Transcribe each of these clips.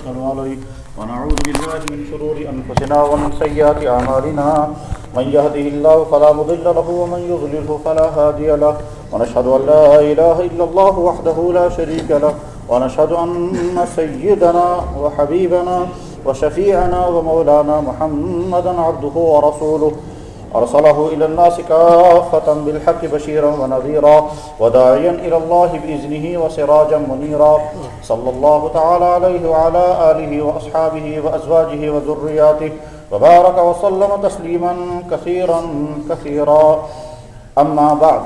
ونسأل عليه ونعوذ بالله من شرور أنفسنا ومن سيئات أعمالنا من يهده الله فلا مضل له ومن يضلله فلا هادي له ونشهد أن لا إله إلا الله وحده لا شريك له ونشهد أن سيدنا وحبيبنا وشفيعنا ومولانا محمدا عبده ورسوله أرسله إلى الناس كافة بالحق بشيرا ونذيرا وداعيا إلى الله بإذنه وسراجا منيرا صلى الله تعالى عليه وعلى آله وأصحابه وأزواجه وذرياته وبارك وسلم تسليما كثيرا كثيرا أما بعد.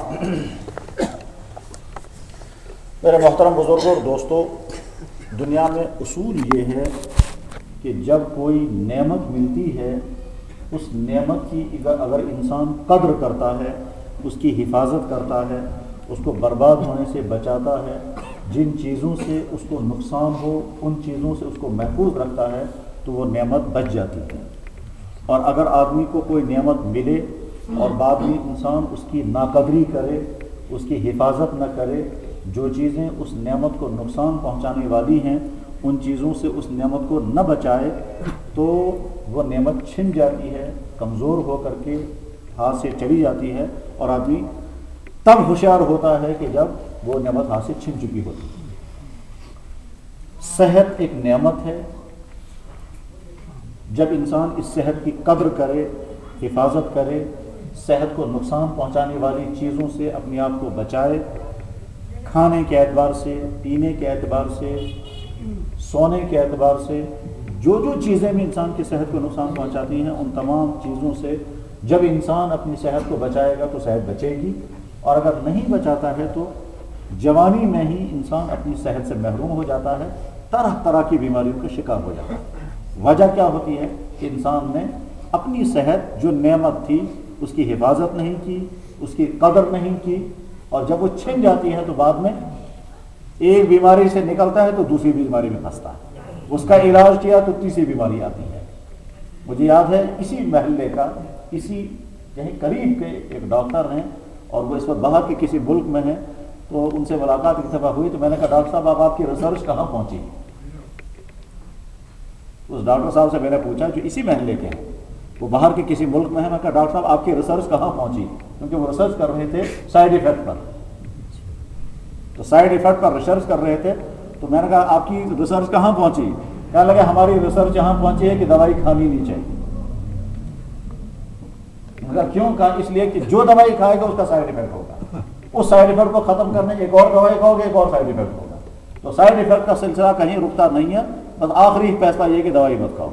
میرے محترم بزرگوں اور دوستو، دنیا میں اصول یہ ہے کہ جب کوئی نعمت ملتی ہے اس نعمت کی اگر انسان قدر کرتا ہے، اس کی حفاظت کرتا ہے، اس کو برباد ہونے سے بچاتا ہے، جن چیزوں سے اس کو نقصان ہو ان چیزوں سے اس کو محفوظ رکھتا ہے تو وہ نعمت بچ جاتی ہے. اور اگر آدمی کو کوئی نعمت ملے اور بعد میں انسان اس کی ناقدری کرے، اس کی حفاظت نہ کرے، جو چیزیں اس نعمت کو نقصان پہنچانے والی ہیں ان چیزوں سے اس نعمت کو نہ بچائے تو وہ نعمت چھن جاتی ہے، کمزور ہو کر کے ہاتھ سے چلی جاتی ہے، اور آدمی تب ہوشیار ہوتا ہے کہ جب وہ نعمت ہاتھ سے چھن چکی ہوتی ہے. صحت ایک نعمت ہے. جب انسان اس صحت کی قدر کرے، حفاظت کرے، صحت کو نقصان پہنچانے والی چیزوں سے اپنے آپ کو بچائے، کھانے کے اعتبار سے، پینے کے اعتبار سے، سونے کے اعتبار سے، جو چیزیں بھی انسان کی صحت کو نقصان پہنچاتی ہیں ان تمام چیزوں سے جب انسان اپنی صحت کو بچائے گا تو صحت بچے گی، اور اگر نہیں بچاتا ہے تو جوانی میں ہی انسان اپنی صحت سے محروم ہو جاتا ہے، طرح طرح کی بیماریوں کا شکار ہو جاتا ہے. وجہ کیا ہوتی ہے کہ انسان نے اپنی صحت جو نعمت تھی اس کی حفاظت نہیں کی، اس کی قدر نہیں کی، اور جب وہ چھن جاتی ہے تو بعد میں ایک بیماری سے نکلتا ہے تو دوسری بیماری میں پھنستا ہے. اس کا علاج کیا تو تیسری بیماری آتی ہے. مجھے یاد ہے اسی محلے کا اسی یہیں قریب کے ایک ڈاکٹر ہیں اور وہ اس وقت باہر کے کسی ملک میں ہیں، تو ان سے ملاقات ایک دفعہ ہوئی تو میں نے کہا ڈاکٹر صاحب آپ کی ریسرچ کہاں پہنچی؟ اس ڈاکٹر صاحب سے میں نے پوچھا جو اسی محلے کے ہیں، وہ باہر کے کسی ملک میں ہے، میں کہا ڈاکٹر صاحب آپ کی ریسرچ کہاں پہنچی؟ کیونکہ وہ ریسرچ کر رہے تھے سائیڈ ایفیکٹ پر، تو سائیڈ ایفیکٹ پر ریسرچ کر رہے تھے. تو میں نے کہا آپ کی ریسرچ کہاں پہنچی؟ کہنے لگے ہماری ریسرچ یہاں پہنچی ہے کہ دوائی کھانی نہیں چاہیے. مگر کیوں؟ کہا اس لیے کہ جو دوائی کھائے گا اس کا سائیڈ ایفیکٹ ہوگا، اس سائیڈ ایفیکٹ کو ختم کرنے ایک اور دوائی کھاؤ گے ایک اور سائیڈ ایفیکٹ ہوگا. تو سائیڈ ایفیکٹ کا سلسلہ کہیں رکتا نہیں ہے، بس آخری فیصلہ یہ کہ دوائی مت کھاؤ.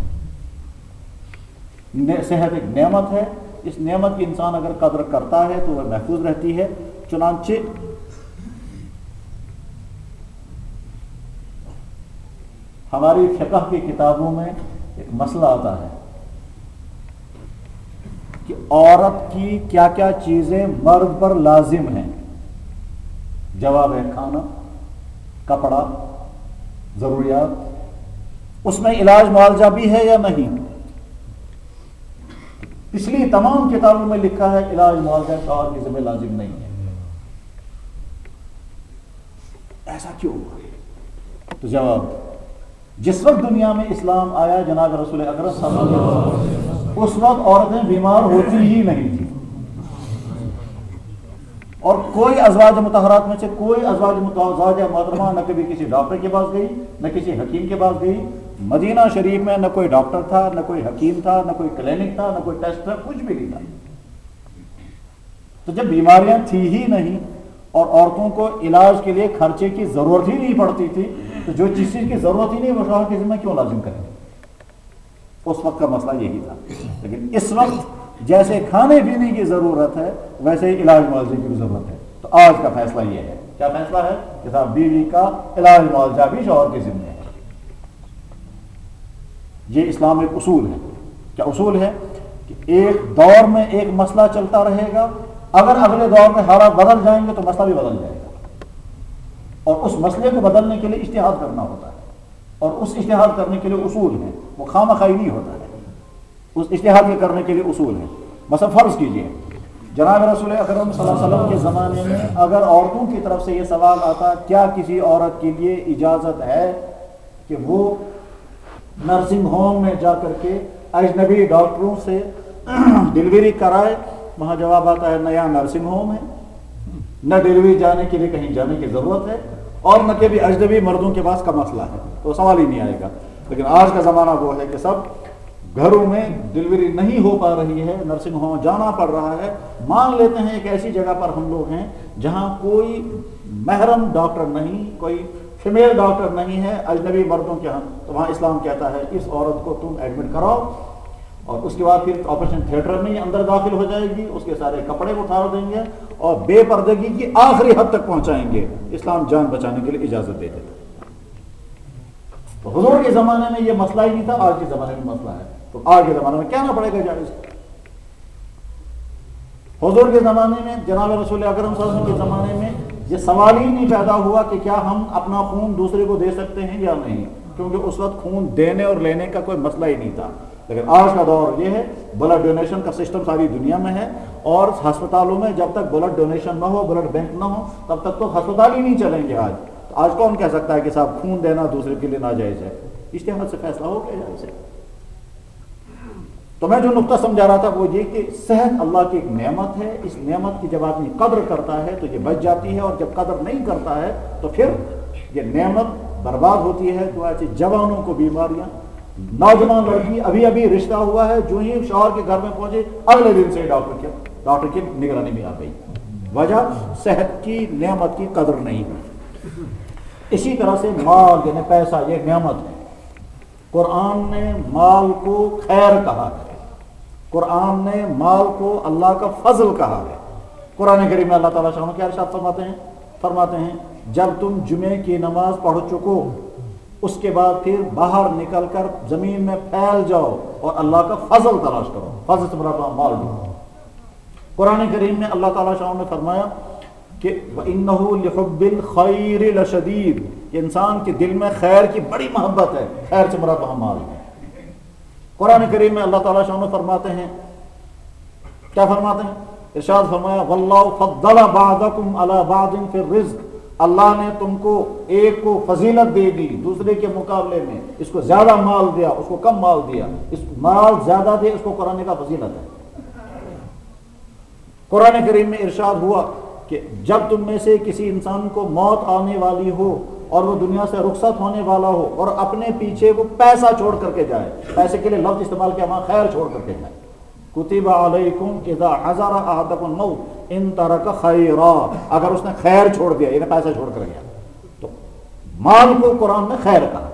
صحت ایک نعمت ہے، اس نعمت کی انسان اگر قدر کرتا ہے تو وہ محفوظ رہتی ہے. چنانچہ ہماری فقہ کی کتابوں میں ایک مسئلہ آتا ہے کہ عورت کی کیا کیا چیزیں مرد پر لازم ہیں. جواب ہے کھانا، کپڑا، ضروریات. اس میں علاج معالجہ بھی ہے یا نہیں؟ پچھلی تمام کتابوں میں لکھا ہے علاج معالجہ شوہر کی ذمہ لازم نہیں ہے. ایسا کیوں ہوا؟ تو جواب، جس وقت دنیا میں اسلام آیا جناب رسول اکرم صلی اللہ علیہ وسلم اس وقت عورتیں بیمار ہوتی ہی نہیں تھی، اور کوئی ازواج مطہرات میں سے کوئی ازواج محترمہ نہ کبھی کسی ڈاکٹر کے پاس گئی نہ کسی حکیم کے پاس گئی. مدینہ شریف میں نہ کوئی ڈاکٹر تھا، نہ کوئی حکیم تھا، نہ کوئی کلینک تھا، نہ کوئی ٹیسٹ تھا، کچھ بھی نہیں تھا. تو جب بیماریاں تھی ہی نہیں اور عورتوں کو علاج کے لیے خرچے کی ضرورت ہی نہیں پڑتی تھی تو جو جس چیز کی ضرورت ہی نہیں وہ شوہر کی ذمہ کیوں لازم کریں؟ اس وقت کا مسئلہ یہی تھا. لیکن اس وقت جیسے کھانے پینے کی ضرورت ہے ویسے ہی علاج معالجے کی بھی ضرورت ہے. تو آج کا فیصلہ یہ ہے، کیا فیصلہ ہے کہ صاحب بیوی کا علاج معالجہ بھی شوہر کے ذمہ ہے. یہ اسلام ایک اصول ہے. کیا اصول ہے؟ کہ ایک دور میں ایک مسئلہ چلتا رہے گا، اگر اگلے دور میں حالات بدل جائیں گے تو مسئلہ بھی بدل جائے گا، اور اس مسئلے کو بدلنے کے لیے اجتہاد کرنا ہوتا ہے، اور اس اجتہاد کرنے کے لیے اصول ہیں، وہ خواہ نہیں ہوتا ہے. اس اجتہاد کے کرنے کے لیے اصول ہیں. مثلا فرض کیجئے جناب رسول اکرم صلی اللہ علیہ وسلم کے زمانے میں اگر عورتوں کی طرف سے یہ سوال آتا کیا کسی عورت کے لیے اجازت ہے کہ وہ نرسنگ ہوم میں جا کر کے اجنبی ڈاکٹروں سے ڈلیوری کرائے، وہاں جواب آتا ہے نہ یہاں نرسنگ ہوم ہے، نہ ڈلیوری جانے کے لیے کہیں جانے کی ضرورت ہے، اور نہ کہ بھی اجنبی مردوں کے پاس کا مسئلہ ہے، تو سوال ہی نہیں آئے گا۔ لیکن آج کا زمانہ وہ ہے کہ سب گھروں میں ڈلیوری نہیں ہو پا رہی ہے، نرسنگ ہوم جانا پڑ رہا ہے۔ مان لیتے ہیں ایک ایسی جگہ پر ہم لوگ ہیں جہاں کوئی محرم ڈاکٹر نہیں، کوئی فیمیل ڈاکٹر نہیں ہے اجنبی مردوں کے ہاں، تو وہاں اسلام کہتا ہے اس عورت کو تم ایڈمٹ کراؤ، اور اس کے بعد پھر آپریشن تھیٹر میں اندر داخل ہو جائے گی، اس کے سارے کپڑے اتار دیں گے اور بے پردگی کی آخری حد تک پہنچائیں گے۔ اسلام جان بچانے کے لیے اجازت دیتے تھے۔ تو حضور کے زمانے میں یہ مسئلہ ہی نہیں تھا، آج کے زمانے میں مسئلہ ہے، تو آج کے زمانے میں کہنا پڑے گا جائز۔ حضور کے زمانے میں، جناب رسول اکرم صلی اللہ علیہ وسلم کے زمانے میں یہ سوال ہی نہیں پیدا ہوا کہ کیا ہم اپنا خون دوسرے کو دے سکتے ہیں یا نہیں، کیونکہ اس وقت خون دینے اور لینے کا کوئی مسئلہ ہی نہیں تھا۔ لیکن آج کا دور یہ ہے، بلڈ ڈونیشن کا سسٹم ساری دنیا میں ہے، اور ہسپتالوں میں جب تک بلڈ ڈونیشن نہ ہو، بلڈ بینک نہ ہو، تب تک تو ہسپتال ہی نہیں چلیں گے۔ آج کون کہہ سکتا ہے کہ صاحب خون دینا دوسرے کے لیے ناجائز ہے؟ اجتہاد سے فیصلہ ہو گیا جائز ہے۔ تو میں جو نقطہ سمجھا رہا تھا وہ یہ کہ صحت اللہ کی ایک نعمت ہے، اس نعمت کی جب آدمی قدر کرتا ہے تو یہ بچ جاتی ہے، اور جب قدر نہیں کرتا ہے تو پھر یہ نعمت برباد ہوتی ہے۔ تو ایسے جوانوں کو بیماریاں، نوجوان لڑکی ابھی ابھی رشتہ ہوا ہے، جو ہی شوہر کے گھر میں پہنچے اگلے دن سے ڈاکٹر کی نگرانی میں آ گئی، وجہ صحت کی نعمت کی قدر نہیں ہے۔ اسی طرح سے مال یعنی پیسہ یہ نعمت ہے۔ قرآن نے مال کو خیر کہا ہے، قرآن نے مال کو اللہ کا فضل کہا ہے۔ قرآن کریم میں اللہ تعالیٰ شاہ کیا ارشاد فرماتے ہیں جب تم جمعے کی نماز پڑھ چکو، اس کے بعد پھر باہر نکل کر زمین میں پھیل جاؤ اور اللہ کا فضل تلاش کرو۔ فضل سے مراد مال ڈھونڈو۔ قرآن کریم میں اللہ تعالیٰ شاہ نے فرمایا کہ وَإِنَّهُ لِحُبِّ الْخَيْرِ لَشَدِيدٌ، کہ انسان کے دل میں خیر کی بڑی محبت ہے، خیر سے مراد وہاں مال ہے۔ قرآن کریم میں اللہ تعالیٰ شاہ فرماتے ہیں، کیا فرماتے ہیں؟ ارشاد فرمایا وَاللَّهُ فَضَّلَ بَعْضَكُمْ عَلَى بَعْضٍ فِي الرِّزْقِ، اللہ نے تم کو ایک کو فضیلت دے دی دوسرے کے مقابلے میں، اس کو زیادہ مال دیا، اس کو کم مال دیا، اس مال زیادہ دے اس کو قرآن کا فضیلت ہے۔ قرآن کریم میں ارشاد ہوا کہ جب تم میں سے کسی انسان کو موت آنے والی ہو اور وہ دنیا سے رخصت ہونے والا ہو اور اپنے پیچھے وہ پیسہ چھوڑ کر کے جائے، پیسے کے لیے لفظ استعمال کیا، وہاں خیر چھوڑ کر کے جائے۔ کتب علیکم اذا حضر احدکم الموت ان ترک خیرا، اگر اس نے خیر چھوڑ دیا یعنی پیسہ چھوڑ کر گیا، تو مال کو قرآن نے خیر کہا۔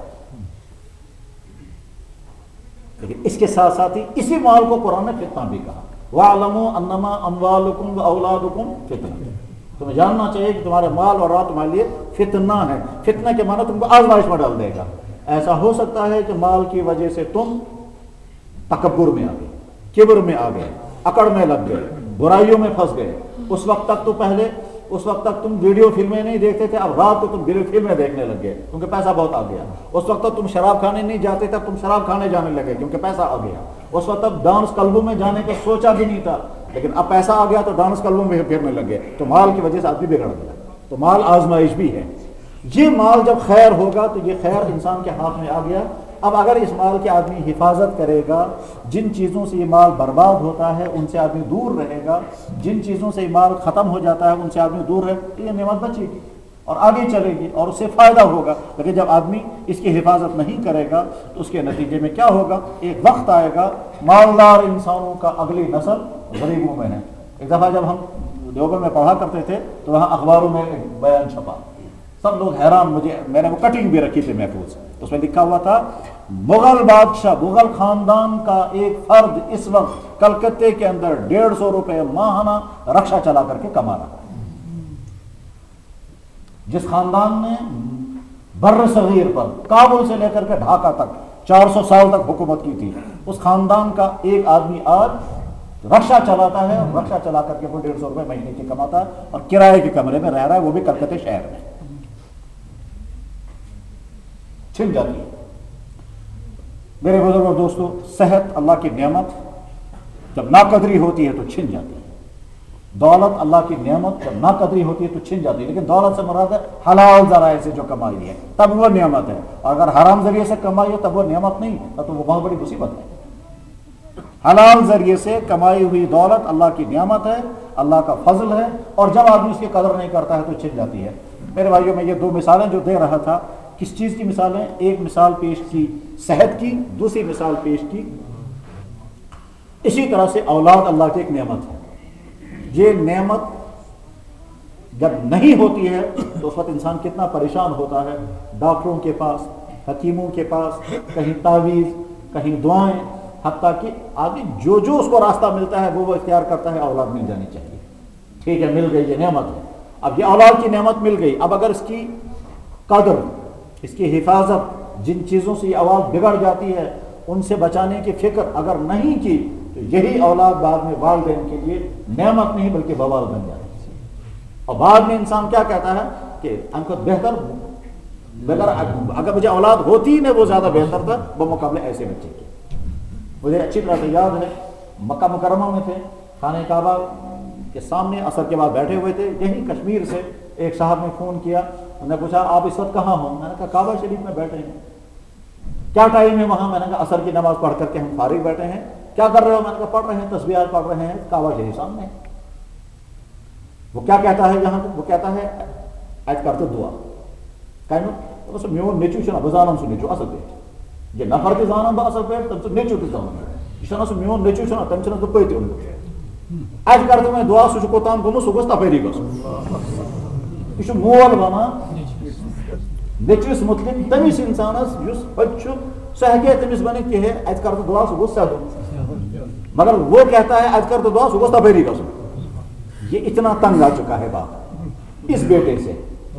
لیکن اس کے ساتھ ساتھ ہی اسی مال کو قرآن نے فتنہ بھی کہا، وَاعْلَمُوا أَنَّمَا أَمْوَالُكُمْ وَأَوْلَادُكُمْ فِتْنَةٌ، تمہیں جاننا چاہیے کہ تمہارے مال اور اولاد تمہارے لیے فتنہ ہے۔ فتنہ کے معنی تم کو آزمائش میں ڈال دے گا۔ ایسا ہو سکتا ہے کہ مال کی وجہ سے تم تکبر میں آ گئے، کبر میں آ گئے، اکڑ میں لگ گئے، برائیوں میں پھنس گئے۔ اس وقت تک تم ویڈیو فلمیں نہیں دیکھتے تھے، اب رات کو تم ویڈیو فلمیں دیکھنے لگ گئے کیونکہ پیسہ بہت آ گیا۔ اس وقت تک تم شراب کھانے نہیں جاتے تھے، تم شراب کھانے جانے لگے کیونکہ پیسہ آ گیا۔ اس وقت تک ڈانس کلبوں میں جانے کا سوچا بھی نہیں تھا، لیکن اب پیسہ آ گیا تو ڈانس کلبوں میں پھرنے لگے۔ تو مال کی وجہ سے آدمی بگڑ گیا۔ تو مال آزمائش بھی ہے۔ یہ مال جب خیر ہوگا تو یہ خیر انسان کے ہاتھ میں آ گیا۔ اب اگر اس مال کی آدمی حفاظت کرے گا، جن چیزوں سے یہ مال برباد ہوتا ہے ان سے آدمی دور رہے گا، جن چیزوں سے یہ مال ختم ہو جاتا ہے ان سے آدمی دور رہے تو یہ نعمت بچے گی اور آگے چلے گی اور اس سے فائدہ ہوگا۔ لیکن جب آدمی اس کی حفاظت نہیں کرے گا تو اس کے نتیجے میں کیا ہوگا؟ ایک وقت آئے گا مالدار انسانوں کا اگلی نسل غریبوں میں ہے۔ ایک دفعہ جب ہم دیوبند میں پڑھا کرتے تھے تو وہاں اخباروں میں ایک بیان چھپا، سب لوگ حیران، میں نے وہ کٹنگ بھی رکھی تھی محفوظ، اس میں لکھا ہوا تھا مغل بادشاہ، مغل خاندان کا ایک فرد اس وقت کلکتے کے اندر 150 روپے ماہانہ رکشا چلا کر کے کما رہا ہے۔ جس خاندان نے بر صغیر پر کابل سے لے کر کے ڈھاکہ تک 400 سال تک حکومت کی تھی، اس خاندان کا ایک آدمی آج رکشا چلاتا ہے، رکشا چلا کر کے وہ 150 روپے مہینے کی کماتا ہے اور کرائے کے کمرے میں رہ رہا ہے، وہ بھی کلکتے شہر میں۔ چھن جاتی ہے۔ میرے بزرگوں دوستو، صحت اللہ کی نعمت جب ناقدری ہوتی ہے تو چھن جاتی ہے۔ دولت اللہ کی نعمت جب نا قدری ہوتی ہے تو چھن جاتی ہے، لیکن دولت سے مراد ہے حلال ذرائع سے جو کمائی ہے تب وہ نعمت ہے، اور اگر حرام ذریعے سے کمائی ہو تب وہ نعمت نہیں، تو وہ بہت بڑی مصیبت ہے۔ حلال ذریعے سے کمائی ہوئی دولت اللہ کی نعمت ہے، اللہ کا فضل ہے، اور جب آدمی اس کی قدر نہیں کرتا ہے تو چھن جاتی ہے۔ میرے بھائیوں میں یہ دو مثالیں جو دے رہا تھا، کس چیز کی مثالیں؟ ایک مثال پیش کی صحت کی، دوسری مثال پیش کی اسی طرح سے اولاد اللہ کی ایک نعمت ہے۔ یہ نعمت جب نہیں ہوتی ہے تو اس وقت انسان کتنا پریشان ہوتا ہے، ڈاکٹروں کے پاس، حکیموں کے پاس، کہیں تعویذ، کہیں دعائیں، حتیٰ کہ آدمی جو اس کو راستہ ملتا ہے وہ اختیار کرتا ہے، اولاد مل جانی چاہیے۔ ٹھیک ہے، مل گئی، یہ نعمت ہے۔ اب یہ اولاد کی نعمت مل گئی، اب اگر اس کی قدر، اس کی حفاظت، جن چیزوں سے یہ اولاد بگڑ جاتی ہے ان سے بچانے کی فکر اگر نہیں کی تو یہی اولاد بعد میں والدین کے لیے نعمت نہیں بلکہ وبال بن جاتی ہے۔ اور بعد میں انسان کیا کہتا ہے کہ ان کو بہتر، اگر مجھے اولاد ہوتی ہی نہیں وہ زیادہ بہتر تھا بمقابلے ایسے بچے کے۔ مجھے اچھی طرح سے یاد ہے، مکہ مکرمہ میں تھے، خانہ کعبہ کے سامنے عصر کے بعد بیٹھے ہوئے تھے، یہیں کشمیر سے ایک صاحب نے فون کیا، انہوں نے پوچھا آپ اس وقت کہاں ہوں؟ میں نے کہا کعبہ شریف میں بیٹھے ہیں۔ کیا ٹائم ہے وہاں؟ میں نے کہا عصر کی نماز پڑھ کر کے ہم فارغ بیٹھے ہیں۔ کیا کر رہے ہو؟ میں نے کہا پڑھ رہے ہیں، تسبیحات پڑھ رہے ہیں، کعبہ شریف سامنے۔ وہ کیا کہتا ہے یہاں پہ؟ وہ کہتا ہے آج کرتے دعا کہنا میون نیچو چھنا بزانم سو نیچو اصل پہ یہ نفر تہ زانان بہ اصل پہ تم سو نیچو تہ زانان یہ چھنا سو میون نیچو چھنا تم چھنا سو پٔتۍ اوٚنمُت اَتہِ کرتہٕ وۄنۍ دعا سُہ چھُ کوٚتام گوٚمُت سُہ گوٚژھ تپٲری گژھُن یہ چھُ مول ونان نیچوِس متعلق تٔمِس اِنسانس یُس ہوٚتہِ چھُ سُہ ہیٚکہِ تٔمِس ؤنِتھ کہ ہے اَتہِ کر تہٕ دعا سُہ گوٚژھ سیٚدُن مگر وہ کہتا ہے اَتہِ کر تہٕ دعا سُہ گوٚژھ تپٲری گژھُن یہ اتنا تنگ آ چکا ہے باپ اس بیٹے سے۔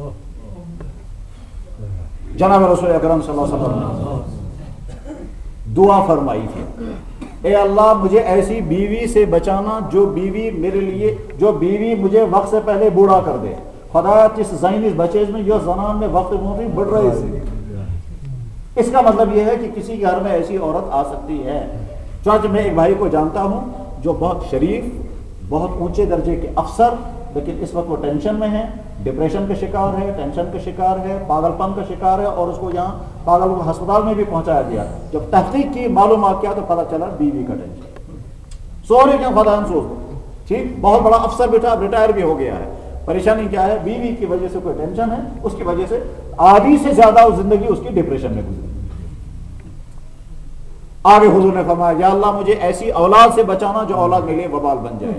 جناب رسول اکرم صلی اللہ علیہ وسلم نے دعا فرمائی تھی اے اللہ مجھے ایسی بیوی سے بچانا جو بیوی مجھے وقت سے پہلے بوڑھا کر دے خدا تس زینس بچیز میں یہ زنان میں وقت موتی بڑھ رہے سے۔ اس کا مطلب یہ ہے کہ کسی گھر میں ایسی عورت آ سکتی ہے۔ چنانچہ میں ایک بھائی کو جانتا ہوں جو بہت شریف، بہت اونچے درجے کے افسر، لیکن اس وقت وہ ٹینشن میں ہے، ڈپریشن کا شکار ہے، ٹینشن کا شکار ہے، پاگل پن کا شکار ہے، اور اس کو یہاں پاگل ہسپتال میں بھی پہنچایا گیا۔ جب تحقیق کی، معلومات کیا تو پتہ چلا بیوی کا ٹینشن سوری کیا خدا سوچ ٹھیک بہت بڑا افسر بیٹھا ریٹائر بھی ہو گیا ہے۔ پریشانی کیا ہے؟ بیوی کی وجہ سے کوئی ٹینشن ہے، اس کی وجہ سے آدھی سے زیادہ زندگی اس کی ڈپریشن میں گزری۔ آگے حضور نے فرمایا یا اللہ مجھے ایسی اولاد سے بچانا جو اولاد میرے لیے وبال بن جائے۔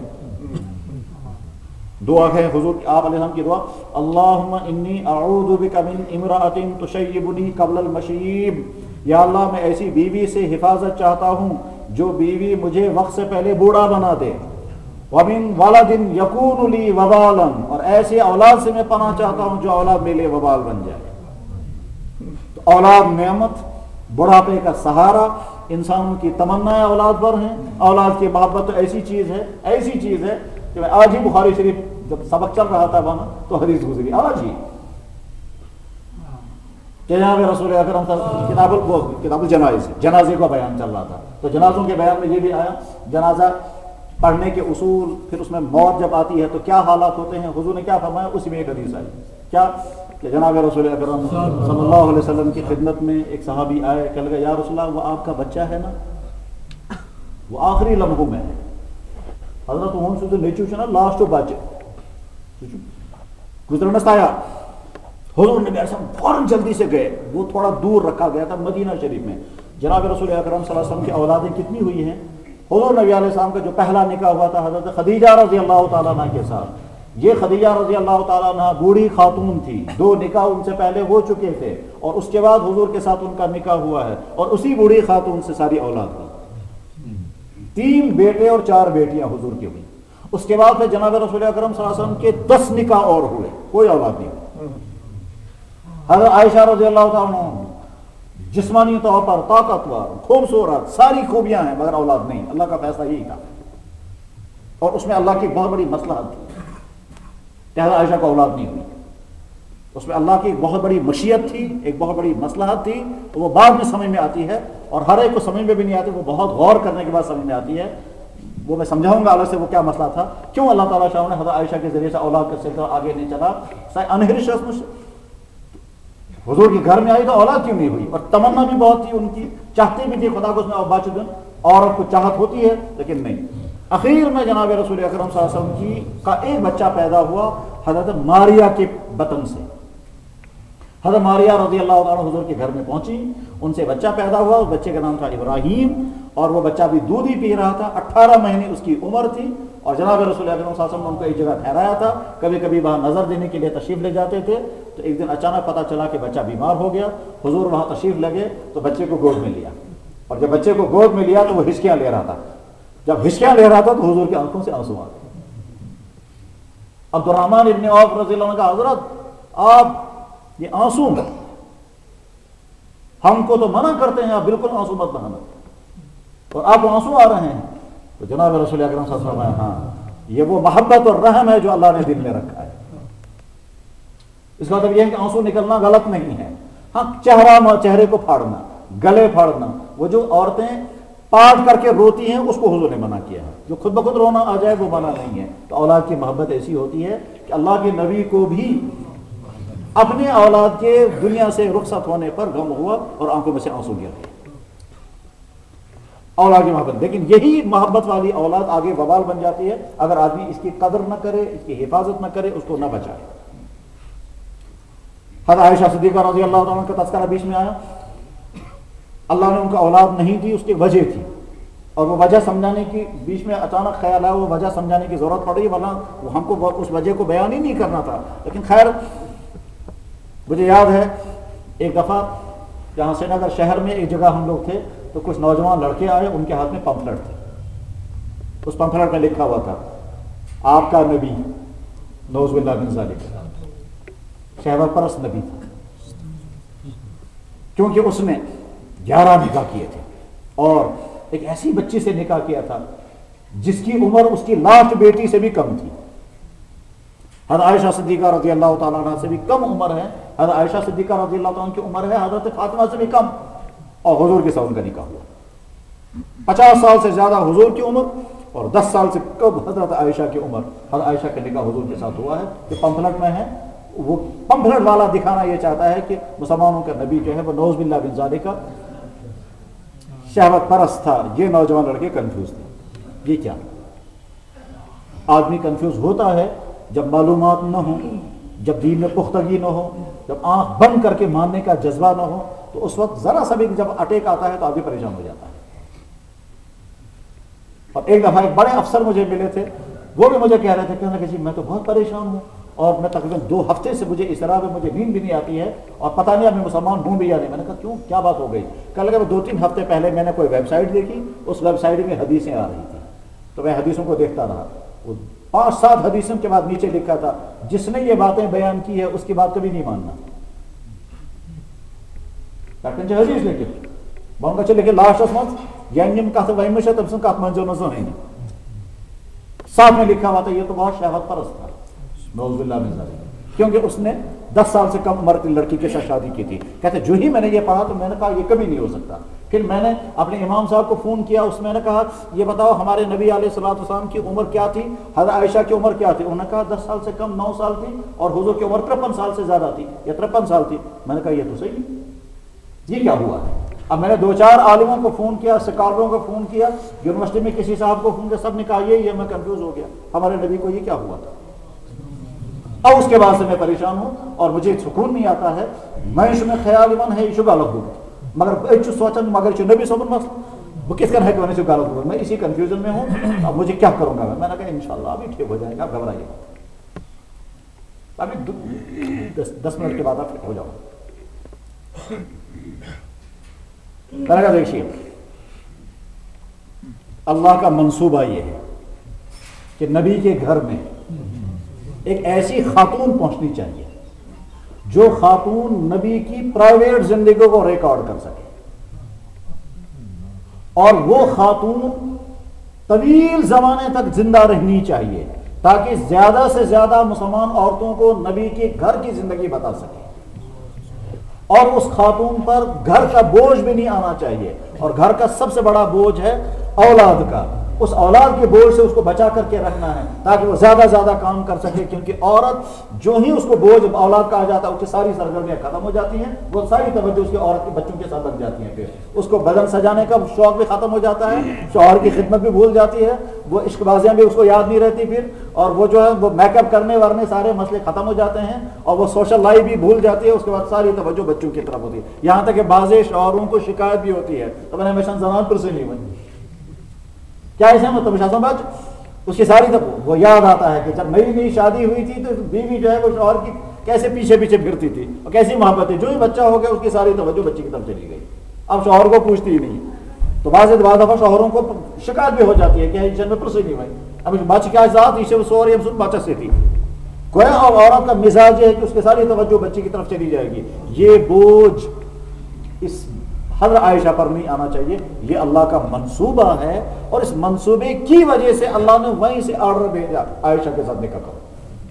دعا ہے حضور آپ علیہ السلام کی دعا اللہم انی اعوذ بک من امرأۃ تشیبنی قبل المشیب، یا اللہ میں ایسی بیوی سے حفاظت چاہتا ہوں جو بیوی مجھے وقت سے پہلے بوڑھا بنا دے، ومن ولد یکون لی وبالا، اور ایسی اولاد سے میں پناہ چاہتا ہوں جو اولاد میرے لیے وبال بن جائے۔ تو اولاد نعمت، بڑھاپے کا سہارا، انسانوں کی تمنائیں اولاد پر ہیں۔ اولاد کی محبت تو ایسی چیز ہے کہ میں آج ہی بخاری شریف جب سبق چل رہا تھا وہاں تو حدیث گزری آج ہی جناب رسول اکرم صلی اللہ علیہ وسلم کتاب الجنائز جنازے کا بیان چل رہا تھا، تو جنازوں کے بیان میں یہ بھی آیا جنازہ پڑھنے کے اصول، پھر اس میں موت جب آتی ہے تو کیا حالات ہوتے ہیں۔ حضور نے کیا فرمایا؟ اسی میں ایک حدیث آئی کیا کہ جناب رسول اکرم صلی اللہ علیہ وسلم کی خدمت میں ایک صحابی آئے، کہنے لگا یا رسول اللہ وہ آپ کا بچہ ہے نا، وہ آخری لمحوں میں ہے۔ حضرت عمر سے نیچو نا لاسٹ بچے گزرنس آیا، حضور نے فوراً جلدی سے گئے، وہ تھوڑا دور رکھا گیا تھا مدینہ شریف میں۔ جناب رسول اکرم صلی اللہ علیہ وسلم کی اولادیں کتنی ہوئی ہیں؟ حضور نبی علیہ السلام کا جو پہلا نکاح ہوا تھا حضرت خدیجہ رضی اللہ تعالیٰ عنہ کے ساتھ، یہ خدیجہ رضی اللہ تعالیٰ عنہ بوڑھی خاتون تھی، 2 نکاح ان سے پہلے ہو چکے تھے، اور اس کے بعد حضور کے ساتھ ان کا نکاح ہوا ہے، اور اسی بوڑھی خاتون سے ساری اولاد ہوئی، 3 بیٹے اور 4 بیٹیاں حضور کی ہوئی۔ اس کے بعد پھر جناب رسول اکرم صلی اللہ علیہ وسلم کے 10 نکاح اور ہوئے، کوئی اولاد نہیں ہوئی۔ حضرت عائشہ رضی اللہ تعالیٰ عنہ جسمانی طور پر طاقتور، خوبصورت، ساری خوبیاں ہیں مگر اولاد نہیں، اللہ کا فیصلہ یہی تھا، اور اس میں اللہ کی بہت بڑی مصلحت تھی کہ حضرت عائشہ کو اولاد نہیں ہوئی۔ اس میں اللہ کی ایک بہت بڑی مشیت تھی، ایک بہت بڑی مصلحت تھی، تو وہ بعد میں سمجھ میں آتی ہے، اور ہر ایک کو سمجھ میں بھی نہیں آتی، وہ بہت غور کرنے کے بعد سمجھ میں آتی ہے۔ وہ میں سمجھاؤں گا الگ سے وہ کیا مسئلہ تھا، کیوں اللہ تعالیٰ شاہ نے حضرت عائشہ کے ذریعے سے اولاد کا سلسلہ آگے نہیں چلا. انہرش حضور کے گھر میں آئی تو اولاد کیوں نہیں ہوئی، اور تمنا بھی بہت تھی ان کی، چاہتے بھی تھے خدا کو اس میں بچ دن، عورت کو چاہت ہوتی ہے لیکن نہیں. اخیر میں جناب رسول اکرم صلی اللہ علیہ وسلم کا ایک بچہ پیدا ہوا حضرت ماریا کے بطن سے. حضرت ماریا رضی اللہ عنہ حضور کے گھر میں پہنچی، ان سے بچہ پیدا ہوا، اس بچے کا نام تھا ابراہیم، اور وہ بچہ بھی دودھ ہی پی رہا تھا. 18 مہینے اس کی عمر تھی، اور جناب رسول اکرم صلی اللہ علیہ وسلم نے ان کو ایک جگہ ٹھہرایا تھا. کبھی کبھی وہاں نظر دینے کے لیے تشریف لے جاتے تھے. تو ایک دن اچانک پتہ چلا کہ بچہ بیمار ہو گیا. حضور وہاں تشریف لگے تو بچے کو گود میں لیا، اور جب بچے کو گود میں لیا تو وہ ہچکیاں لے رہا تھا. جب ہچکیاں لے رہا تھا تو حضور کی آنکھوں سے آنسو آ گئے. عبد الرحمن ابن عوف رضی اللہ عنہ کا، حضرت آپ یہ آنسو ہم کو تو منع کرتے ہیں، آپ بالکل آنسو مت بہانا، اور آپ کو آنسو آ رہے ہیں. تو جناب رسول اکرم صلی اللہ علیہ وسلم، ہاں یہ وہ محبت اور رحم ہے جو اللہ نے دل میں رکھا ہے. اس کا مطلب یہ ہے کہ آنسو نکلنا غلط نہیں ہے. ہاں چہرے کو پھاڑنا، گلے پھاڑنا، وہ جو عورتیں پاٹ کر کے روتی ہیں اس کو حضور نے منع کیا ہے. جو خود بخود رونا آ جائے وہ منع نہیں ہے. تو اولاد کی محبت ایسی ہوتی ہے کہ اللہ کے نبی کو بھی اپنے اولاد کے دنیا سے رخصت ہونے پر غم ہوا اور آنکھوں میں سے آنسو گر گئے. اولاد کی محبت، لیکن یہی محبت والی اولاد آگے وبال بن جاتی ہے اگر آدمی اس کی قدر نہ کرے، اس کی حفاظت نہ کرے، اس کو نہ بچائے. حضرت عائشہ صدیقہ رضی اللہ عنہ کا تذکرہ بیچ میں آیا. اللہ نے ان کا اولاد نہیں دی، اس کی وجہ تھی، اور وہ وجہ سمجھانے کی بیچ میں اچانک خیال آیا، وہ وجہ سمجھانے کی ضرورت پڑ رہی، ورنہ ہم کو اس وجہ کو بیان ہی نہیں کرنا تھا. لیکن خیر، مجھے یاد ہے ایک دفعہ جہاں سری نگر شہر میں ایک جگہ ہم لوگ تھے تو کچھ نوجوان لڑکے آئے، ان کے ہاتھ میں پمفلٹ تھے. اس پمفلٹ میں لکھا ہوا تھا آپ کا نبی نعوذ باللہ من ذالک شہوت پرست نبی تھا، کیونکہ اس نے 11 نکاح کیے تھے اور ایک ایسی بچی سے نکاح کیا تھا جس کی عمر اس کی لاسٹ بیٹی سے بھی کم تھی. حضرت عائشہ صدیقہ رضی اللہ تعالیٰ عنہ سے بھی کم عمر ہے. حضرت عائشہ صدیقہ رضی اللہ تعالیٰ عنہ کی عمر ہے حضرت فاطمہ سے بھی کم، اور حضور کے ساتھ ان کا نکاح ہوا. 50 سال سے زیادہ حضور کی عمر اور 10 سال سے کم حضرت عائشہ کی عمر. حضرت عائشہ کا نکاح حضور کے ساتھ ہوا ہے. جو پمفلٹ میں ہے وہ پمفلٹ والا دکھانا یہ چاہتا ہے کہ مسلمانوں کا نبی جو ہے وہ نعوذ باللہ من ذالک کا شہوت پرست تھا. یہ نوجوان لڑکے کنفیوز تھے. یہ کیا آدمی کنفیوز ہوتا ہے جب معلومات نہ ہوں، جب دین میں پختگی نہ ہو، جب آنکھ بند کر کے ماننے کا جذبہ نہ ہو، تو اس وقت ذرا سا بھی جب اٹیک آتا ہے تو آدمی پریشان ہو جاتا ہے. اور ایک دفعہ ایک بڑے افسر مجھے ملے تھے، وہ بھی مجھے کہہ رہے تھے کہ جی میں تو بہت پریشان ہوں، اور میں تقریباً 2 ہفتے سے مجھے اس طرح میں مجھے نیند بھی نہیں آتی ہے، اور پتہ نہیں اب میں مسلمان ہوں بھی یا نہیں. میں نے کہا کیوں، کیا بات ہو گئی؟ کہنے لگا 2-3 ہفتے پہلے میں نے کوئی ویب سائٹ دیکھی، اس ویب سائٹ میں حدیثیں آ رہی تھیں، تو میں حدیثوں کو دیکھتا رہا. وہ 5-7 حدیثوں کے بعد نیچے لکھا تھا جس نے یہ باتیں بیان کی ہے اس کی بات کبھی نہیں ماننا. حدیث لکھے بہن کا لکھے لاسٹس مز یم کت ورم تم سن کت منزو نظر ساتھ میں لکھا ہوا تھا یہ تو بہت شہوت پرست تھا نعوذ باللہ من ذالک، کیونکہ اس نے 10 سال سے کم عمر کی لڑکی کے ساتھ شادی کی تھی. کہتے جو ہی میں نے یہ پڑھا تو میں نے کہا یہ کبھی نہیں ہو سکتا. پھر میں نے اپنے امام صاحب کو فون کیا، اس میں نے کہا یہ بتاؤ ہمارے نبی علیہ الصلوۃ والسلام کی عمر کیا تھی، حضرت عائشہ کی عمر کیا تھی؟ انہوں نے کہا 10 سال سے کم 9 سال تھی، اور حضور کی عمر 53 سال سے زیادہ تھی یا 53 سال تھی. میں نے کہا یہ تو صحیح ہے، یہ کیا ہوا ہے؟ اب میں نے 2-4 عالموں کو فون کیا، سکالروں کو فون کیا، یونیورسٹی میں کسی صاحب کو فون کیا، سب نے کہا یہ میں کنفیوز ہو گیا، ہمارے نبی کو یہ کیا ہوا تھا. اب اس کے بعد سے میں پریشان ہوں اور مجھے سکون نہیں آتا ہے. میں اس میں خیال من ہے یہ غلط ہو مگر سوچن مگر نبی صبر مسئلہ وہ کس کا ہے کہ میں نے غلط ہوا، میں اسی کنفیوژن میں ہوں. اب مجھے کیا کروں گا؟ میں نے کہا انشاءاللہ ابھی ٹھیک ہو جائے گا، آپ گھبرائیے، ابھی 10 منٹ کے بعد آپ ٹھیک ہو جاؤ. میں نے کہا دیکھیے اللہ کا منصوبہ یہ ہے کہ نبی کے گھر میں ایک ایسی خاتون پہنچنی چاہیے جو خاتون نبی کی پرائیویٹ زندگی کو ریکارڈ کر سکے، اور وہ خاتون طویل زمانے تک زندہ رہنی چاہیے تاکہ زیادہ سے زیادہ مسلمان عورتوں کو نبی کے گھر کی زندگی بتا سکے. اور اس خاتون پر گھر کا بوجھ بھی نہیں آنا چاہیے، اور گھر کا سب سے بڑا بوجھ ہے اولاد کا. اس اولاد کے بوجھ سے اس کو بچا کر کے رکھنا ہے تاکہ وہ زیادہ زیادہ کام کر سکے، کیونکہ عورت جو ہی اس کو بوجھ اولاد کہا جاتا ہے اس کی ساری سرگرمیاں ختم ہو جاتی ہیں، وہ ساری توجہ اس کی عورت کے بچوں کے ساتھ لگ جاتی ہیں، پھر اس کو بدن سجانے کا شوق بھی ختم ہو جاتا ہے، شوہر کی خدمت بھی بھول جاتی ہے، وہ عشق بازیاں بھی اس کو یاد نہیں رہتی پھر، اور وہ جو ہے وہ میک اپ کرنے ورنے سارے مسئلے ختم ہو جاتے ہیں، اور وہ سوشل لائف بھی بھول جاتی ہے، اس کے بعد ساری توجہ بچوں کی طرف ہوتی ہے، یہاں تک کہ بعض شوہروں کو شکایت بھی ہوتی ہے تو میں نے ہمیشہ زنان پر سے نہیں بنی کیا اسے مطلب شاذم بچ اس کی ساری طرف وہ یاد آتا ہے کہ جب میری نئی شادی ہوئی تھی تو بیوی جو ہے وہ شوہر کی کیسے پیچھے پیچھے پھرتی تھی اور کیسی محبت تھی، جو ہی بچہ ہو گیا اس کی ساری توجہ بچے کی طرف چلی گئی، اب شوہر کو پوچھتی ہی نہیں، تو بعض دفعہ شوہروں کو شکایت بھی ہو جاتی ہے کہ میں پر سے نہیں بھائی اب بچ کیا ذات اسے سو رہی ہے بچہ سے تھی گویا، اور عورت کا مزاج یہ ہے کہ اس کی ساری توجہ بچے کی طرف چلی جائے گی، یہ بوجھ اس حضرت عائشہ پر نہیں آنا چاہیے، یہ اللہ کا منصوبہ ہے، اور اس منصوبے کی وجہ سے اللہ نے وہیں سے آرڈر بھیجا عائشہ کے ساتھ نکاح کرو۔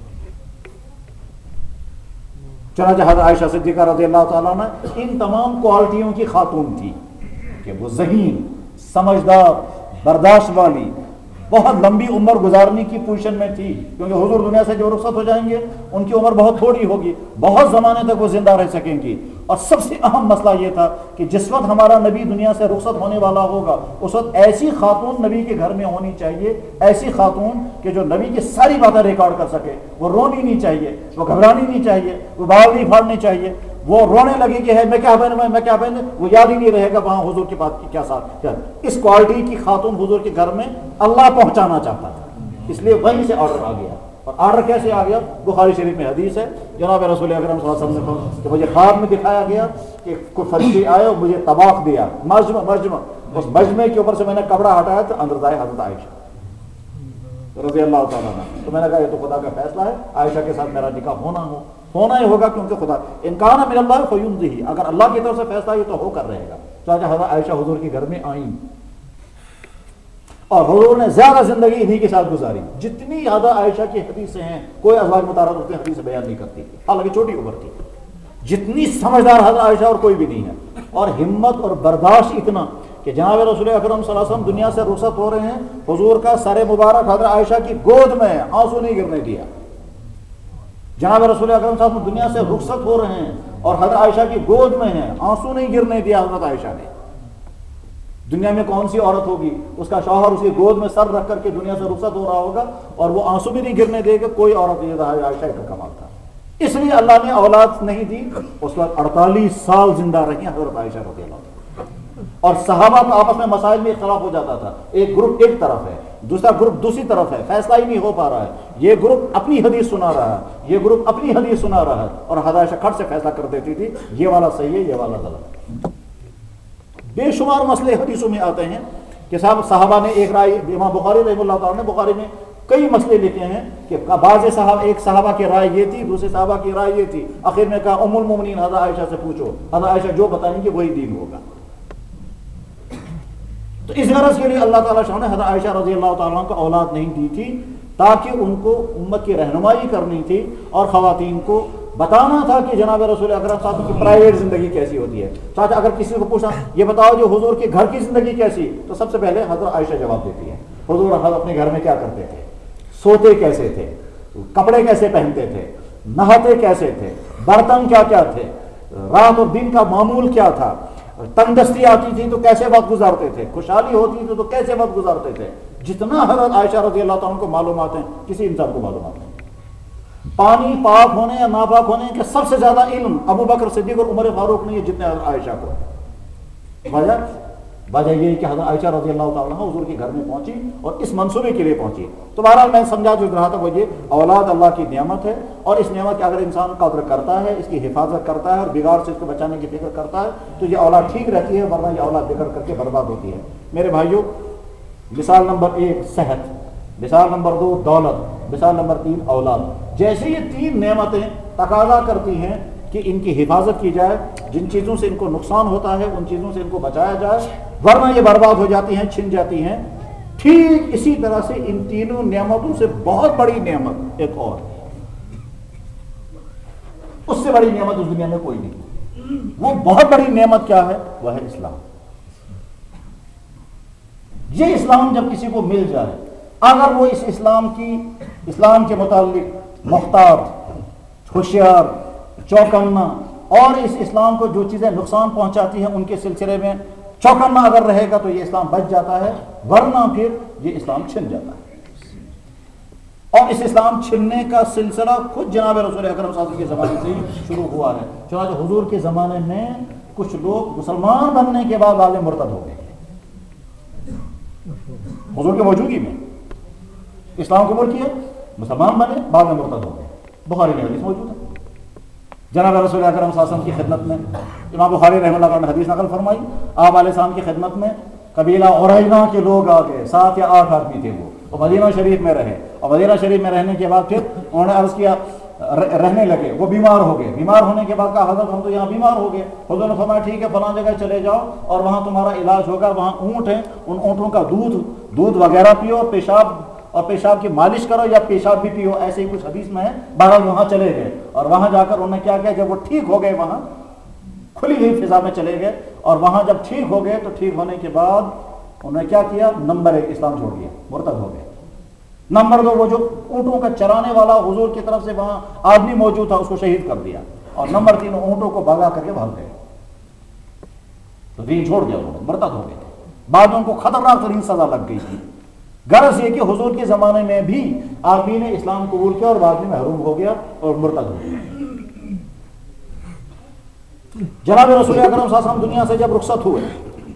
چنانچہ حضرت عائشہ صدیقہ رضی اللہ تعالیٰ عنہ ان تمام کوالٹیوں کی خاتون تھی کہ وہ ذہین، سمجھدار، برداشت والی، بہت لمبی عمر گزارنے کی پوزیشن میں تھی، کیونکہ حضور دنیا سے جو رخصت ہو جائیں گے ان کی عمر بہت تھوڑی ہوگی، بہت زمانے تک وہ زندہ رہ سکیں گی، اور سب سے اہم مسئلہ یہ تھا کہ جس وقت ہمارا نبی دنیا سے رخصت ہونے والا ہوگا اس وقت ایسی خاتون نبی کے گھر میں ہونی چاہیے، ایسی خاتون کہ جو نبی کی ساری باتیں ریکارڈ کر سکے، وہ رونی نہیں چاہیے، وہ گھبرانی نہیں چاہیے، وہ بال نہیں پھاڑنے چاہیے، وہ رونے لگے کہ ہے میں کیا پہنوں میں کیا پہنوں، وہ یاد ہی نہیں رہے گا وہاں حضور کی بات کی کیا ساتھ کیا۔ اس کوالٹی کی خاتون حضور کے گھر میں اللہ پہنچانا چاہتا تھا، اس لیے وہیں سے آرڈر آ گیا، اور آرڈر کیسے آ گیا؟ بخاری شریف میں حدیث ہے، جناب رسول اکرم صلی اللہ علیہ وسلم نے کہ مجھے خواب میں دکھایا گیا کہ کوئی فرشتے آئے اور مجھے طواف دیا، مجمع اس مجمع کے اوپر سے میں نے کپڑا ہٹایا تو اندر آئے حضرت عائشہ رضی اللہ تعالیٰ عنہ، تو میں نے کہا یہ تو خدا کا فیصلہ ہے، عائشہ کے ساتھ میرا نکاح ہونا ہی ہوگا، کیونکہ خدا انکان من اللہ فیمضی، اگر اللہ کی طرف سے فیصلہ یہ تو ہو کر رہے گا۔ چنانچہ حضرت عائشہ حضور کے گھر میں آئیں اور حضور نے زیادہ زندگی انہی کے ساتھ گزاری، جتنی حضرت عائشہ کی حدیثیں ہیں کوئی ازواج مطہرات اس کی حدیث بیان نہیں کرتی، حالانکہ چھوٹی عمر تھی، جتنی سمجھدار حضرت عائشہ اور کوئی بھی نہیں ہے، اور ہمت اور برداشت اتنا کہ جناب رسول اکرم صلی اللہ علیہ وسلم دنیا سے رخصت ہو رہے ہیں، حضور کا سر مبارک حضرت عائشہ کی گود میں آنسو نہیں گرنے دیا، جناب رسول اکرم صلی اللہ علیہ وسلم دنیا سے رخصت ہو رہے ہیں اور حضرت عائشہ کی گود میں ہیں، آنسو نہیں گرنے دیا حضرت عائشہ نے۔ دنیا میں کون سی عورت ہوگی اس کا شوہر اس کی گود میں سر رکھ کر کے دنیا سے رخصت ہو رہا ہوگا اور وہ آنسو بھی نہیں گرنے دے گا؟ کوئی عورت نہیں، عائشہ کا کمال تھا، اس لیے اللہ نے اولاد نہیں دی، اس وقت 48 سال زندہ رہی حضرت عائشہ رضی اللہ عنہ، اور صحابہ کا آپس میں مسائل میں اختلاف ہو جاتا تھا، ایک گروپ ایک طرف ہے، دوسرا گروپ دوسری طرف ہے، فیصلہ ہی نہیں ہو پا رہا ہے، یہ گروپ اپنی حدیث سنا رہا ہے، یہ گروپ اپنی حدیث سنا رہا ہے، اور حضرت عائشہ کھٹ سے فیصلہ کر دیتی تھی یہ والا صحیح ہے یہ والا غلط۔ بے شمار مسئلے حدیثوں میں آتے ہیں کہ صحابہ نے ایک رائے، امام بخاری رحمہ اللہ تعالیٰ نے بخاری میں کئی مسئلے لکھے ہیں کہ بعض ایک صحابہ کی رائے یہ تھی، دوسرے صحابہ کی رائے یہ تھی، آخر میں کہا ام المومنین حضرت عائشہ سے پوچھو، حضرت عائشہ جو بتائیں گے وہی دین ہوگا۔ تو اس غرض کے لیے اللہ تعالیٰ نے حضرت عائشہ رضی اللہ تعالیٰ کو اولاد نہیں دی تھی، تاکہ ان کو امت کی رہنمائی کرنی تھی اور خواتین کو بتانا تھا کہ جناب رسول اکرم صلی اللہ علیہ وسلم کی پرائیویٹ زندگی کیسی ہوتی ہے۔ ساتھ اگر کسی کو پوچھا یہ بتاؤ جو حضور کے گھر کی زندگی کیسی، تو سب سے پہلے حضرت عائشہ جواب دیتی ہے، حضور اپنے گھر میں کیا کرتے تھے، سوتے کیسے تھے، کپڑے کیسے پہنتے تھے، نہاتے کیسے تھے، برتن کیا کیا تھے، رات اور دن کا معمول کیا تھا، تندرستی آتی تھی تو کیسے وقت گزارتے تھے، خوشحالی ہوتی تھی تو کیسے وقت گزارتے تھے، جتنا حضرت عائشہ رضی اللہ تعالیٰ کو معلومات ہیں کسی انسان کو معلومات نہیں۔ پانی پاک ہونے یا ناپاک ہونے کے سب سے زیادہ علم ابو بکر صدیق اور عمر فاروق نہیں ہے جتنے حضرت عائشہ کو۔ وجہ یہ کہ حضرت عائشہ رضی اللہ تعالیٰ حضور کے گھر میں پہنچی اور اس منصوبے کے لیے پہنچی۔ تو بہرحال میں سمجھا جو رہا تھا وہ یہ اولاد اللہ کی نعمت ہے، اور اس نعمت کی اگر انسان قدر کرتا ہے، اس کی حفاظت کرتا ہے اور بگاڑ سے اس کو بچانے کی فکر کرتا ہے تو یہ اولاد ٹھیک رہتی ہے، ورنہ یہ اولاد بگڑ کر کے برباد ہوتی ہے۔ میرے بھائیوں، مثال نمبر 1 صحت، مثال نمبر 2 دولت، مثال نمبر 3 اولاد، جیسے یہ 3 نعمتیں تقاضا کرتی ہیں کہ ان کی حفاظت کی جائے، جن چیزوں سے ان کو نقصان ہوتا ہے ان چیزوں سے ان کو بچایا جائے ورنہ یہ برباد ہو جاتی ہیں، چھن جاتی ہیں، ٹھیک اسی طرح سے ان تینوں نعمتوں سے بہت بڑی نعمت ایک اور، اس سے بڑی نعمت اس دنیا میں کوئی نہیں۔ وہ بہت بڑی نعمت کیا ہے؟ وہ ہے اسلام۔ یہ اسلام جب کسی کو مل جائے، اگر وہ اس اسلام کے متعلق محتاط، ہوشیار، چوکنا، اور اس اسلام کو جو چیزیں نقصان پہنچاتی ہیں ان کے سلسلے میں چوکنا اگر رہے گا تو یہ اسلام بچ جاتا ہے، ورنہ پھر یہ اسلام چھن جاتا ہے۔ اور اس اسلام چھننے کا سلسلہ خود جناب رسول اکرم صلی اللہ علیہ وسلم کے زمانے سے ہی شروع ہوا ہے۔ چنانچہ حضور کے زمانے میں کچھ لوگ مسلمان بننے کے بعد بعد میں مرتد ہو گئے، حضور کی موجودگی میں اسلام قبول کیا، مسلمان بنے، بعد میں مرتد ہو گئے۔ بخاری میں حدیث موجود ہے، جناب رسول اکرم صلی اللہ علیہ وسلم کی خدمت میں امام بخاری رحمہ اللہ نے حدیث نقل فرمائی، آپ علیہ السلام کی خدمت میں قبیلہ عرینا کے لوگ آ گئے، 7 یا 8 آدمی تھے، وہ مدینہ شریف میں رہے، اور مدینہ شریف میں رہنے کے بعد پھر انہوں نے عرض کیا، رہنے لگے، وہ بیمار ہو گئے، بیمار ہونے کے بعد کہا حضرت ہم تو یہاں بیمار ہو گئے، حضور نے فرمایا ٹھیک ہے فلاں جگہ چلے جاؤ اور وہاں تمہارا علاج ہوگا، وہاں اونٹ ہیں، ان اونٹوں کا دودھ وغیرہ پیو، پیشاب کی مالش کرو یا پیشاب بھی پیو، ایسے ہی کچھ حدیث میں ہے۔ بہرحال وہاں چلے گئے اور وہاں جا کر انہوں نے کیا کیا، جب وہ ٹھیک ہو گئے وہاں کھلی ہوئی فضا میں چلے گئے، اور وہاں جب ٹھیک ہو گئے تو ٹھیک ہونے کے بعد انہوں نے کیا کیا، نمبر 1 اسلام چھوڑ دیا، مرتد ہو گئے۔ نمبر 2 وہ جو اونٹوں کا چرانے والا حضور کی طرف سے وہاں آدمی موجود تھا اس کو شہید کر دیا، اور نمبر 3 اونٹوں کو بھگا کر کے بھاگ گئے، تو دین چھوڑ دیا، انہوں نے مرتد ہو گئے تھے۔ بعد میں ان کو خطرناک ترین سزا لگ گئی تھی۔ غرض یہ کہ حضور کے زمانے میں بھی آدمی نے اسلام قبول کیا اور بعد میں محروم ہو گیا اور مرتد ہو گیا۔ جناب رسول اکرم صلی اللہ علیہ وسلم دنیا سے جب رخصت ہوئے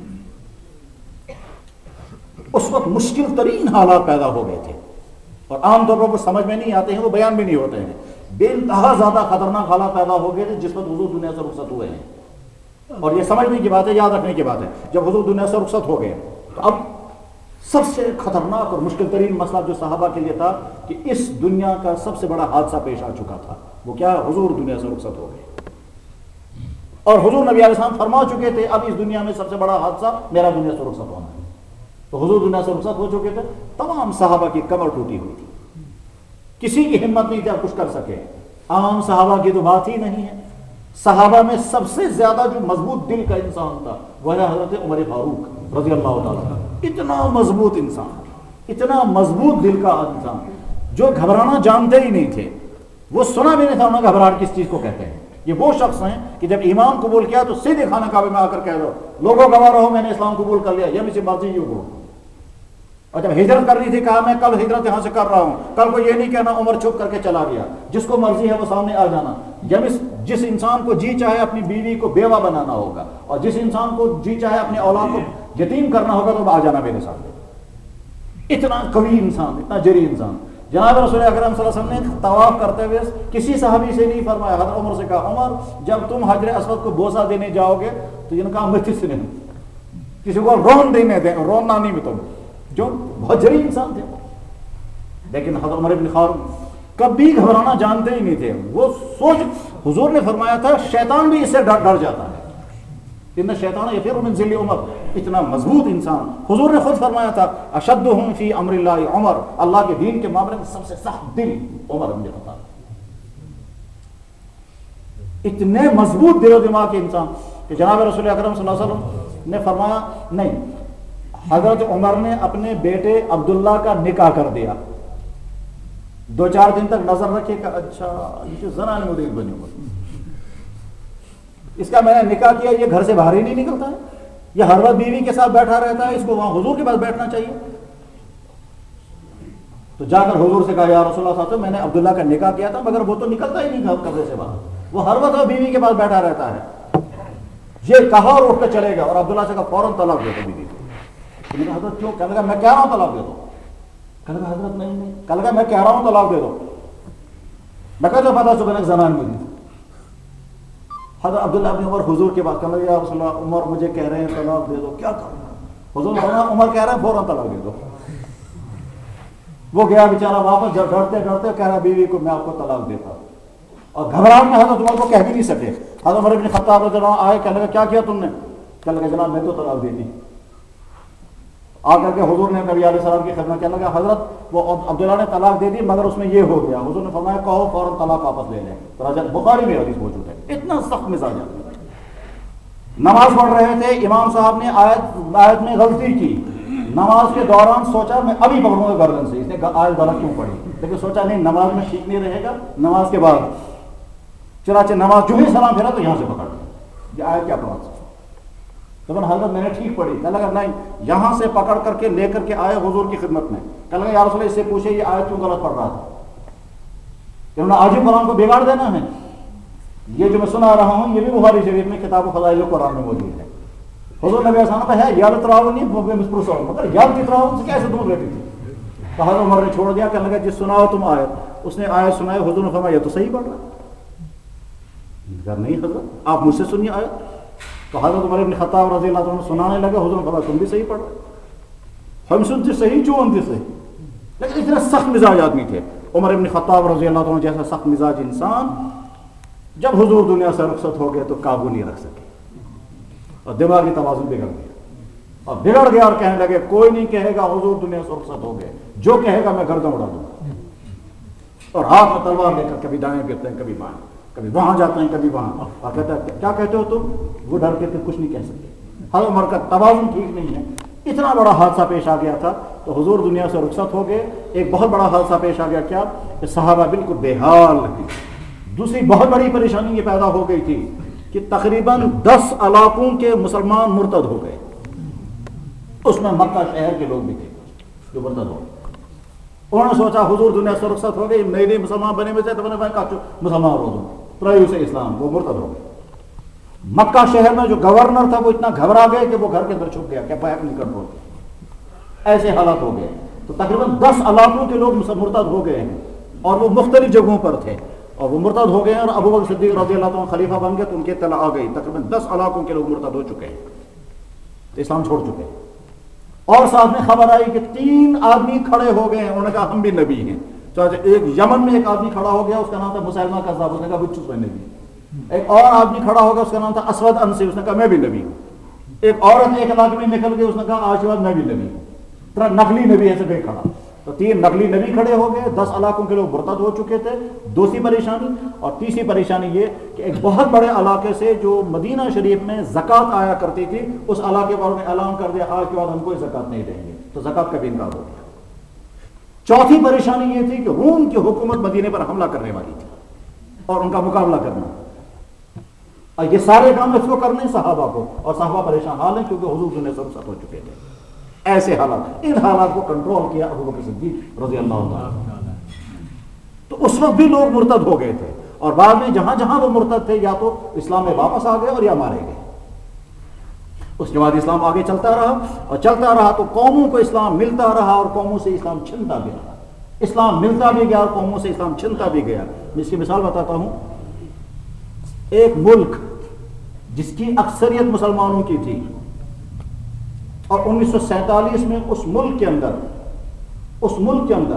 اس وقت مشکل ترین حالات پیدا ہو گئے تھے، اور عام طور پر وہ سمجھ میں نہیں آتے ہیں، وہ بیان بھی نہیں ہوتے ہیں۔ بے انتہا زیادہ خطرناک حالات پیدا ہو گئے تھے جس وقت حضور دنیا سے رخصت ہوئے ہیں، اور یہ سمجھنے کی بات ہے، یاد رکھنے کی بات ہے، جب حضور دنیا سے رخصت ہو گئے تو اب سب سے خطرناک اور مشکل ترین مسئلہ جو صحابہ کے لیے تھا کہ اس دنیا کا سب سے بڑا حادثہ پیش آ چکا تھا، وہ کیا ہے، حضور دنیا سے رخصت ہو گئے، اور حضور نبی علیہ السلام فرما چکے تھے اب اس دنیا میں سب سے بڑا حادثہ میرا دنیا سے رخصت ہونا ہے۔ تو حضور دنیا سے رخصت ہو چکے تھے، تمام صحابہ کی کمر ٹوٹی ہوئی تھی، کسی کی ہمت نہیں تھی آپ کچھ کر سکے۔ عام صحابہ کی تو بات ہی نہیں ہے، صحابہ میں سب سے زیادہ جو مضبوط دل کا انسان تھا وہ ہے حضرت عمر فاروق رضی اللہ تعالیٰ۔ اتنا مضبوط انسان، اتنا مضبوط دل کا انسان، جو گھبرانا جانتے ہی نہیں تھے، وہ سنا بھی نہیں تھا انہیں گھبراہٹ کس چیز کو کہتے ہیں۔ یہ وہ شخص ہیں کہ جب ایمان قبول کیا تو سیدھے خانہ کعبے میں آ کر کہہ دو لوگوں گواہ رہو میں نے اسلام قبول کر لیا، یہ مجھے مرضی یوں ہو۔ اور جب ہجرت کرنی تھی کہا میں کل ہجرت یہاں سے کر رہا ہوں، کل کو یہ نہیں کہنا عمر چھپ کر کے چلا گیا، جس کو مرضی ہے وہ سامنے آ جانا۔ جس انسان کو جی چاہے اپنی بیوی کو بیوہ بنانا ہوگا، اور جس انسان کو جی چاہے اپنے اولاد کو یتیم کرنا ہوگا تو آ جانا میرے سامنے۔ اتنا قوی انسان، اتنا جری انسان۔ جناب رسول اکرم صلی اللہ علیہ وسلم نے طواف کرتے ہوئے کسی صحابی سے نہیں فرمایا، حضرت عمر سے کہا عمر جب تم حجر اسود کو بوسہ دینے جاؤ گے تو ان کا مجلس نہیں، کسی کو روننا نہیں میں تم، جو بہت جری انسان تھے۔ لیکن حضرت عمر بن خطاب کبھی گھبرانا جانتے ہی نہیں تھے، وہ سوچ حضور نے فرمایا تھا شیطان بھی اس سے ڈر جاتا ہے، ان شیطان یفر من ذل عمر، اتنا مضبوط انسان۔ حضور نے خود فرمایا تھا اشدہم فی امر اللہ عمر، اللہ کے دین کے معاملے میں سب سے سخت دل عمر بن خطاب، اتنے مضبوط دل و دماغ کے انسان کہ جناب رسول اکرم صلی اللہ علیہ وسلم نے فرمایا نہیں، حضرت عمر نے اپنے بیٹے عبداللہ کا نکاح کر دیا، 2-4 دن تک نظر رکھے کہ اچھا یہ زنان مدیر بنی ہوئی، اس کا میں نے نکاح کیا، یہ گھر سے باہر ہی نہیں نکلتا ہے، یہ ہر وقت بیوی کے ساتھ بیٹھا رہتا ہے، اس کو وہاں حضور کے پاس بیٹھنا چاہیے۔ تو جا کر حضور سے کہا یا رسول اللہ صلی اللہ علیہ وسلم میں نے عبداللہ کا نکاح کیا تھا مگر وہ تو نکلتا ہی نہیں کمرے سے باہر، وہ ہر وقت بیوی کے پاس بیٹھا رہتا ہے۔ یہ کہا اور اٹھ کر چلے گا، اور عبداللہ سے کہا فوراً طلاق دے دو بیوی کو۔ نے کہا حضرت کیوں؟ کہنے لگا میں کہہ رہا ہوں طلاق دے دو۔ کہنے لگا حضرت نہیں، کہنے لگا میں کہہ رہا ہوں طلاق دے دو۔ میں کہا جو پتا سبحانہ زنان میں دی۔ حضرت عبداللہ بن عمر حضور کے بعد کہنے لگا یا رسول اللہ عمر مجھے کہہ رہے ہیں طلاق دے دو، کیا کروں؟ حضور نے عمر کہہ رہے ہیں فوراً طلاق دے دو۔ وہ گیا بیچارہ واپس، جب ڈرتے ڈرتے کہہ رہا بیوی کو میں آپ کو طلاق دیتا ہوں، اور گھبراہٹ میں حضرت عمر کو کہہ بھی نہیں سکے۔ حضرت عمر بن خطاب رضی اللہ عنہ آئے، کہنے لگا کیا کیا تم نے؟ کہنے لگا جناب میں تو طلاق دے دی۔ آ کر کے حضور نے نبی علیہ السلام کی خدمت کہنے لگا حضرت وہ عبداللہ نے طلاق دے دی مگر اس میں یہ ہو گیا۔ حضور نے فرمایا کہو فوراً طلاق واپس لے لیں، راجہ بخاری میں حدیث موجود ہے۔ اتنا سخت مزاج نماز پڑھ رہے تھے، امام صاحب نے آیت میں غلطی کی، نماز کے دوران سوچا میں ابھی پکڑوں گا گردن سے، اس نے آج غلط کیوں پڑھی، لیکن سوچا نہیں نماز میں ٹھیک نہیں رہے گا، نماز کے بعد چنانچہ نماز جو ہی سلام پھیرا تو یہاں سے پکڑ لیا، یہ آیت کیا پڑھا؟ تو حضرت میں نے ٹھیک پڑھی، کہنے لگا نہیں، یہاں سے پکڑ کر کے لے کر کے آئے حضور کی خدمت میں، کہنے لگا یا رسول اللہ اس سے پوچھے یہ آیت کیوں غلط پڑھ رہا تھا، کہ انہوں نے آج ہی قرآن کو بگاڑ دینا ہے؟ یہ جو میں سنا رہا ہوں یہ بھی بخاری شریف میں کتاب فضائل قرآن میں موجود ہے۔ حضور نبی صلی اللہ علیہ وسلم ہے یاد تراونی مگر یاد کی تراون سے کیسے دور رہتی تھی؟ تو حضرت عمر نے چھوڑ دیا، کہنے لگا جس سناؤ تم آیت، اس نے آیت سنائی، حضور نے فرمایا یہ تو صحیح پڑھ رہا ہے، نہیں حضرت آپ مجھ سے سنیے آیت۔ تو حضرت عمر بن خطاب رضی اللہ عنہ سنانے لگے، حضور نے فرمایا تم بھی صحیح پڑھ رہے، ہم سنتے صحیح جو انتے صحیح، لیکن اتنا سخت مزاج آدمی تھے عمر بن خطاب رضی اللہ عنہ جیسا سخت مزاج انسان، جب حضور دنیا سے رخصت ہو گئے تو قابو نہیں رکھ سکے اور دماغی توازن بگڑ گیا، اور بگڑ گیا اور کہنے لگے کوئی نہیں کہے گا حضور دنیا سے رخصت ہو گئے، جو کہے گا میں گردن اڑا دوں گا، اور ہاتھ میں تلوار لے کر کبھی دائیں گرتے ہیں کبھی بائیں، کبھی وہاں جاتے ہیں کبھی وہاں، اور کہتا ہے کیا کہتے ہو تم؟ وہ ڈر کے کچھ نہیں کہہ سکتے، حضرت عمر کا توازن ٹھیک نہیں ہے۔ اتنا بڑا حادثہ پیش آ گیا تھا تو حضور دنیا سے رخصت ہو گئے، ایک بہت بڑا حادثہ پیش آ گیا کیا کہ صحابہ بالکل بے حال تھے۔ دوسری بہت بڑی پریشانی یہ پیدا ہو گئی تھی کہ تقریباً 10 علاقوں کے مسلمان مرتد ہو گئے، اس میں مکہ شہر کے لوگ بھی تھے جو مرتد ہو گئے۔ انہوں نے سوچا حضور دنیا سے رخصت ہو گئی، نئے نئے مسلمان بنے میں سے تو مسلمان روزوں پرایو سے اسلام، وہ مرتد ہو گئے۔ مکہ شہر میں جو گورنر تھا وہ اتنا گھبرا گئے کہ وہ گھر کے اندر چھپ گیا کہ بیک نہیں کنٹرول، ایسے حالات ہو گئے۔ تو تقریباً 10 علاقوں کے لوگ مرتد ہو گئے ہیں اور وہ مختلف جگہوں پر تھے اور وہ مرتد ہو گئے ہیں، اور ابو بکر صدیق رضی اللہ عنہ خلیفہ بن گئے تو ان کی اطلاع آ گئی تقریباً 10 علاقوں کے لوگ مرتد ہو چکے ہیں، تو اسلام چھوڑ چکے ہیں۔ اور ساتھ میں خبر آئی کہ 3 آدمی کھڑے ہو گئے ہیں، انہوں نے کہا ہم بھی نبی ہیں۔ ایک یمن میں ایک آدمی کھڑا ہو گیا، اس کا نام تھا مسلمہ کذاب، اس نے کہا بچو میں نبی۔ ایک اور آدمی کھڑا ہوگا، اس کا نام تھا اسود انسی، اس نے کہا میں بھی نبی ہوں۔ ایک عورت ایک علاقے میں نکل گئی، اس نے کہا آج کے بعد میں بھی نبی ہوں۔ طرح نقلی نبی ایسے بھی کھڑا، تو 3 نقلی نبی کھڑے ہو گئے، 10 علاقوں کے لوگ مرتد ہو چکے تھے۔ دوسری پریشانی، اور تیسری پریشانی یہ کہ ایک بہت بڑے علاقے سے جو مدینہ شریف میں زکوٰۃ آیا کرتی تھی، اس علاقے والوں نے اعلان کر دیا آج کے بعد ہم کوئی زکوٰۃ نہیں دیں گے، تو زکوٰۃ کا بھی انکار ہو گیا۔ چوتھی پریشانی یہ تھی کہ روم کی حکومت مدینے پر حملہ کرنے والی تھی اور ان کا مقابلہ کرنا، اور یہ سارے کام اس کو کرنے صحابہ کو، اور صحابہ پریشان حال ہیں کیونکہ حضور دنیا سے رخصت ہو چکے تھے۔ ایسے حالات، ان حالات کو کنٹرول کیا ابو بکر صدیق رضی اللہ عنہ۔ تو اس وقت بھی لوگ مرتد ہو گئے تھے، اور بعد میں جہاں جہاں وہ مرتد تھے یا تو اسلام میں واپس آ گئے اور یا مارے گئے۔ اس کے بعد اسلام آگے چلتا رہا اور چلتا رہا، تو قوموں کو اسلام ملتا رہا اور قوموں سے اسلام چھنتا بھی رہا۔ اسلام ملتا بھی گیا اور قوموں سے اسلام چھنتا بھی گیا۔ میں اس کی مثال بتاتا ہوں۔ ایک ملک جس کی اکثریت مسلمانوں کی تھی، اور 1947 میں اس ملک کے اندر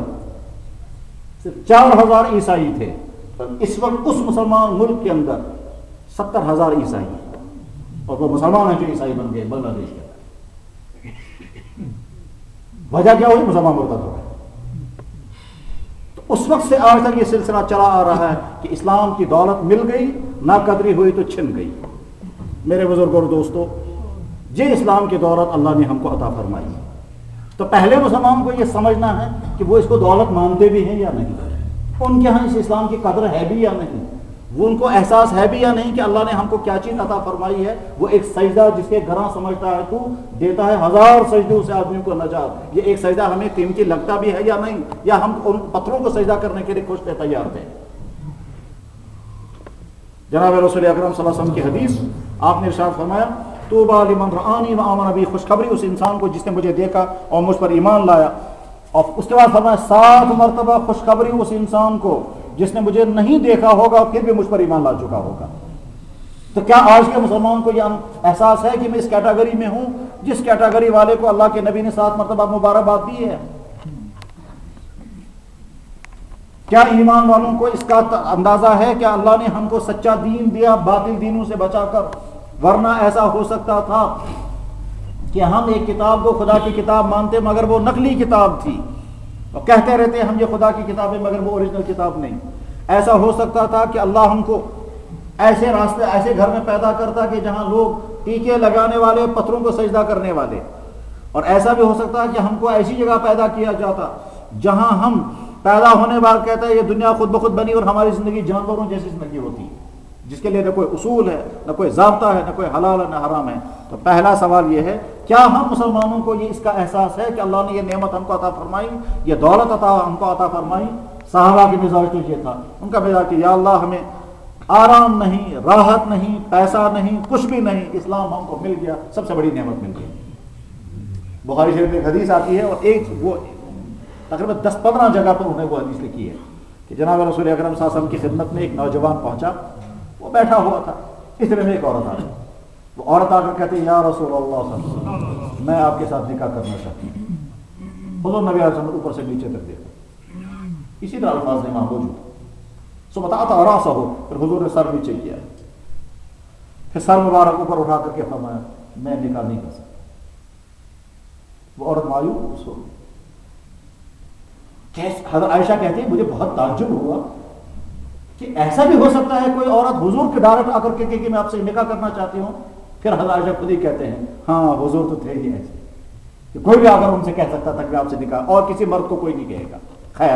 صرف 4000 عیسائی تھے، اس وقت اس مسلمان ملک کے اندر 70,000 عیسائی ہیں، اور وہ مسلمان ہیں جو عیسائی بن گئے بنگلہ دیش کے اندر۔ وجہ کیا ہوئی؟ مسلمان مرتد ہو گئے۔ تو اس وقت سے آج تک یہ سلسلہ چلا آ رہا ہے کہ اسلام کی دولت مل گئی، نہ قدری ہوئی تو چھن گئی۔ میرے بزرگوں اور دوستو، یہ اسلام کی دولت اللہ نے ہم کو عطا فرمائی، تو پہلے مسلمان کو یہ سمجھنا ہے کہ وہ اس کو دولت مانتے بھی ہیں یا نہیں، ان کے ہاں اس اسلام کی قدر ہے بھی یا نہیں، وہ ان کو احساس ہے بھی یا نہیں کہ اللہ نے ہم کو کیا چیز عطا فرمائی ہے۔ وہ ایک سجدہ جس کے گھراں سمجھتا ہے تو دیتا ہے 1000 سجدوں سے آدمیوں کو نجات، یہ ایک سجدہ ہمیں قیمتی لگتا بھی ہے یا نہیں، یا ہم ان پتھروں کو سجدہ کرنے کے لیے خوش پہ تیار تھے۔ جناب رسول اکرم صلی اللہ علیہ وسلم کی حدیث، آپ نے ارشاد فرمایا طوبیٰ لمن رآنی وآمن بی، خوشخبری اس انسان کو جس نے مجھے دیکھا اور مجھ پر ایمان لایا۔ اور اس کے بعد فرمایا 7 مرتبہ خوشخبری اس انسان کو جس نے مجھے نہیں دیکھا ہوگا پھر بھی مجھ پر ایمان لا چکا ہوگا۔ تو کیا آج کے مسلمان کو یہ احساس ہے کہ میں اس کیٹیگری میں ہوں جس کیٹیگری والے کو اللہ کے نبی نے 7 مرتبہ مبارکباد دی ہے؟ کیا ایمان والوں کو اس کا اندازہ ہے کہ اللہ نے ہم کو سچا دین دیا باطل دینوں سے بچا کر؟ ورنہ ایسا ہو سکتا تھا کہ ہم ایک کتاب کو خدا کی کتاب مانتے مگر وہ نقلی کتاب تھی، اور کہتے رہتے ہم یہ خدا کی کتاب ہے مگر وہ اوریجنل کتاب نہیں۔ ایسا ہو سکتا تھا کہ اللہ ہم کو ایسے راستے ایسے گھر میں پیدا کرتا کہ جہاں لوگ ٹیکے لگانے والے، پتھروں کو سجدہ کرنے والے، اور ایسا بھی ہو سکتا ہے کہ ہم کو ایسی جگہ پیدا کیا جاتا جہاں ہم پیدا ہونے بعد کہتا ہے یہ دنیا خود بخود بنی اور ہماری زندگی جانوروں جیسی زندگی ہوتی ہے جس کے لیے نہ کوئی اصول ہے، نہ کوئی ضابطہ ہے، نہ کوئی حلال ہے، نہ حرام ہے۔ تو پہلا سوال یہ ہے، کیا ہم مسلمانوں کو یہ اس کا احساس ہے کہ اللہ نے یہ نعمت ہم کو عطا فرمائی، یہ دولت ہم کو عطا فرمائی؟ صحابہ کے مزاج تو یہ تھا، ان کا مزاج کہ یا اللہ ہمیں آرام نہیں، راحت نہیں، پیسہ نہیں، کچھ بھی نہیں، اسلام ہم کو مل گیا، سب سے بڑی نعمت مل گئی۔ بخاری شریف میں ایک حدیث آتی ہے، اور ایک وہ تقریباً 10-15 جگہ پر انہوں نے وہ حدیث لکھی ہے کہ جناب رسول اکرم صلی اللہ علیہ وسلم کی خدمت میں ایک نوجوان پہنچا، وہ بیٹھا ہوا تھا، اتنے میں ایک عورت آ گئی، وہ عورت آ کر کہتی یا رسول اللہ صلی اللہ علیہ وسلم میں آپ کے ساتھ نکاح کرنا چاہتی ہوں۔ حضور نبی علیہ وسلم اوپر سے نیچے تک دیکھا، اسی طرح الفاظ میں موجود سبتعطا راسہ ہو، پھر حضور نے سر نیچے کیا، پھر سر مبارک اوپر اٹھا کر کے فرمایا میں نکاح نہیں کر سکتا۔ وہ عورت مایوس ہو، حضرت عائشہ کہتی ہے مجھے بہت تعجب ہوا کہ ایسا بھی ہو سکتا ہے کوئی عورت حضور کے ڈائریکٹ آ کر کے کہ میں آپ سے نکاح کرنا چاہتی ہوں۔ پھر حضرت عائشہ خود ہی کہتے ہیں ہاں حضور تو تھے ہی ایسے کہ کوئی بھی اگر ان سے کہہ سکتا تھا کہ آپ سے نکاح، اور کسی مرد کو کوئی نہیں کہے گا۔ خیر،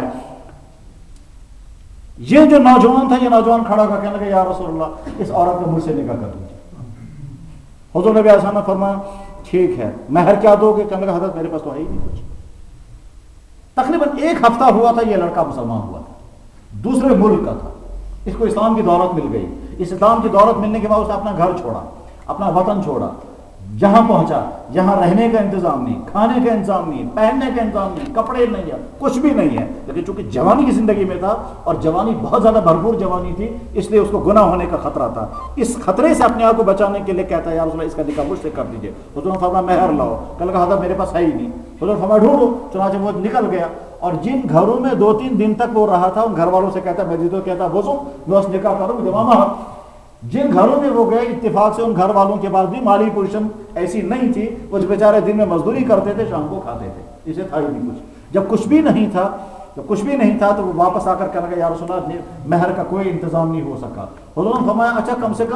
یہ جو نوجوان تھا، یہ نوجوان کھڑا کر کہنے لگا یا رسول اللہ اس عورت کو مجھ سے نکاح کر دیجیے۔ حضور نبی علیہ السلام نے فرمایا ٹھیک ہے، مہر کیا دو گے؟ کہنے لگا حضرت میرے پاس تو ہے ہی نہیں کچھ۔ تقریباً 1 ہفتہ ہوا تھا یہ لڑکا مسلمان ہوا تھا، دوسرے ملک کا تھا، اس کو اسلام کی دولت مل گئی۔ اس اسلام کی دولت ملنے کے بعد اس نے اپنا گھر چھوڑا، اپنا وطن چھوڑا، جہاں پہنچا جہاں رہنے کا انتظام نہیں، کھانے کا انتظام نہیں، پہننے کا انتظام نہیں، کپڑے نہیں ہے، کچھ بھی نہیں ہے، لیکن چونکہ جوانی کی زندگی میں تھا اور جوانی بہت زیادہ بھرپور جوانی تھی، اس لیے اس کو گناہ ہونے کا خطرہ تھا۔ اس خطرے سے اپنے آپ کو بچانے کے لیے کہتا ہے یا رسول اللہ اس کا نکاح مجھ سے کر دیجیے۔ حضور نے فرمایا مہر لاؤ، کہنے لگا حضرت میرے پاس ہے ہی نہیں۔ حضور نے فرمایا ڈھونڈو، چنانچہ وہ نکل گیا، اور جن گھروں میں 2-3 دن تک وہ رہا تھا ان گھر والوں سے کہتا میں تو کہتا بوزوں میں اس نکاح کروں جمامہ۔ جن گھروں میں وہ گئے اتفاق سے ان گھر والوں کے پاس بھی مالی پوزیشن ایسی نہیں تھی، وہ بیچارے دن میں مزدوری کرتے تھے، شام کو کھاتے تھے، اسے تھا ہی نہیں کچھ۔ جب کچھ بھی نہیں تھا تو وہ واپس آ کر کہنے لگا یا رسول اللہ مہر کا کوئی انتظام نہیں ہو سکا۔ حضور نے فرمایا اچھا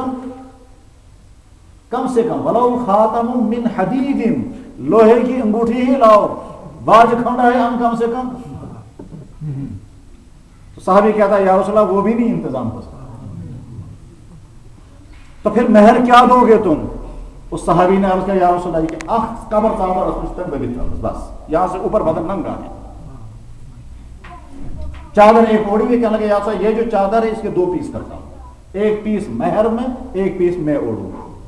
کم سے کم ولو خاتم من حدید، لوہے کی انگوٹھی ہی لاؤ، باج کھنڈا ہے ہم کم سے کم۔ تو صحابی کہتا ہے یا رسول اللہ وہ بھی نہیں انتظام ہو سکتا، تو پھر مہر کیا دو گے تم؟ اس صحابی نے عرض کیا یا رسول اللہ کہ قبر صاحب رسول بس یہاں سے اوپر بدن ننگا ہے، چادر ایک اوڑی ہوئی، کہنے لگے یا رسول اللہ یہ جو چادر ہے اس کے 2 پیس کرتا ہوں، ایک پیس مہر میں، ایک پیس میں اوڑوں۔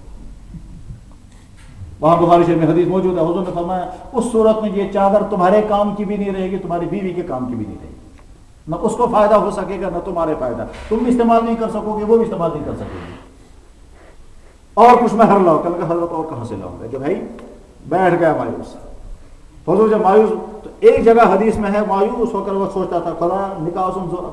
وہاں بخاری شریف میں حدیث موجود ہے، حضور نے فرمایا اس صورت میں یہ چادر تمہارے کام کی بھی نہیں رہے گی، تمہاری بیوی کے کام کی بھی نہیں رہے گی، نہ اس کو فائدہ ہو سکے گا نہ تمہارے فائدہ، تم بھی استعمال نہیں کر سکو گے، وہ بھی استعمال نہیں کر سکے گی۔ اور کچھ مہر لاؤ، کہ حضرت اور کہاں سے لاؤں گا؟ جو بھائی بیٹھ گیا مایوس۔ حضور جب مایوس، تو ایک جگہ حدیث میں ہے مایوس ہو کر وہ سوچتا تھا خدا نکاح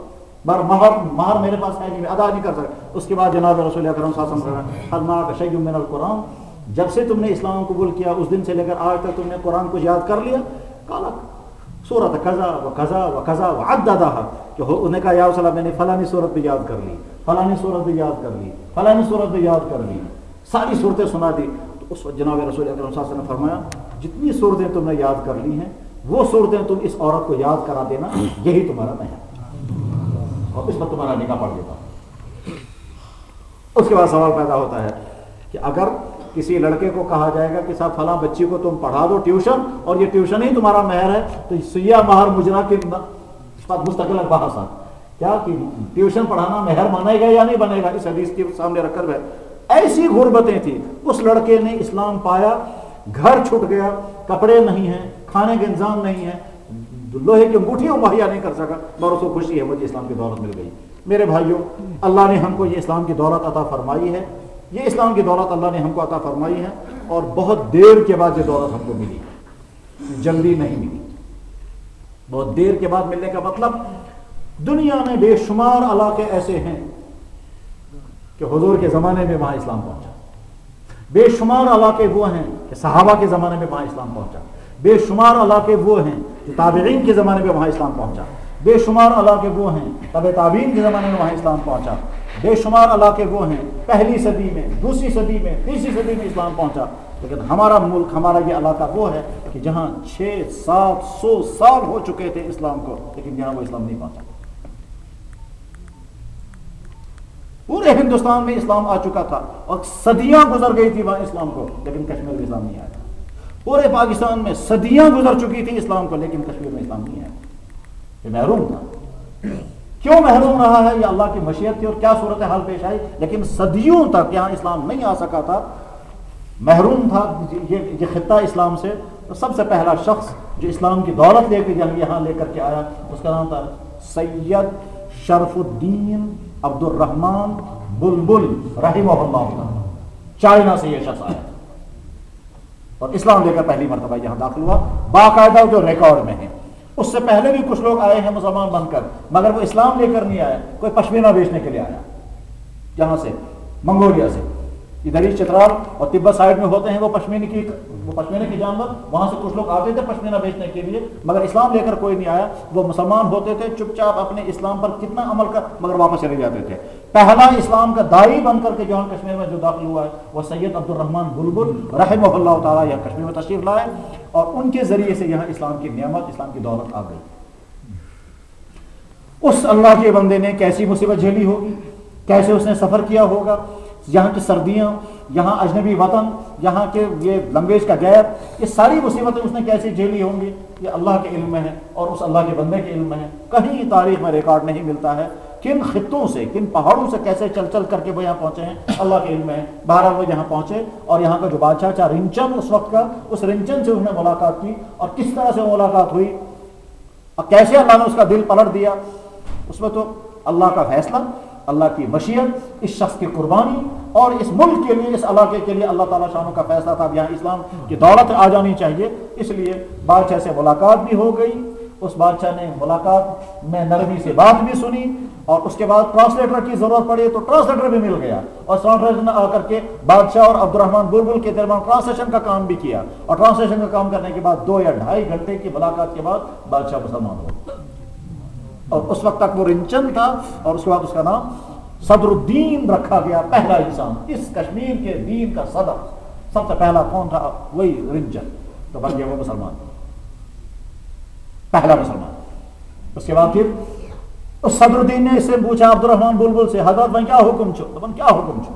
مہر میرے پاس ہے نہیں، میں ادا نہیں کر سکتا۔ اس کے بعد جناب رسول اکرم صلی اللہ علیہ وسلم فرمایا شیء من القرآن، جب سے تم نے اسلام قبول کیا اس دن سے لے کر آج تک تم نے قرآن کو یاد کر لیا؟ کالا سورۃ کذا و کذا و کذا وعددها، کہ انہوں نے کہا یا رسول اللہ میں نے فلانی سورت بھی یاد کر لی، فلانی سورت بھی یاد کر لی، فلانی سورت بھی یاد کر لی، ساری صورتیں سنا دی۔ تو اس وقت جناب رسول اکرم صلی اللہ علیہ وسلم نے فرمایا جتنی صورتیں تم نے یاد کر لی ہیں وہ صورتیں تم اس عورت کو یاد کرا دینا، یہی تمہارا مہر، اور اس پر تمہارا نکاح پڑھ دیتا۔ اس کے بعد سوال پیدا ہوتا ہے کہ اگر کسی لڑکے کو کہا جائے گا کہ صاحب فلاں بچی کو تم پڑھا دو ٹیوشن، اور یہ ٹیوشن ہی تمہارا مہر ہے، تو سیاہ مہر مجرا کی مستقل بحث ہے کیا کہ ٹیوشن پڑھانا مہر مانے گا یا نہیں بنے گا۔ اس حدیث کے سامنے رکھ کر ایسی غربتیں تھیں، اس لڑکے نے اسلام پایا، گھر چھٹ گیا، کپڑے نہیں ہیں، کھانے کا انتظام نہیں ہے، لوہے کی انگوٹھیاں مہیا نہیں کر سکا، اور اس کو خوشی ہے مجھے اسلام کی دولت مل گئی۔ میرے بھائیوں، اللہ نے ہم کو یہ اسلام کی دولت عطا فرمائی ہے، یہ اسلام کی دولت اللہ نے ہم کو عطا فرمائی ہے، اور بہت دیر کے بعد یہ دولت ہم کو ملی، جلدی نہیں ملی، بہت دیر کے بعد ملنے کا مطلب دنیا میں بے شمار علاقے ایسے ہیں کہ حضور کے زمانے میں وہاں اسلام پہنچا، بے شمار علاقے وہ ہیں کہ صحابہ کے زمانے میں وہاں اسلام پہنچا، بے شمار علاقے وہ ہیں کہ تابعین کے زمانے میں وہاں اسلام پہنچا، بے شمار علاقے وہ ہیں تبع تابعین کے زمانے میں وہاں اسلام پہنچا، بے شمار علاقے وہ ہیں پہلی صدی میں، دوسری صدی میں، تیسری صدی میں اسلام پہنچا۔ لیکن ہمارا ملک, ہمارا یہ علاقہ وہ ہے کہ جہاں 600-700 سال ہو چکے تھے اسلام کو, لیکن یہاں وہ اسلام نہیں پہنچا. پورے ہندوستان میں اسلام آ چکا تھا اور صدیاں گزر گئی تھی وہاں اسلام کو, لیکن کشمیر میں اسلام نہیں آیا. پورے پاکستان میں صدیاں گزر چکی تھی اسلام کو, لیکن کشمیر میں اسلام نہیں آیا. یہ محروم تھا. کیوں محروم رہا ہے؟ یہ اللہ کی مشیت تھی اور کیا صورتحال پیش آئی, لیکن صدیوں تک یہاں اسلام نہیں آ سکا تھا, محروم تھا یہ خطہ اسلام سے. تو سب سے پہلا شخص جو اسلام کی دولت لے کے یہاں لے کر کے آیا, اس کا نام تھا سید شرف الدین عبد الرحمن بلبل رحمہ اللہ تعالی. چائنا سے یہ شخص آیا اور اسلام لے کر پہلی مرتبہ یہاں داخل ہوا, باقاعدہ جو ریکارڈ میں ہے. اس سے پہلے بھی کچھ لوگ آئے ہیں مسلمان بن کر, مگر وہ اسلام لے کر نہیں آیا. کوئی پشمینہ بیچنے کے لیے آیا جہاں سے, منگولیا سے. ادھر ہی چترال اور تبت سائڈ میں ہوتے ہیں وہ پشمینے کے جانور, وہاں سے کچھ لوگ آتے تھے پشمینہ بیچنے کے لیے, مگر اسلام لے کر کوئی نہیں آیا. وہ مسلمان ہوتے تھے, چپ چاپ اپنے اسلام پر کتنا عمل کر مگر واپس چلے جاتے تھے. پہلا اسلام کا داعی بن کر کے جو کشمیر میں جو داخل ہوا ہے وہ سید عبد الرحمن بلبل رحمہ اللہ تعالیٰ یہاں کشمیر میں تشریف لائے, اور ان کے ذریعے سے یہاں اسلام کی نعمت, اسلام کی دولت آ گئی. اس اللہ کے بندے نے کیسی مصیبت جھیلی ہوگی, کیسے اس نے سفر کیا ہوگا, یہاں کی سردیاں, یہاں اجنبی وطن, یہاں کے یہ لنگویج کا گیپ, یہ ساری مصیبتیں اس نے کیسے جھیلی ہوں گی, یہ اللہ کے علم میں ہے اور اس اللہ کے بندے کے علم میں ہے. کہیں تاریخ میں ریکارڈ نہیں ملتا ہے کن خطوں سے, کن پہاڑوں سے کیسے چل چل کر کے وہ یہاں پہنچے ہیں, اللہ کے علم میں ہے. بہرحال وہ یہاں پہنچے اور یہاں کا جو بادشاہ تھا رنچن اس وقت کا, اس رنچن سے انہوں نے ملاقات کی, اور کس طرح سے ملاقات ہوئی اور کیسے اللہ نے اس کا دل پلٹ دیا. اس میں تو اللہ کا فیصلہ, اللہ کی مشیت, اس شخص کی قربانی اور اس ملک کے لیے, اس علاقے کے لیے اللہ تعالیٰ شانوں کا فیصلہ تھا. اب یہاں اسلام کی دولت آ جانی چاہیے, اس لیے بادشاہ سے ملاقات بھی ہو گئی. اس بادشاہ نے ملاقات میں نرمی سے بات بھی سنی, اور اس کے بعد ٹرانسلیٹر کی ضرورت پڑی تو ٹرانسلیٹر بھی مل گیا, اور ٹرانسلیٹر نے آ کر کے بادشاہ اور عبد الرحمن بلبل کے درمیان ٹرانسلیشن کا کام بھی کیا. اور ٹرانسلیشن کا کام کرنے کے بعد 2 یا 2.5 گھنٹے کی ملاقات کے بعد بادشاہ مسلمان ہوا. اور اس وقت تک وہ رنچن تھا, اور اس کے بعد اس کا نام صدر الدین رکھا گیا. پہلا انسان اس کشمیر کے دین کا صدر, سب سے پہلا کون تھا؟ وہی رنچن. تو بن گیا وہ مسلمان, پہلا مسلمان. اس کے بعد پھر اس صدر الدین نے اس سے پوچھا عبد الرحمن بلبل سے, حضرت بھائی کیا حکم چھو؟ تو کیا حکم چھو؟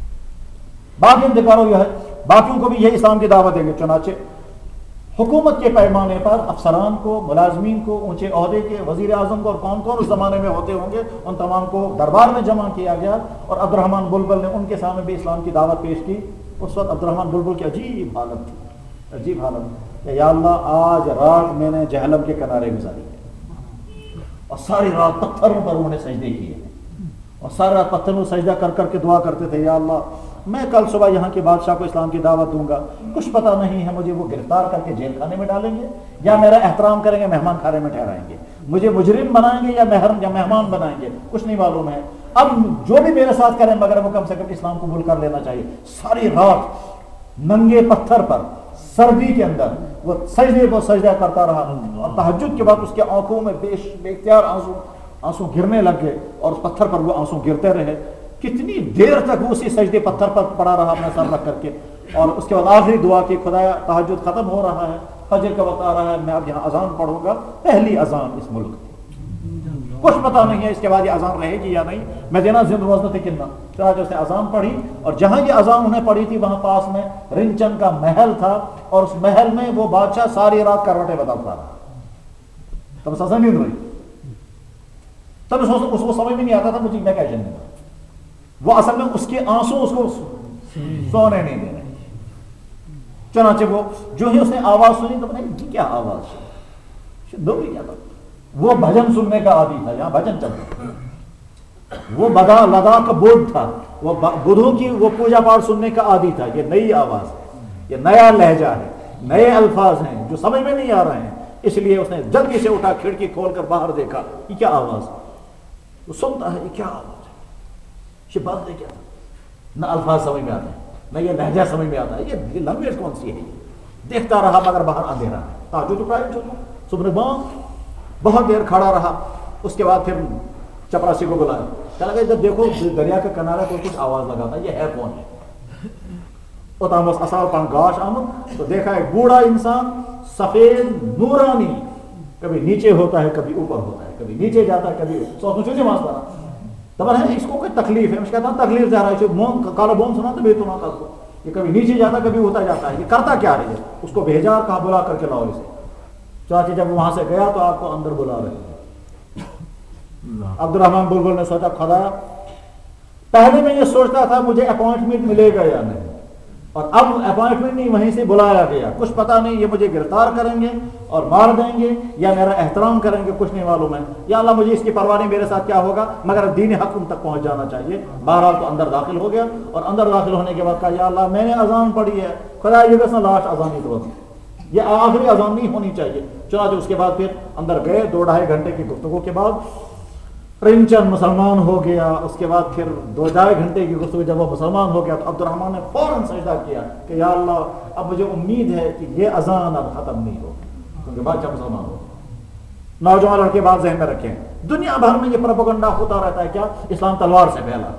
باقی دکھاؤ یہ ہے, باقیوں کو بھی یہ اسلام کی دعوت دیں گے. چنانچہ حکومت کے پیمانے پر افسران کو, ملازمین کو, اونچے عہدے کے, وزیر اعظم کو, اور کون کون اس زمانے میں ہوتے ہوں گے, ان تمام کو دربار میں جمع کیا گیا. اور عبد الرحمن بلبل نے ان کے سامنے بھی اسلام کی دعوت پیش کی. اس وقت عبد الرحمن بلبل کی عجیب حالت تھی, عجیب حالت کہ یا اللہ آج رات میں نے جہلم کے کنارے گزاری, اور ساری رات پتھروں پر انہوں نے سجدے کیے, اور ساری رات پتھروں سجدہ کر کر کے دعا کرتے تھے, یا اللہ میں کل صبح یہاں کے بادشاہ کو اسلام کی دعوت دوں گا, کچھ پتہ نہیں ہے مجھے وہ گرفتار کر کے جیل خانے میں ڈالیں گے یا میرا احترام کریں گے, مہمان خانے میں ٹھہرائیں گے, مجھے مجرم بنائیں گے یا مہمان بنائیں گے, کچھ نہیں معلوم ہے. اب جو بھی میرے ساتھ کریں مگر وہ کم سے کم اسلام قبول کر لینا چاہیے. ساری رات ننگے پتھر پر سردی کے اندر وہ سجدے کو سجدہ کرتا رہا, اور تہجد کے بعد اس کے آنکھوں میں بے اختیار آنسو گرنے لگ گئے, اور اس پتھر پر وہ آنسو گرتے رہے. کتنی دیر تک وہ اسی سجدے پتھر پر پڑا رہا اپنا سر رکھ کر کے, اور اس کے بعد آخری دعا کی, خدایا تہجد ختم ہو رہا ہے, فجر کا وقت آ رہا ہے, میں اب یہاں اذان پڑھوں گا, پہلی اذان اس ملک کی. کچھ پتہ نہیں ہے اس کے بعد یہ اذان رہے گی یا نہیں. میں دینا زند روزنت کننا, چنانچہ اس نے اذان پڑھی, اور جہاں یہ اذان انہیں پڑھی تھی وہاں پاس میں رنچن کا محل تھا, اور اس محل میں وہ بادشاہ ساری رات کروٹیں بدلتا رہا. تب اس اذان نہیں ہوئی, تب اس کو سمجھ میں نہیں آتا تھا مجھے میں کیا جاننے کا. وہ اصل میں اس کے آنسو اس کو سونے نہیں دے رہے. چنانچہ وہ جو ہی اس نے آواز سنی تو پتہ نہیں کیا آواز دوری کیا تھا. وہ بھجن سننے کا عادی تھا, یہاں بھجن چلتا تھا. وہ لداخ کا بدھ تھا, وہ بدھوں کی وہ پوجا پاٹ سننے کا عادی تھا. یہ نئی آواز ہے, یہ نیا لہجہ ہے, نئے الفاظ ہیں جو سمجھ میں نہیں آ رہے ہیں. اس لیے اس نے جلدی سے اٹھا, کھڑکی کھول کر باہر دیکھا, یہ کیا آواز ہے. وہ سنتا ہے یہ کیا آواز ہے, یہ بات ہے کیا تھا. نہ الفاظ سمجھ میں آتے ہیں, نہ یہ لہجہ سمجھ میں آتا ہے, یہ لینگویج کون سی ہے. یہ دیکھتا رہا مگر باہر اندھیرا ہے. تہجد ٹائم چلو, صبح بانگ, بہت دیر کھڑا رہا. اس کے بعد پھر چپراسی کو بلایا, کہا لگا جب دیکھو دریا کا کنارہ کوئی کچھ آواز لگاتا ہے, یہ ہے کون ہے. اوتام اصل پان گاش آمد تو دیکھا ایک بوڑھا انسان سفید نورانی کبھی نیچے ہوتا ہے کبھی اوپر ہوتا ہے, کبھی نیچے جاتا ہے کبھی سوچ چھوٹی ماس پڑا دبر ہے اس کو کوئی تکلیف ہے, میں کہتا ہوں تکلیف جا رہا ہے کالا بون سنا تو بیتو نہ کو یہ کبھی نیچے جاتا کبھی ہوتا جاتا ہے, یہ کرتا کیا رہی ہے. اس کو بھیجا کہا بلا کر کے لاؤ اسے. چاچی جب وہاں سے گیا تو آپ کو اندر بلا رہے ہیں. عبد الرحمن بلبل نے سوچا خدا پہلے میں یہ سوچتا تھا مجھے اپوائنٹمنٹ ملے گا یا نہیں, اور اب اپوائنٹمنٹ نہیں وہیں سے بلایا گیا, کچھ پتا نہیں یہ مجھے گرفتار کریں گے اور مار دیں گے یا میرا احترام کریں گے, کچھ نہیں معلوم ہے. یا اللہ مجھے اس کی پرواہ نہیں میرے ساتھ کیا ہوگا, مگر دین حق ان تک پہنچ جانا چاہیے. بہرحال تو اندر داخل ہو گیا, اور اندر داخل ہونے کے بعد کہا یا اللہ میں نے اذان پڑھی ہے, خدا یہ بس لاش اذان ہی تو یہ آخری اذان نہیں ہونی چاہیے. چنانچہ اس کے بعد پھر اندر گئے, 2-2.5 گھنٹے کی گفتگو کے بعد پرنچن مسلمان ہو گیا. اس کے بعد پھر 2-2.5 گھنٹے کی گفتگو جب وہ مسلمان ہو گیا تو عبد الرحمن نے فوراً سجدہ کیا کہ یا اللہ اب مجھے امید ہے کہ یہ اذان اب ختم نہیں ہو, کیونکہ بادشاہ مسلمان ہو. نوجوان لڑکے بات ذہن میں رکھیں, دنیا بھر میں یہ پروپیگنڈا ہوتا رہتا ہے کیا اسلام تلوار سے پھیلا.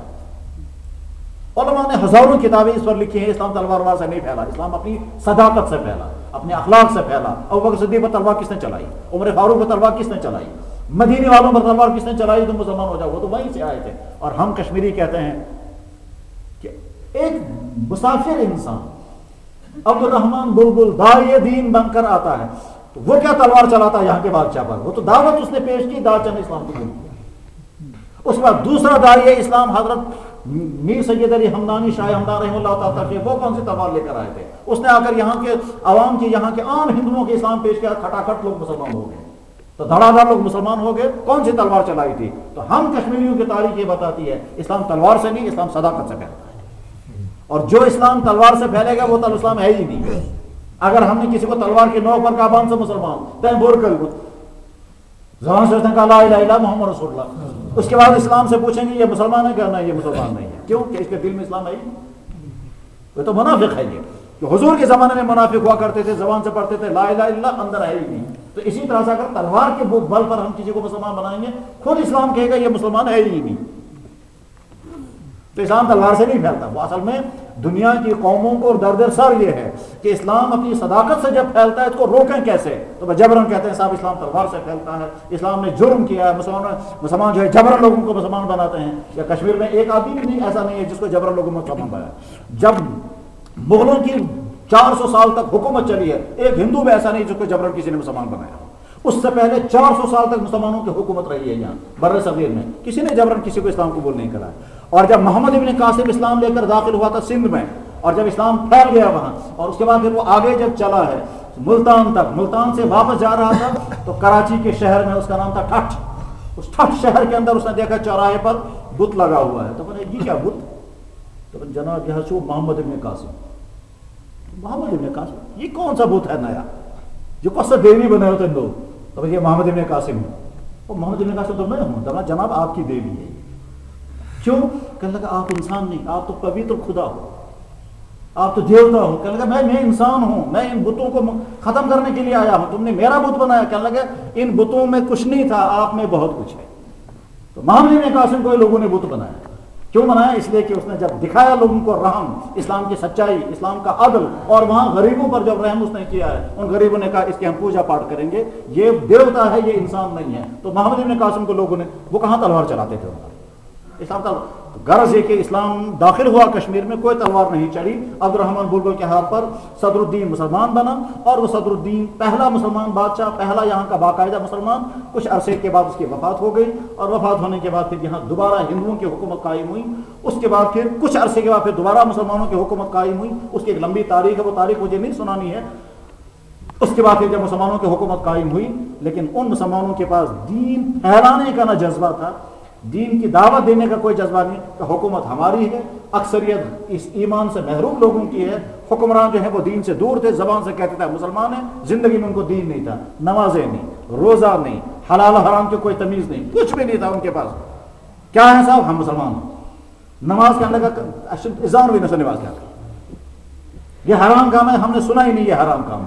علماء نے ہزاروں کتابیں اس پر لکھی ہیں, اسلام تلوار سے نہیں پھیلا, اسلام اپنی صداقت سے پھیلا, اپنے اخلاق سے پھیلا. ابوبکر صدیق پر تلوار کس نے چلائی, عمر فاروق پر تلوار کس نے چلائی, مدینے والوں پر تلوار کس نے چلائی تو مسلمان ہو جاؤ, وہ تو وہیں سے آئے تھے. اور ہم کشمیری کہتے ہیں کہ ایک مسافر انسان عبد الرحمن بلبل داعی دین بن کر آتا ہے تو وہ کیا تلوار چلاتا ہے یہاں کے بادشاہ پر, وہ تو دعوت اس نے پیش کی, داعیہ نے اسلام کو. اس کے بعد دوسرا داعیہ اسلام حضرت میر سید علی ہمدانی شاہ ہمدان رحمہ اللہ تعالیٰ, وہ کون سی تلوار لے کر آئے تھے؟ اس نے آ کر یہاں کے عوام کی, یہاں کے عام ہندوؤں کے اسلام پیش کیا, کھٹاکھٹ لوگ مسلمان ہو گئے, تو دھڑا دھڑ لوگ مسلمان ہو گئے. کون سی تلوار چلائی تھی؟ تو ہم کشمیریوں کی تاریخ یہ بتاتی ہے اسلام تلوار سے نہیں, اسلام صداقت سے پھیلتا ہے. اور جو اسلام تلوار سے پھیلے گا وہ اسلام ہے ہی نہیں. اگر ہم نے کسی کو تلوار کی نوک پر کہا بان سے مسلمان تین بور کر زبان سے کہا لا الہ الا محمد رسول اللہ, اس کے بعد اسلام سے پوچھیں گے یہ مسلمان ہے, کہنا یہ مسلمان نہیں ہے. کیوں کہ اس کے دل میں اسلام ہے ہی, وہ تو منافق ہے. یہ کہ حضور کے زمانے میں منافق ہوا کرتے تھے, زبان سے پڑھتے تھے لا الہ الا اللہ, اندر ہے ہی نہیں. تو اسی طرح سے اگر تلوار کے بل پر ہم کسی کو مسلمان بنائیں گے, خود اسلام کہے گا یہ مسلمان ہے ہی نہیں. تو اسلام تلوار سے نہیں پھیلتا. وہ اصل میں دنیا کی قوموں کو دردر سر یہ ہے کہ اسلام اپنی صداقت سے جب پھیلتا ہے اس کو روکیں کیسے. تو جبرن کہتے ہیں صاحب اسلام تلوار سے پھیلتا ہے, اسلام نے جرم کیا ہے, مسلمان جو ہے جبرن لوگوں کو مسلمان بناتے ہیں. یا کشمیر میں ایک آدمی بھی نہیں ایسا نہیں ہے جس کو جبرن لوگوں میں مسلمان بنایا. جب مغلوں کی 400 سال تک حکومت چلی ہے, ایک ہندو بھی ایسا نہیں جس کو جبرن کسی نے مسلمان بنایا. اس سے پہلے 400 سال تک مسلمانوں کی حکومت رہی ہے یہاں بر صغیر میں, کسی نے جبرن کسی کو اسلام قبول نہیں کرا. اور جب محمد ابن قاسم اسلام لے کر داخل ہوا تھا سندھ میں, اور جب اسلام پھیل گیا وہاں, اور اس کے بعد پھر وہ آگے جب چلا ہے ملتان تک, ملتان سے واپس جا رہا تھا تو کراچی کے شہر میں اس کا نام تھا ٹھٹھ. اس ٹھٹھ شہر کے اندر اس نے دیکھا چوراہے پر بت لگا ہوا ہے. تو بولے یہ کیا بت؟ تو جناب یہ سو محمد ابن قاسم. محمد ابن قاسم یہ کون سا بت ہے نیا جو کس دیوی بنے ہوتے ہیں لوگ؟ تو یہ محمد ابن قاسم ہے. اور محمد ابن قاسم تو میں ہوں. تو جناب آپ کی دیوی ہے. کیوں؟ کہنے لگا آپ انسان نہیں, آپ تو پوتر خدا ہو, آپ تو دیوتا ہو. کہنے لگا میں انسان ہوں, میں ان بتوں کو ختم کرنے کے لیے آیا ہوں, تم نے میرا بت بنایا. کہنے لگا ان بتوں میں کچھ نہیں تھا, آپ میں بہت کچھ ہے. تو محمد ابن قاسم کو لوگوں نے بت بنایا. کیوں بنایا؟ اس لیے کہ اس نے جب دکھایا لوگوں کو رحم, اسلام کی سچائی, اسلام کا عدل, اور وہاں غریبوں پر جب رحم اس نے کیا ہے, ان غریبوں نے کہا اس کی ہم پوجا پاٹ کریں گے, یہ دیوتا ہے یہ انسان نہیں ہے. تو محمد ابن قاسم کو لوگوں نے, وہ کہاں تلوار چلاتے تھے؟ اسلام غرض یہ کہ اسلام داخل ہوا کشمیر میں, کوئی تلوار نہیں چلی. عبد الرحمن بلبل کے ہاتھ پر صدر الدین مسلمان بنا, اور وہ صدر الدین پہلا مسلمان بادشاہ, پہلا یہاں کا باقاعدہ مسلمان. کچھ عرصے کے بعد اس کی وفات ہو گئی, اور وفات ہونے کے بعد پھر یہاں دوبارہ ہندوؤں کی حکومت قائم ہوئی. اس کے بعد پھر کچھ عرصے کے بعد پھر دوبارہ مسلمانوں کی حکومت قائم ہوئی. اس کی ایک لمبی تاریخ ہے, وہ تاریخ مجھے نہیں سنانی ہے. اس کے بعد پھر جب مسلمانوں کی حکومت قائم ہوئی, لیکن ان مسلمانوں کے پاس دین پھیلانے کا نہ جذبہ تھا, دین کی دعوت دینے کا کوئی جذبہ نہیں کہ حکومت ہماری ہے, اکثریت اس ایمان سے محروم لوگوں کی ہے. حکمران جو ہیں وہ دین سے دور تھے, زبان سے کہتے تھے مسلمان ہیں, زندگی میں ان کو دین نہیں تھا, نمازیں نہیں, روزہ نہیں, حلال حرام کی کوئی تمیز نہیں, کچھ بھی نہیں تھا ان کے پاس. کیا ہے صاحب؟ ہم مسلمان ہیں. نماز کے اندر اذان بھی نہ نماز کیا, یہ حرام کام ہے, ہم نے سنا ہی نہیں یہ حرام کام ہے.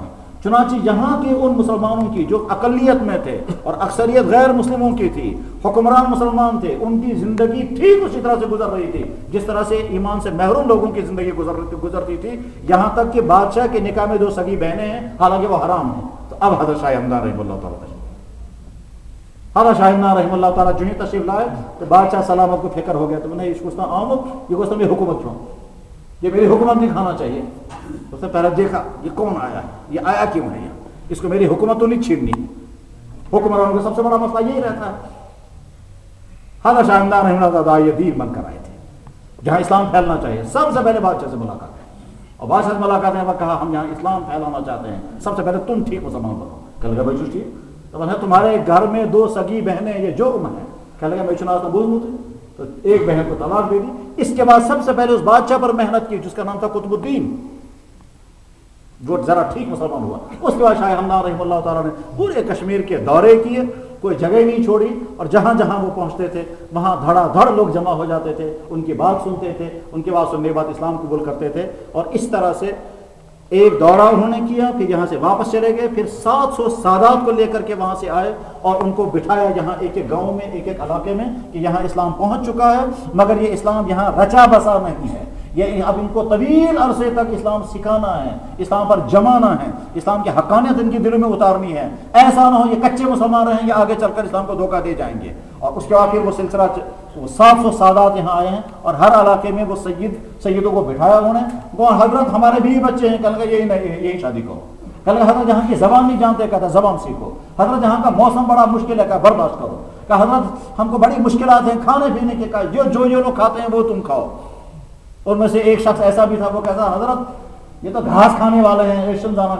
چنانچہ یہاں کے ان مسلمانوں کی جو اقلیت میں تھے اور اکثریت غیر مسلموں کی تھی، حکمران مسلمان تھے، ان کی زندگی ٹھیک اسی طرح سے گزر رہی تھی جس طرح سے ایمان سے محروم لوگوں کی زندگی گزرتی تھی، یہاں تک کہ بادشاہ کے نکاح میں 2 سگی بہنیں ہیں حالانکہ وہ حرام ہیں۔ تو اب حضرت شاہ ہمدان رحمہ اللہ تعالیٰ حضرت شاہ ہمدان رحمہ اللہ تعالیٰ جو ہی تشریف لائے تو بادشاہ سلامت کو فکر ہو گیا، تو میں نے اس کو آمد یہ کو میری حکومت کیوں، یہ میری حکومت نہیں کھانا چاہیے۔ اس نے پہلے دیکھا یہ کون آیا ہے، یہ آیا کیوں ہے یہاں، اس کو میری حکومت تو نہیں چھیننی۔ حکمرانوں کا سب سے بڑا مسئلہ یہی رہتا ہے۔ حضرت شاہ ہمدان رحمہ اللہ تعالیٰ یہ دین بن کر آئے تھے جہاں اسلام پھیلنا چاہیے، سب سے پہلے بادشاہ سے ملاقات ہے، اور بادشاہ سے ملاقات نے کہا ہم یہاں اسلام پھیلانا چاہتے ہیں، سب سے پہلے تم ٹھیک مسلمان بنو۔ کہنے لگا بھائی ٹھیک، تو تمہارے گھر میں 2 سگی بہنیں یہ جرم ہے۔ کہنے لگا میں چناز نبوز ہوتے، تو ایک بہن کو طلاق دے دی۔ اس کے بعد سب سے پہلے اس بادشاہ پر محنت کی جس کا نام تھا قطب الدین، جو ذرا ٹھیک مسلمان ہوا۔ اس کے بعد شاہ ہمدان رحمہ اللہ تعالیٰ نے پورے کشمیر کے دورے کیے، کوئی جگہ نہیں چھوڑی، اور جہاں جہاں وہ پہنچتے تھے وہاں دھڑا دھڑ لوگ جمع ہو جاتے تھے، ان کی بات سنتے تھے، ان کی بات سننے کے بعد اسلام قبول کرتے تھے۔ اور اس طرح سے ایک دورہ انہوں نے کیا، پھر یہاں سے واپس چلے گئے، پھر 700 سادات کو لے کر کے وہاں سے آئے اور ان کو بٹھایا یہاں ایک ایک گاؤں میں، ایک ایک علاقے میں کہ یہاں اسلام پہنچ چکا ہے، مگر یہ اسلام یہاں رچا بسا نہیں ہے، یہ اب ان کو طویل عرصے تک اسلام سکھانا ہے، اسلام پر جمانا ہے، اسلام کی حقانیت ان کے دلوں میں اتارنی ہے۔ ایسا نہ ہو یہ کچے مسلمان رہیں، یہ آگے چل کر اسلام کو دھوکہ دے جائیں گے۔ اور اس کے بعد پھر وہ سلسلہ 700 سادات یہاں آئے ہیں، اور ہر علاقے میں وہ سیدوں کو بٹھایا انہوں نے۔ وہ حضرت ہمارے بھی بچے ہیں، کہنے لگا یہی شادی کرو۔ کہنے لگا حضرت یہاں کی زبان نہیں جانتے، کہتا زبان سیکھو۔ حضرت یہاں کا موسم بڑا مشکل ہے، کہا برداشت کرو۔ کہا حضرت ہم کو بڑی مشکلات ہیں کھانے پینے کے، کہا جو لوگ کھاتے ہیں وہ تم کھاؤ۔ اور میں سے ایک شخص ایسا بھی تھا، وہ کہتا حضرت یہ تو گھاس کھانے والے ہیں، ایشن جانا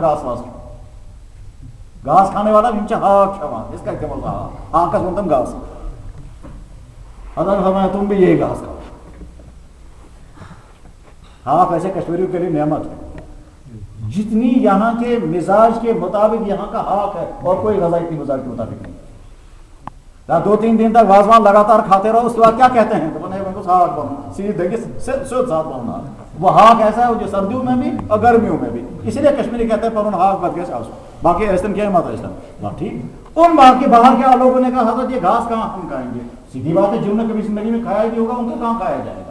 گھاس کھانے والا اس کا کیا بولتا ہاں کا سنتم گھاس۔ حضرت فرمایا تم بھی یہی گھاس کھاؤ۔ ہاں ایسے کشمیریوں کے لیے نعمت ہے، جتنی یہاں کے مزاج کے مطابق یہاں کا حق ہے، اور کوئی غذا اتنی مزاج کے مطابق نہیں۔ 2-3 دن تک واضوان لگاتار کھاتے رہو، اس کے بعد کیا کہتے ہیں وہ ہاک ایسا ہے جو سردیوں میں بھی اور گرمیوں میں بھی، اسی لیے کشمیری کہتے ہیں پر ہاک بد گئے باقی ایسن کیا مات ہے ٹھیک۔ ان باہر کے لوگوں نے کہا حضرت یہ گھاس کہاں ہم کھائیں گے، سیدھی بات ہے جنہوں نے کبھی زندگی میں کھایا نہیں ہوگا ان کو کہاں کھایا جائے گا۔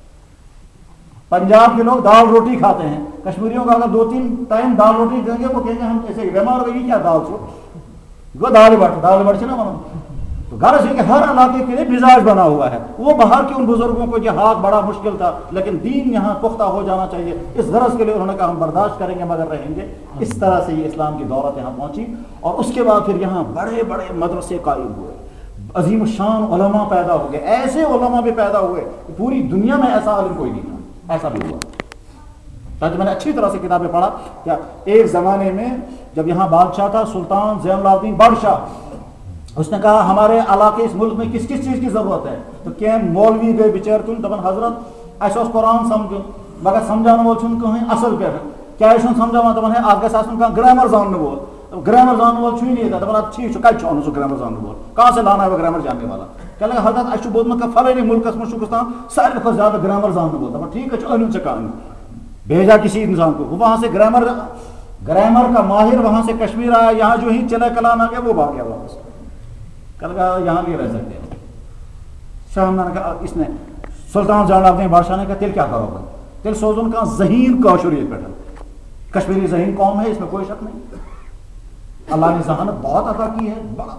پنجاب کے لوگ دال روٹی کھاتے ہیں، کشمیریوں کا اگر 2-3 ٹائم دال روٹی دیں گے وہ کہیں گے ہم ایسے بیمار ہو گئی کیا دال چھو دال بڑھ سے نا بنا۔ تو غرض ہے کہ ہر علاقے کے لیے مزاج بنا ہوا ہے۔ وہ باہر کے ان بزرگوں کو یہ ہاتھ بڑا مشکل تھا، لیکن دین یہاں پختہ ہو جانا چاہیے، اس غرض کے لیے انہوں نے کہا ہم برداشت کریں گے مگر رہیں گے۔ اس طرح سے یہ اسلام کی دولت یہاں پہنچی، اور اس کے بعد پھر یہاں بڑے بڑے مدرسے قائم ہوئے، عظیم الشان علماء پیدا ہو گئے، ایسے علماء بھی پیدا ہوئے کہ پوری دنیا میں ایسا عالم کوئی نہیں تھا، ایسا بھی ہوا۔ تاکہ میں نے اچھی طرح سے کتابیں پڑھا کہ ایک زمانے میں جب یہاں بادشاہ تھا سلطان زین العابدین بادشاہ، اس نے کہا ہمارے علاقے اس ملک میں کس چیز کی ضرورت ہے، تو کیا مولوی گئے بچار تم دپن حضرت ایسا قرآن سمجھو مگر سمجھانا وول چھن کہیں اصل پہ کیا سمجھانا دپان ہے آپ گھس آسن کانٛہہ گرامر زاننے وول، گرامر زاننے وول چھُے نہیں دپان ٹھیک چھُ کتہِ چھُ اونمُت سُہ گرامر زاننے وول، کہاں سے لانا ہے وہ گرامر جاننے والا۔ کیا لگا حضرت اَسہِ چھُ بوٗزمُت کہ فلٲنی مُلکس منٛز چھُ گژھان ساروی کھۄتہٕ زیادٕ گرامر زاننے وول، دپان ٹھیک ہے چھُ أنِو ژےٚ کانٛہہ بھیجا کسی انسان کو، وہ وہاں سے گرامر کا ماہر وہاں سے کشمیر آیا، یہاں جو ہی چلا کلان آ گیا وہ بھاگ گیا واپس، کہا یہاں نہیں رہ سکتے۔ شاہ نے کہا اس نے سلطان زین العابدین بادشاہ نے کہا تیل کیا کرو گا، تیل سوزن کا ذہین کاشر یہ پہ کشمیری ذہین قوم ہے، اس میں کوئی شک نہیں، اللہ نے ذہانت بہت عطا کی ہے بڑا۔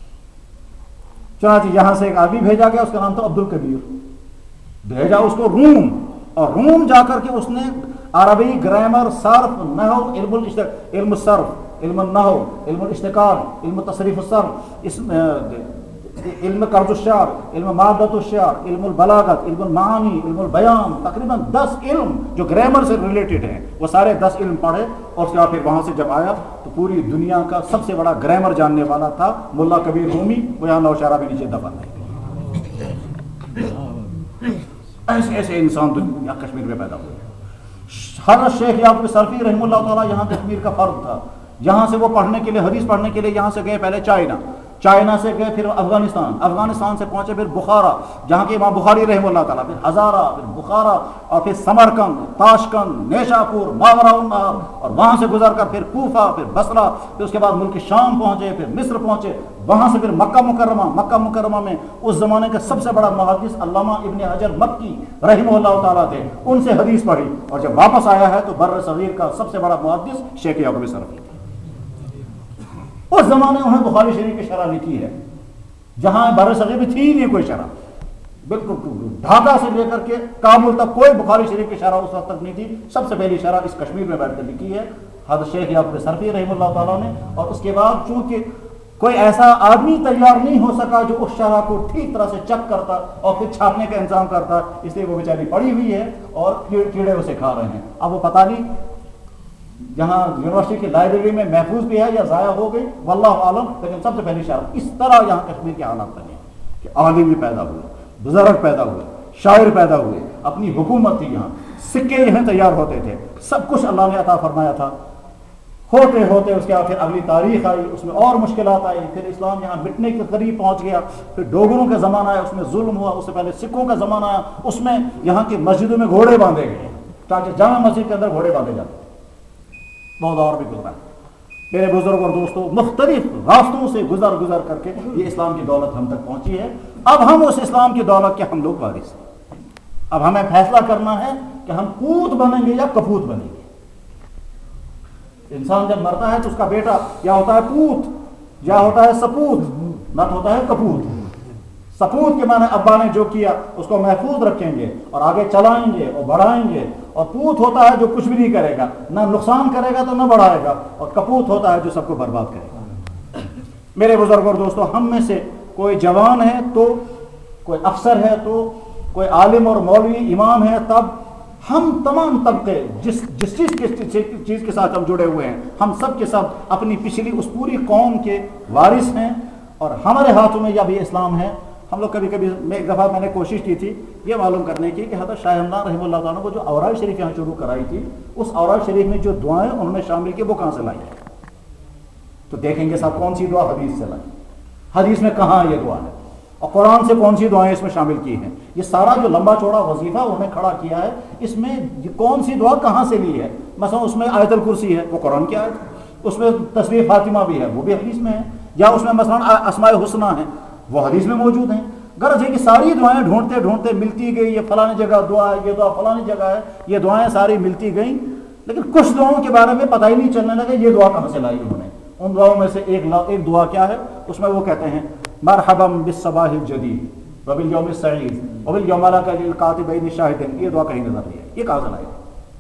چنانچہ یہاں سے ایک آدمی بھیجا گیا، اس کا نام تھا عبد الکبیر، بھیجا اس کو روم، اور روم جا کر کے اس نے عربی گرامر صرف نحو علم الصرف علم النحو علم الاشتقاق علم تصریف الصرف علم قرض الشعر علم مادت الشعر علم البلاغت علم المعانی علم البیان، تقریباً 10 علم جو گرامر سے ریلیٹڈ ہیں وہ سارے 10 علم پڑھے، اور اس کے بعد پھر وہاں سے جب آیا تو پوری دنیا کا سب سے بڑا گرامر جاننے والا تھا ملا کبیر رومی، وہ یہاں نوشہرہ بھی نیچے دفن ہے۔ ایسے ایسے انسان دنیا کشمیر میں پیدا ہوئے۔ حضرت شیخ یعقوب سرفی رحمہ اللہ تعالیٰ یہاں کشمیر کا فرد تھا، یہاں سے وہ پڑھنے کے لیے حدیث پڑھنے کے لیے یہاں سے گئے پہلے چائنا، چائنا سے گئے پھر افغانستان سے پہنچے پھر بخارا جہاں کے امام بخاری رحمہ اللہ تعالیٰ، پھر ہزارہ، پھر بخارا، اور پھر سمرقند، تاشقند، نیشاپور، ماوراء النہر، اور وہاں سے گزر کر پھر کوفہ، پھر بصرہ، پھر اس کے بعد ملک شام پہنچے، پھر مصر پہنچے، وہاں سے پھر مکہ مکرمہ میں اس زمانے کا سب سے بڑا محدث علامہ ابن حجر مکی رحمہ اللہ تعالیٰ تھے، ان سے حدیث پڑھی، اور جب واپس آیا ہے تو بر صغیر کا سب سے بڑا محدث شیخ یعقوب صرفی، اس زمانے میں انہیں بخاری شریف کی شرح لکھی ہے، جہاں بر صغیر میں تھی نہیں کوئی شرح، بالکل ڈھاکہ سے لے کر کے کابل تک کوئی بخاری شریف کی شرح اس وقت تک نہیں تھی، سب سے پہلی شرح اس کشمیر میں بیٹھ کر لکھی ہے حضرت شیخ یعقوب صرفی رحمہ اللہ تعالیٰ نے، اور اس کے بعد چونکہ کوئی ایسا آدمی تیار نہیں ہو سکا جو اس شرح کو ٹھیک طرح سے چیک کرتا اور پھر چھاپنے کا انتظام کرتا، اس لیے وہ بیچاری پڑی ہوئی ہے اور کیڑے اسے کھا رہے ہیں، اب وہ پتہ نہیں جہاں یونیورسٹی کی لائبریری میں محفوظ بھی ہے یا ضائع ہو گئی، واللہ عالم، لیکن سب سے پہلی شرح اس طرح یہاں کشمیر کے حالات بنے کہ عالم بھی پیدا ہوئے، بزرگ پیدا ہوئے، شاعر پیدا ہوئے، اپنی حکومت تھی، یہاں سکے یہاں تیار ہوتے تھے، سب کچھ اللہ نے عطا فرمایا تھا، ہوتے ہوتے اس کے بعد پھر اگلی تاریخ آئی، اس میں اور مشکلات آئی، پھر اسلام یہاں مٹنے کے قریب پہنچ گیا، پھر ڈوگروں کا زمانہ آیا، اس میں ظلم ہوا، اس سے پہلے سکھوں کا زمانہ آیا، اس میں یہاں کی مسجدوں میں گھوڑے باندھے گئے، چاہے جامع مسجد کے اندر گھوڑے باندھے جاتے، بہت اور بھی گزرا میرے بزرگ اور دوستوں، مختلف راستوں سے گزر کر کے یہ اسلام کی دولت ہم تک پہنچی ہے، اب ہم اس اسلام کی دولت کے ہم لوگ وارث ہیں، اب ہمیں فیصلہ کرنا ہے کہ ہم پوت بنیں گے یا کپوت بنیں گے۔ انسان جب مرتا ہے تو اس کا بیٹا یا ہوتا ہے پوت یا ہوتا ہے سپوت، نہ ہوتا ہے کپوت۔ سپوت کے معنی ابا نے جو کیا اس کو محفوظ رکھیں گے اور آگے چلائیں گے اور بڑھائیں گے، اور پوت ہوتا ہے جو کچھ بھی نہیں کرے گا، نہ نقصان کرے گا تو نہ بڑھائے گا، اور کپوت ہوتا ہے جو سب کو برباد کرے گا۔ میرے بزرگ اور دوستوں، ہم میں سے کوئی جوان ہے تو، کوئی افسر ہے تو، کوئی عالم اور مولوی امام ہے تب، ہم تمام طبقے جس چیز کے ساتھ ہم جڑے ہوئے ہیں، ہم سب کے ساتھ اپنی پچھلی اس پوری قوم کے وارث ہیں، اور ہمارے ہاتھوں میں یہ اسلام ہے۔ ہم لوگ کبھی ایک دفعہ میں نے کوشش کی تھی یہ معلوم کرنے کی کہ حضرت شاہ ہمدان رحمہ اللہ تعالیٰ کو جو اوراد شریف یہاں شروع کرائی تھی، اس اوراد شریف میں جو دعائیں انہوں نے شامل کی وہ کہاں سے لائی ہے؟ تو دیکھیں گے صاحب کون سی دعا حدیث سے لائی، حدیث میں کہاں یہ دعا ہے، اور قرآن سے کون سی دعائیں اس میں شامل کی ہیں۔ یہ سارا جو لمبا چوڑا وظیفہ انہوں نے کھڑا کیا ہے، اس میں کون سی دعا کہاں سے لی ہے؟ مثلا اس میں آیت الکرسی ہے، وہ قرآن کی آیت، اس میں تصویر فاطمہ بھی ہے، وہ بھی حدیث میں ہے، یا اس میں مثلا اسماء الحسنی ہیں، وہ حدیث میں موجود ہیں۔ غرض ہے کہ ساری دعائیں ڈھونڈتے ملتی گئی، یہ فلانی جگہ دعا ہے، یہ دعا فلانی جگہ ہے، یہ دعائیں ساری ملتی گئیں، لیکن کچھ دعاؤں کے بارے میں پتہ ہی نہیں چلنے لگا یہ دعا کہاں سے لائی انہوں نے۔ ان دعاؤں میں سے ایک دعا کیا ہے، اس میں وہ کہتے ہیں مرحبا بالصباح الجدید وبالیوم السعید وبالیوم للکاتبین الشاہدین، یہ دعا کہیں نظر نہیں ہے، یہ کہاں سے لائی؟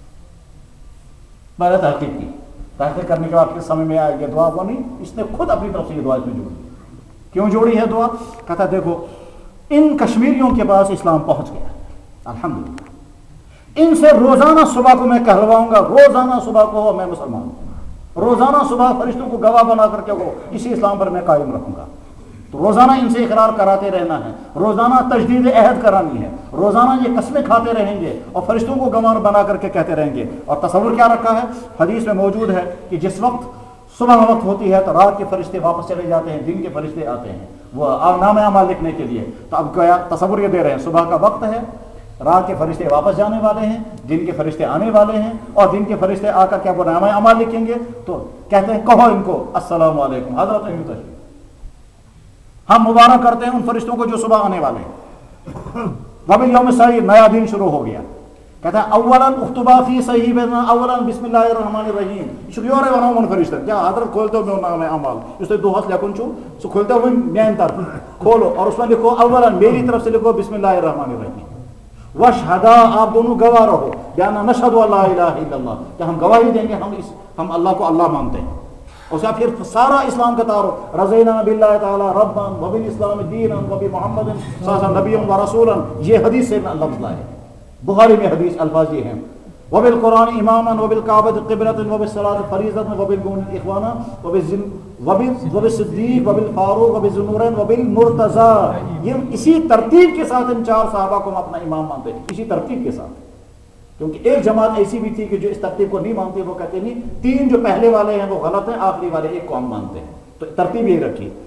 میں نے تحقیق کی، تحقیق کرنے کے بعد پھر سمجھ میں آیا یہ دعا وہ نہیں، اس نے خود اپنی طرف سے یہ دعا اس میں جوڑی۔ کیوں جوڑی ہے دعا؟ کہتا دیکھو ان کشمیریوں کے پاس اسلام پہنچ گیا الحمدللہ، ان سے روزانہ صبح کو میں کہلواؤں گا، روزانہ صبح کو میں مسلمان ہوں، روزانہ صبح فرشتوں کو گواہ بنا کر کے وہ اسی اسلام پر میں قائم رکھوں گا، تو روزانہ ان سے اقرار کراتے رہنا ہے، روزانہ تجدید عہد کرانی ہے، روزانہ یہ قسمیں کھاتے رہیں گے اور فرشتوں کو گواہ بنا کر کے کہتے رہیں گے۔ اور تصور کیا رکھا ہے؟ حدیث میں موجود ہے کہ جس وقت صبح وقت ہوتی ہے تو رات کے فرشتے واپس چلے جاتے ہیں، دن کے فرشتے آتے ہیں وہ نام اعمال لکھنے کے لیے۔ تو اب کیا تصور یہ دے رہے ہیں، صبح کا وقت ہے، رات کے فرشتے واپس جانے والے ہیں، دن کے فرشتے آنے والے ہیں، اور دن کے فرشتے آ کر کیا وہ نام اعمال لکھیں گے، تو کہتے ہیں کہو ان کو السلام علیکم حضرت ہم مبارک کرتے ہیں ان فرشتوں کو جو صبح آنے والے ہیں۔ وبالیوم السعید، نیا دن شروع ہو گیا، کہتا ہے اولا اختبا فی صحیفنا اولا بسم اللہ الرحمن الرحیم، شکریہ رہے ونام ان فرشتہ کیا حضرت کھولتے ہو میں نام اعمال اس نے دو ہاتھ لکھن چھو سو کھولتے ہوئے میان طرف کھولو اور اس میں لکھو اولا میری طرف سے لکھو بسم اللہ الرحمن الرحیم، وشہدا آپ دونوں گواہ رہو، بیانا نشہد اللہ الہ الا اللہ، کہ ہم گواہی دیں گے ہم اللہ کو اللہ مانتے ہیں۔ اس کا پھر سارا اسلام کا تعارف، رضینا باللہ تعالی ربا وبالاسلام دینا وبمحمد صلی اللہ علیہ وسلم نبیا ورسولا، یہ حدیث سے لفظ لائے، بخاری میں حدیث الفاظ یہ ہیں، وبالقرآن اماما وبالکعبۃ قبلۃ وبالصلاۃ فریضۃ وبالمؤمنین اخوانا وبالصدیق وبالفاروق وبالذوالنورین وبالمرتضی، یہ اسی ترتیب کے ساتھ ان چار صحابہ کو ہم اپنا امام مانتے ہیں، اسی ترتیب کے ساتھ، کیونکہ ایک جماعت ایسی بھی تھی کہ جو اس ترتیب کو نہیں مانتی، وہ کہتے نہیں تین جو پہلے والے ہیں وہ غلط ہیں، آخری والے ایک کو ہم مانتے ہیں، تو ترتیب یہی رکھی۔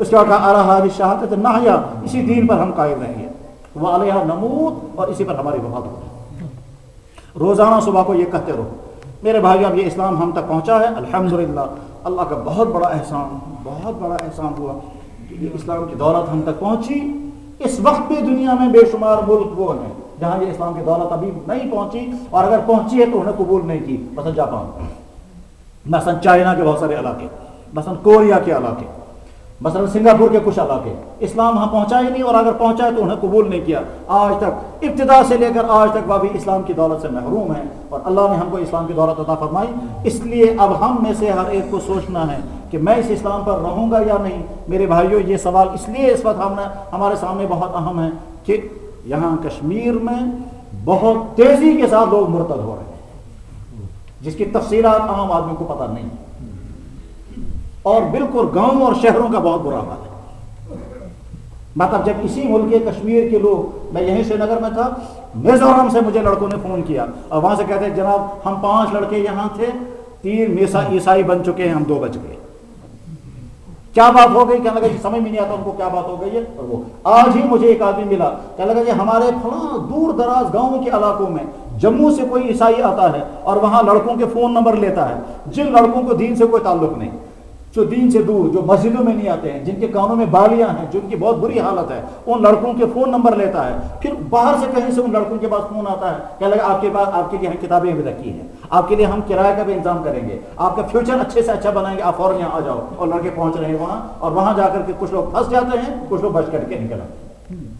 اس کے بعد کہا علی ہذہ الشہادۃ نحیا، اسی دین پر ہم قائم رہیں گے، وعلیہا نموت، اور اسی پر ہماری وفات ہوگی۔ روزانہ صبح کو یہ کہتے رہو۔ میرے بھائی اب یہ اسلام ہم تک پہنچا ہے، الحمدللہ، اللہ کا بہت بڑا احسان، بہت بڑا احسان ہوا کہ یہ اسلام کی دولت ہم تک پہنچی۔ اس وقت بھی دنیا میں بے شمار ملک وہ ہیں جہاں یہ اسلام کی دولت ابھی نہیں پہنچی، اور اگر پہنچی ہے تو انہیں قبول نہیں کی، مثلا جاپان، مثلا چائنا کے بہت سارے علاقے، مثلا کوریا کے علاقے، مثلا سنگاپور کے کچھ علاقے، اسلام وہاں پہنچا ہی نہیں، اور اگر پہنچا ہے تو انہیں قبول نہیں کیا۔ آج تک ابتدا سے لے کر آج تک وہ بھی اسلام کی دولت سے محروم ہیں، اور اللہ نے ہم کو اسلام کی دولت عطا فرمائی۔ اس لیے اب ہم میں سے ہر ایک کو سوچنا ہے کہ میں اس اسلام پر رہوں گا یا نہیں۔ میرے بھائیوں، یہ سوال اس لیے اس وقت ہمارے سامنے بہت اہم ہے کہ یہاں کشمیر میں بہت تیزی کے ساتھ لوگ مرتد ہو رہے ہیں، جس کی تفصیلات عام آدمی کو پتہ نہیں، اور بالکل گاؤں اور شہروں کا بہت برا حال ہے۔ مطلب جب اسی ملک کشمیر کے لوگ، میں یہیں سری نگر میں تھا، میزورم سے مجھے لڑکوں نے فون کیا اور وہاں سے کہتے ہیں جناب ہم 5 لڑکے یہاں تھے، 3 عیسائی بن چکے ہیں، ہم 2 بچ گئے۔ کیا بات ہو گئی؟ کہنے لگا جی سمجھ میں نہیں آتا ان کو کیا بات ہو گئی ہے۔ اور وہ آج ہی مجھے ایک آدمی ملا، کہنے لگا جی ہمارے فلاں دور دراز گاؤں کے علاقوں میں جموں سے کوئی عیسائی آتا ہے اور وہاں لڑکوں کے فون نمبر لیتا ہے، جن لڑکوں کو دین سے کوئی تعلق نہیں، جو دین سے دور، جو مسجدوں میں نہیں آتے ہیں، جن کے کانوں میں بالیاں ہیں، جن کی بہت بری حالت ہے، ان لڑکوں کے فون نمبر لیتا ہے۔ پھر باہر سے کہیں سے ان لڑکوں کے پاس فون آتا ہے، کہنے لگا آپ کے پاس آپ کے لیے ہم کتابیں بھی رکھی ہیں، آپ کے لیے ہم کرایہ کا بھی انتظام کریں گے، آپ کا فیوچر اچھے سے اچھا بنائیں گے، آپ فوراً یہاں آ جاؤ۔ اور لڑکے پہنچ رہے ہیں وہاں، اور وہاں جا کر کے کچھ لوگ پھنس جاتے ہیں، کچھ لوگ بچ کر کے نکل آتے ہیں۔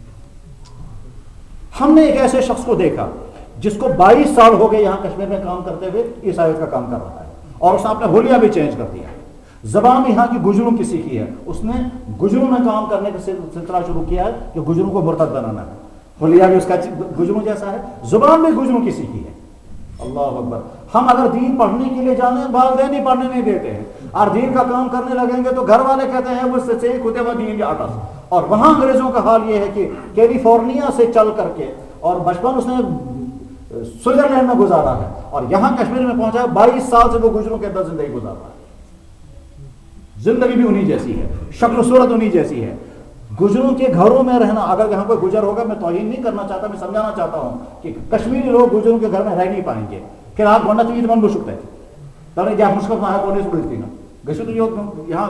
ہم نے ایک ایسے شخص کو دیکھا جس کو 22 سال ہو گئے یہاں کشمیر میں کام کرتے ہوئے، عیسائیت کا کام کر رہا ہے، اور اس نے اپنا حلیہ بھی چینج کر دیا۔ زبان یہاں کی گجروں کی سیکھی ہے، اس نے گجروں میں کام کرنے کا سلسلہ شروع کیا ہے کہ گجروں کو مرتد بنانا ہے۔ حلیہ بھی اس کا گجروں جیسا ہے، زبان بھی گجروں کی سیکھی ہے۔ اللہ اکبر۔ ہم اگر دین پڑھنے کے لیے جانے، والدین ہی پڑھنے نہیں دیتے ہیں، اور دین کا کام کرنے لگیں گے تو گھر والے کہتے ہیں وہ سے کتے وہ دین کے آٹا۔ اور وہاں انگریزوں کا حال یہ ہے کہ کیلیفورنیا سے چل کر کے، اور بچپن اس نے سوئٹزرلینڈ میں گزارا ہے، اور یہاں کشمیر میں پہنچا ہے، 22 سال سے وہ گجروں کے اندر زندگی گزار رہا ہے۔ زندگی بھی انہی جیسی ہے، شکل و صورت انہی جیسی ہے۔ گجروں کے گھروں میں رہنا، اگر یہاں کوئی گجر ہوگا، میں توہین نہیں کرنا چاہتا، میں سمجھانا چاہتا ہوں کہ کشمیری لوگ گجروں کے گھر میں رہ نہیں پائیں گے۔ پھر آپ گونڈا تیز من بشکتے ہیں تب جا مشکل نہ ہے کوئی سڑتی نا گشت یہاں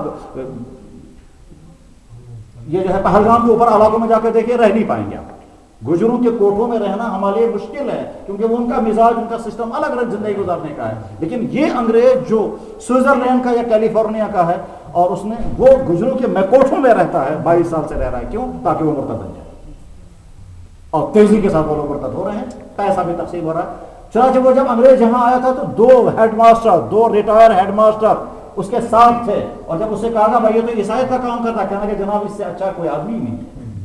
یہ جو ہے پہلگام کے اوپر علاقوں میں جا کے دیکھیں، رہ نہیں پائیں گے آپ۔ گجروں کے کوٹھوں میں رہنا ہمارے لیے مشکل ہے، کیونکہ وہ ان کا مزاج، ان کا سسٹم الگ الگ زندگی گزارنے کا ہے۔ لیکن یہ انگریز جو سوئٹزرلینڈ کا یا کیلیفورنیا کا ہے، اور اس نے وہ گجروں کے کوٹھوں میں رہتا ہے، 22 سال سے رہ رہا ہے، کیوں؟ تاکہ وہ مرتد بن جائے، اور تیزی کے ساتھ وہ لوگ مرتد ہو رہے ہیں، پیسہ بھی تقسیم ہو رہا ہے۔ چنانچہ وہ جب انگریز یہاں آیا تھا تو 2 head master, 2 retire head master اس کے ساتھ تھے، اور جب اس سے کہا تھا بھائی یہ تو عیسائیت کا کام کرتا ہے، کہنے لگے جناب اس سے اچھا کوئی آدمی نہیں۔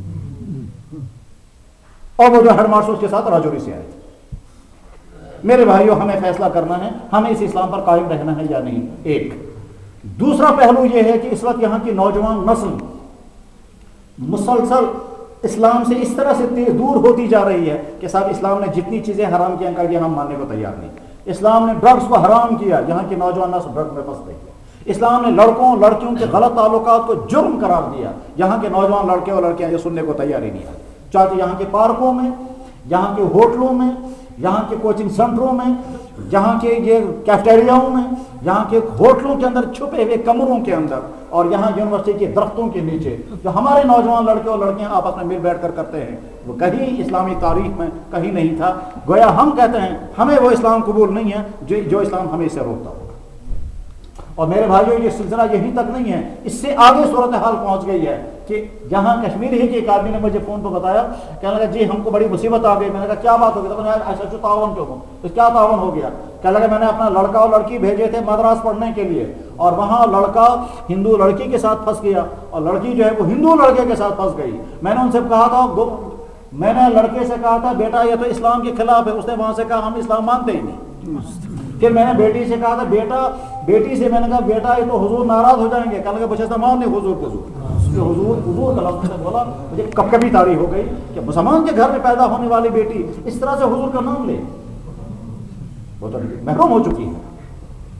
اور وہ جو ہیڈ ماسٹر اس کے ساتھ راجوری سے آئے تھے۔ میرے بھائیوں، ہمیں فیصلہ کرنا ہے، ہمیں اس اسلام پر قائم رہنا ہے یا نہیں۔ ایک دوسرا پہلو یہ ہے کہ اس وقت یہاں کی نوجوان نسل مسلسل اسلام سے اس طرح سے دور ہوتی جا رہی ہے کہ صاحب اسلام نے جتنی چیزیں حرام کی ہیں کہ ہم ماننے کو تیار نہیں۔ اسلام نے ڈرگز کو حرام کیا، یہاں کی نوجوان نسل ڈرگ میں پھنس گئی ہے۔ اسلام نے لڑکوں لڑکیوں کے غلط تعلقات کو جرم قرار دیا، یہاں کے نوجوان لڑکے اور لڑکیاں یہ سننے کو تیار ہی نہیں ہے۔ چاہے یہاں کے پارکوں میں، یہاں کے ہوٹلوں میں، یہاں کے کوچنگ سینٹروں میں، یہاں کے یہ کیفیٹیریاؤں میں، یہاں کے ہوٹلوں کے اندر چھپے ہوئے کمروں کے اندر، اور یہاں یونیورسٹی کے درختوں کے نیچے جو ہمارے نوجوان لڑکے اور لڑکیاں آپس میں مل بیٹھ کر کرتے ہیں، وہ کہیں اسلامی تاریخ میں کہیں نہیں تھا۔ گویا ہم کہتے ہیں ہمیں وہ اسلام قبول نہیں ہے جو اسلام ہمیں سے روکتا ہو۔ اور میرے بھائیوں، یہ سلسلہ یہیں تک نہیں ہے، اس سے آگے صورتحال پہنچ گئی ہے کہ یہاں کشمیر ہی کے ایک آدمی نے مجھے فون پہ بتایا، کہنے لگا جی ہم کو بڑی مصیبت آ گئی۔ میں نے کہا کیا بات ہو گئی؟ تو میں نے کہا ایسا جو تعاون کیوں ہو؟ تو کیا تعاون ہو گیا؟ کہنے لگا میں نے اپنا لڑکا اور لڑکی بھیجے تھے مدراس پڑھنے کے لیے، اور وہاں لڑکا ہندو لڑکی کے ساتھ پھنس گیا، اور لڑکی جو ہے وہ ہندو لڑکے کے ساتھ پھنس گئی۔ میں نے ان سے کہا تھا، میں نے لڑکے سے کہا تھا بیٹا یہ تو اسلام کے خلاف ہے، اس نے وہاں سے کہا ہم اسلام مانتے ہی نہیں۔ پھر میں نے بیٹی سے کہا تھا بیٹی سے میں نے کہا بیٹا یہ تو حضور ناراض ہو جائیں گے، کہنے لگا بچہ مان نہیں حضور حضور کا لفظ بولا، مجھے کبھی تاری ہو گئی کہ مسلمان کے گھر میں پیدا ہونے والی بیٹی اس طرح سے حضور کا نام لے، وہ تو محروم ہو چکی ہے۔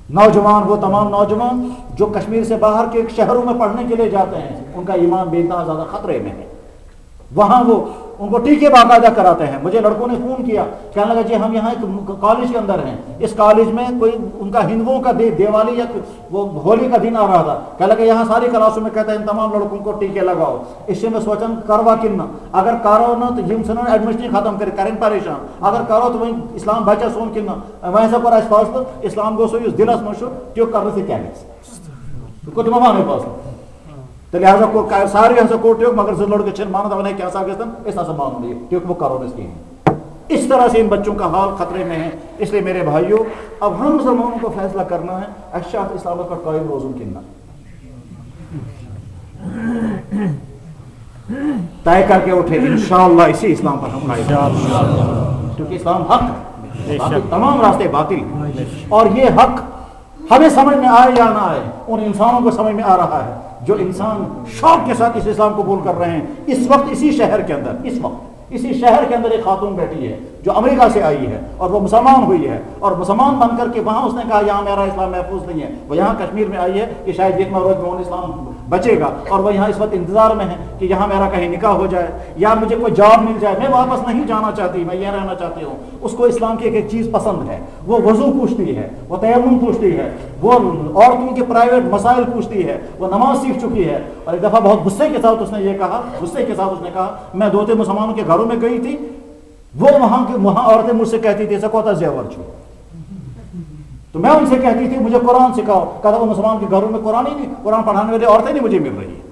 نوجوان، وہ تمام نوجوان جو کشمیر سے باہر کے شہروں میں پڑھنے کے لیے جاتے ہیں، ان کا ایمان بے انتہا زیادہ خطرے میں ہے. وہاں وہ ان کو ٹیکے باقاعدہ کراتے ہیں. مجھے لڑکوں نے فون کیا، کہنے لگا جی ہم یہاں ایک کالج کے اندر ہیں، اس کالج میں کوئی ان کا ہندوؤں کا دیوالی یا وہ ہولی کا دن آ رہا تھا، کہنے لگا یہاں ساری کلاسوں میں کہتے ہیں ان تمام لڑکوں کو ٹیکے لگاؤ. اس سے میں سوچا کروا کنہ، اگر کرو نا تو یم سن ایڈمشن ختم کریں پریشان، اگر کرو تو وہیں اسلام بچہ سون کنہ وہیں سے کر فاصلہ اسلام گو سو دلس مشہ تیو کرنے سے کیا گھس تم مانے فاصلہ. تو لہٰذا سارے ہسا کو ٹیوک، مگر زٕ لڑکے چھن مانا دپان ہے کیا سا گژھن اس نسا مانو یہ ٹیوک وہ کرو اس کہیں. اس طرح سے ان بچوں کا حال خطرے میں ہے. اس لیے میرے بھائیوں اب ہم مسلمانوں کو فیصلہ کرنا ہے اشاعت اسلام پر قائم روزوں کنہ طے کر کے اٹھے انشاءاللہ اسی اسلام پر ہم قائم، کیونکہ اسلام حق ہے، تمام راستے باطل. اور یہ حق ہمیں سمجھ میں آئے یا نہ آئے ان انسانوں کو سمجھ میں آ رہا ہے جو انسان شوق کے ساتھ اس اسلام قبول کر رہے ہیں. اس وقت اسی شہر کے اندر ایک خاتون بیٹھی ہے جو امریکہ سے آئی ہے اور وہ مسلمان ہوئی ہے، اور مسلمان بن کر کے وہاں اس نے کہا یہاں میرا اسلام محفوظ نہیں ہے. وہ یہاں کشمیر میں آئی ہے کہ شاید ایک روز میں اسلام بچے گا، اور وہ یہاں اس وقت انتظار میں ہے کہ یہاں میرا کہیں نکاح ہو جائے یا مجھے کوئی جاب مل جائے. میں واپس نہیں جانا چاہتی، میں یہ رہنا چاہتی ہوں. اس کو اسلام کی ایک چیز پسند ہے، وہ وضو پوچھتی ہے، وہ تیمم پوچھتی ہے، وہ عورتوں کے پرائیویٹ مسائل پوچھتی ہے، وہ نماز سیکھ چکی ہے. اور ایک دفعہ بہت غصے کے ساتھ اس نے یہ کہا، میں 2 مسلمانوں کے گھروں میں گئی تھی، وہ وہاں عورتیں مجھ سے کہتی تھی سکوتا زیور چھو، تو میں ان سے کہتی تھی مجھے قرآن سکھاؤ. کہا وہ مسلمان کے گھروں میں قرآن ہی نہیں، قرآن پڑھانے والی عورتیں نہیں مجھے مل رہی ہیں.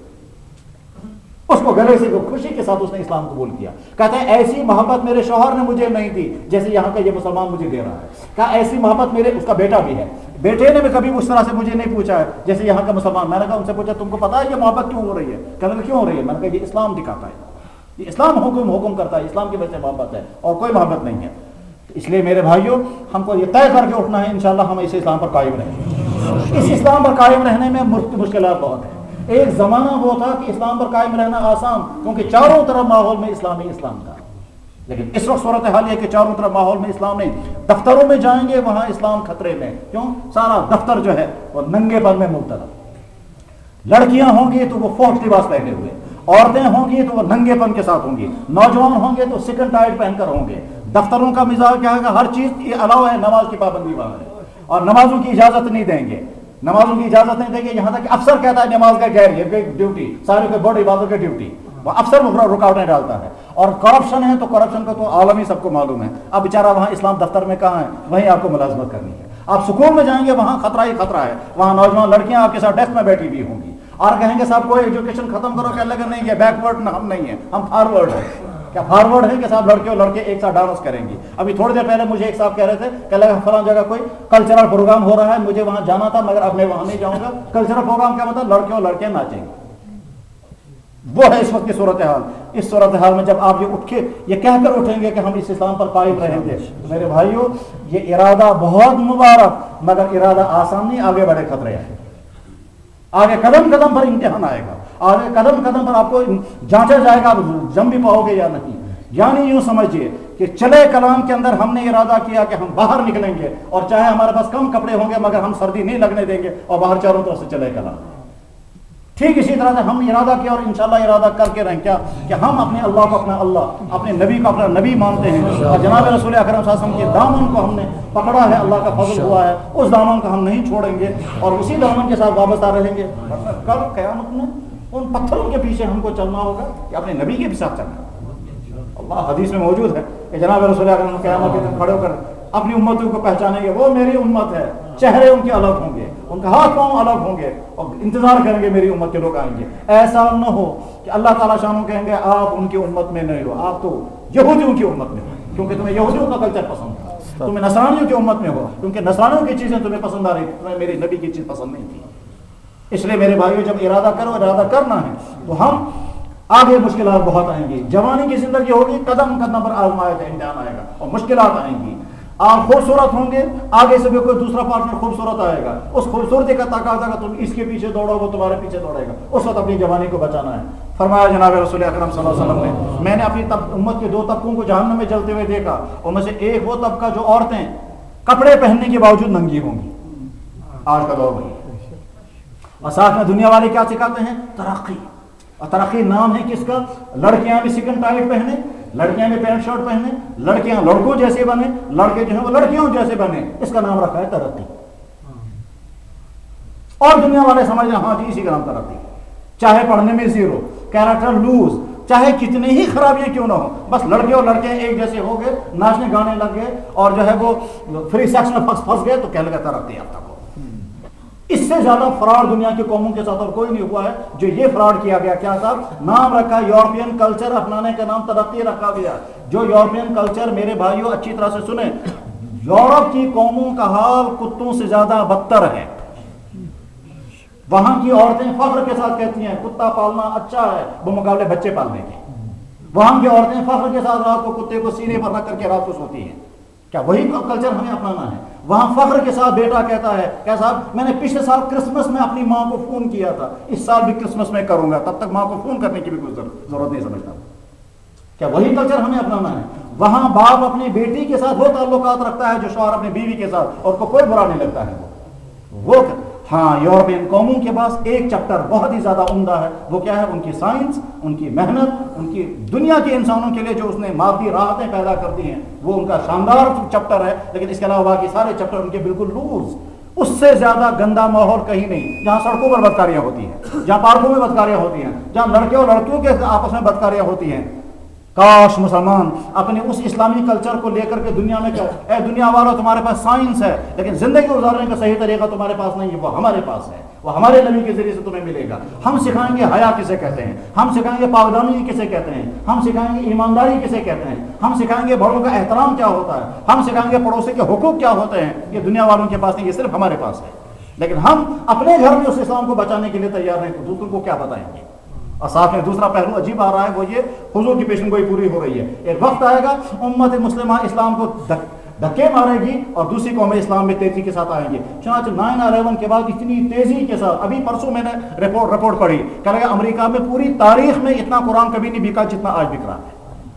اس کو گلے سے خوشی کے ساتھ اس نے اسلام قبول کیا. کہتے ہیں ایسی محبت میرے شوہر نے مجھے نہیں دی جیسے یہاں کا یہ مسلمان مجھے دے رہا ہے. کہا ایسی محبت میرے، اس کا بیٹا بھی ہے، بیٹے نے بھی کبھی اس طرح سے مجھے نہیں پوچھا ہے جیسے یہاں کا مسلمان. میں نے کہا ان سے پوچھا تم کو پتا ہے یہ محبت کیوں ہو رہی ہے؟ کہنے لگے کیوں ہو رہی ہے؟ میں نے کہا یہ اسلام دکھاتا ہے، یہ اسلام حکم کرتا ہے، اسلام کی وجہ سے محبت ہے اور کوئی محبت نہیں ہے. اس لیے میرے بھائیوں ہم کو یہ طے کر کے اٹھنا ہے انشاءاللہ ہم اس اسلام پر قائم رہیں گے. اس اسلام پر قائم رہنے میں مشکلات بہت ہیں. ایک زمانہ وہ تھا کہ اسلام پر قائم رہنا آسان، کیونکہ چاروں طرف ماحول میں اسلام تھا. لیکن اس وقت صورتحال یہ کہ چاروں طرف ماحول میں اسلام نہیں. دفتروں میں جائیں گے وہاں اسلام خطرے میں. کیوں؟ سارا دفتر جو ہے وہ ننگے پن میں مبتلا. لڑکیاں ہوں گی تو وہ فوج لباس پہنے ہوئے، عورتیں ہوں گی تو وہ ننگے پن کے ساتھ ہوں گی، نوجوان ہوں گے تو سکن ٹائٹ پہن کر ہوں گے. دفتروں کا مزاج کیا ہے؟ ہر چیز کے علاوہ ہے نماز کی پابندی وہاں ہے، اور نمازوں کی اجازت نہیں دیں گے، نمازوں کی اجازت نہیں دیں گے. یہاں تک کہ افسر کہتا ہے نماز کا غیر یہ ڈیوٹی، سارے کو بڑی عبادت کی ڈیوٹی، وہ افسر رکاوٹیں ڈالتا ہے. اور کرپشن ہے تو کرپشن کا تو عالم ہی سب کو معلوم ہے. اب بیچارہ وہاں اسلام دفتر میں کہاں ہے؟ وہیں آپ کو ملازمت کرنی ہے. آپ سکول میں جائیں گے وہاں خطرہ ہی خطرہ ہے. وہاں نوجوان لڑکیاں آپ کے ساتھ ڈیسک میں بیٹھی ہوئی ہوں گی اور کہیں گے صاحب کوئی ایجوکیشن ختم کرو. کہنے لگے نہیں، یہ بیکورڈ ہم نہیں ہیں، ہم فارورڈ ہیں. کیا فارورڈ ہے کہ صاحب لڑکے اور لڑکے ایک ساتھ ڈانس کریں گی؟ ابھی تھوڑی دیر پہلے مجھے ایک صاحب کہہ رہے تھے کہ لگا فلاں جگہ کوئی کلچرل پروگرام ہو رہا ہے، مجھے وہاں جانا تھا مگر اب میں وہاں نہیں جاؤں گا. کلچرل پروگرام کیا مطلب؟ لڑکے اور لڑکے ناچیں گے. وہ ہے اس وقت کی صورتحال. اس صورتحال میں جب آپ یہ اٹھ کے یہ کہہ کر اٹھیں گے کہ ہم اس اسلام پر قائم رہیں گے، تو میرے بھائیوں یہ ارادہ بہت مبارک مگر ارادہ آسان نہیں. آگے بڑے خطرے ہیں، آگے قدم قدم پر امتحان آئے گا، آگے قدم قدم پر آپ کو جانچا جائے گا آپ جم بھی پاؤ گے یا نہیں. یعنی یوں سمجھیے کہ چلے کلام کے اندر ہم نے ارادہ کیا کہ ہم باہر نکلیں گے اور چاہے ہمارے پاس کم کپڑے ہوں گے مگر ہم سردی نہیں لگنے دیں گے، اور باہر چاروں طرف سے چلے کلام. ٹھیک اسی طرح سے ہم نے ارادہ کیا اور انشاءاللہ ارادہ کر کے رہیں کیا کہ ہم اپنے اللہ کو اپنا اللہ، اپنے نبی کو اپنا نبی مانتے ہیں، اور جناب رسول اکرم صلی اللہ علیہ وسلم کے دامن کو ہم نے پکڑا ہے، اللہ کا فضل ہوا ہے، اس دامن کو ہم نہیں چھوڑیں گے اور اسی دامن کے ساتھ وابستہ رہیں گے. کل قیامت میں ان پتھروں کے پیچھے ہم کو چلنا ہوگا کہ اپنے نبی کے بھی ساتھ چلنا. اللہ حدیث میں موجود ہے کہ جناب رسول اکرم قیامت کے دن کھڑے ہو کر اپنی امتوں کو پہچانیں گے، وہ میری امت ہے. چہرے ان کے الگ ہوں گے، ان کا ہاتھ پاؤں الگ ہوں گے، اور انتظار کریں گے میری امت کے لوگ آئیں گے. ایسا نہ ہو کہ اللہ تعالیٰ شانوں کہیں گے آپ ان کی امت میں نہیں ہو، آپ تو یہودیوں کی امت میں ہو کیونکہ تمہیں یہودیوں کا کلچر پسند تھا. تمہیں نصرانیوں کی امت میں ہو کیونکہ نصرانیوں کی چیزیں تمہیں پسند آ رہی، تمہیں میری نبی کی چیز پسند نہیں تھی. اس لیے میرے بھائیوں جب ارادہ کرو، ارادہ کرنا ہے تو ہم آگے مشکلات بہت آئیں گی. جوانی کی زندگی ہوگی، قدم قدم پر آزمائش امتحان آئے گا اور مشکلات آئیں گی. آپ خوبصورت ہوں گے، آگے سے بھی کوئی دوسرا پارٹنر خوبصورت آئے گا، اس خوبصورتی کا تقاضا کہ تم اس کے پیچھے دوڑو وہ تمہارے پیچھے دوڑے گا. اس وقت اپنی جوانی کو بچانا ہے. فرمایا جناب رسول اکرم صلی اللہ علیہ وسلم نے، میں نے اپنی امت کے 2 طبقوں کو جہنم میں جلتے ہوئے دیکھا. ان میں سے ایک وہ طبقہ جو عورتیں کپڑے پہننے کے باوجود ننگی ہوں گی. آج کا دور وہی ہے. اور ساتھ میں دنیا والے کیا سکھاتے ہیں؟ ترقی. اور ترقی نام ہے کس کا؟ لڑکیاں بھی سکن ٹائٹ پہنے، لڑکیاں بھی پینٹ شرٹ پہنے، لڑکیاں لڑکوں جیسے بنے، لڑکے جو ہیں وہ لڑکیوں جیسے بنے. اس کا نام رکھا ہے ترقی. اور دنیا والے سمجھ رہے ہاں جی اسی کا نام ترقی. چاہے پڑھنے میں زیرو، کیریکٹر لوز، چاہے کتنی ہی خرابیاں کیوں نہ ہو، بس لڑکے اور لڑکے ایک جیسے ہو گئے، ناچنے گانے لگ گئے اور جو ہے وہ فری سیکس میں پھنس گئے تو کہنے لگا ترقی اب تک ہو. اس سے زیادہ فراڈ دنیا کی قوموں کے ساتھ اور کوئی نہیں ہوا ہے جو یہ فراڈ کیا گیا. کیا صاحب نام رکھا یورپین کلچر اپنانے کا نام ترقی رکھا گیا. جو یورپین کلچر میرے بھائیوں اچھی طرح سے سنیں، یورپ کی قوموں کا حال کتوں سے زیادہ بدتر ہے. وہاں کی عورتیں فخر کے ساتھ کہتی ہیں کتا پالنا اچھا ہے بمقابلے بچے پالنے کے. وہاں کی عورتیں فخر کے ساتھ رات کو کتے کو سینے پر رکھ کر کے رات کو سوتی ہیں. کیا وہی کلچر ہمیں اپنانا ہے؟ وہاں فخر کے ساتھ بیٹا کہتا ہے کہ صاحب میں نے پچھلے سال کرسمس میں اپنی ماں کو فون کیا تھا، اس سال بھی کرسمس میں کروں گا، تب تک ماں کو فون کرنے کی بھی کوئی ضرورت نہیں سمجھتا. کیا وہی کلچر ہمیں اپنانا ہے؟ وہاں باپ اپنی بیٹی کے ساتھ وہ تعلقات رکھتا ہے جو شوہر اپنی بیوی کے ساتھ، اور کو کوئی برا نہیں لگتا ہے. وہ ہاں یورپین قوموں کے پاس ایک چیپٹر بہت ہی زیادہ عمدہ ہے. وہ کیا ہے؟ ان کی سائنس، ان کی محنت، ان کی دنیا کے انسانوں کے لیے جو اس نے مادی راحتیں پیدا کر دی ہیں وہ ان کا شاندار چیپٹر ہے. لیکن اس کے علاوہ باقی سارے چیپٹر ان کے بالکل لوز. اس سے زیادہ گندا ماحول کہیں نہیں. جہاں سڑکوں پر بدکاریاں ہوتی ہیں، جہاں پارکوں میں بدکاریاں ہوتی ہیں، جہاں لڑکے اور لڑکیوں کے آپس میں بدکاریاں ہوتی ہیں. کاش مسلمان اپنے اس اسلامی کلچر کو لے کر کے دنیا میں کہے اے دنیا والوں تمہارے پاس سائنس ہے لیکن زندگی گزارنے کا صحیح طریقہ تمہارے پاس نہیں ہے، وہ ہمارے پاس ہے، وہ ہمارے نبی کے ذریعے سے تمہیں ملے گا. ہم سکھائیں گے حیا کسے کہتے ہیں، ہم سکھائیں گے پاکدامنی کسے کہتے ہیں، ہم سکھائیں گے ایمانداری کسے کہتے ہیں، ہم سکھائیں گے بڑوں کا احترام کیا ہوتا ہے، ہم سکھائیں گے پڑوسی کے حقوق کیا ہوتے ہیں. یہ دنیا والوں کے پاس نہیں، یہ صرف ہمارے پاس ہے. لیکن ہم اپنے گھر میں اس اسلام کو بچانے کے لیے تیار ہیں تو دوسروں کو کیا بتائیں گے. اور ساتھ میں دوسرا پہلو عجیب آ رہا ہے، وہ یہ حضور کی پیشن گوئی پوری ہو رہی ہے. ایک وقت آئے گا امت مسلمہ اسلام کو دھکے مارے گی اور دوسری قومیں اسلام میں تیزی کے ساتھ آئیں گی. چنانچہ 9/11 کے بعد اتنی تیزی کے ساتھ، ابھی پرسوں میں نے رپورٹ پڑھی کہ امریکہ میں پوری تاریخ میں اتنا قرآن کبھی نہیں بکا جتنا آج بک رہا ہے.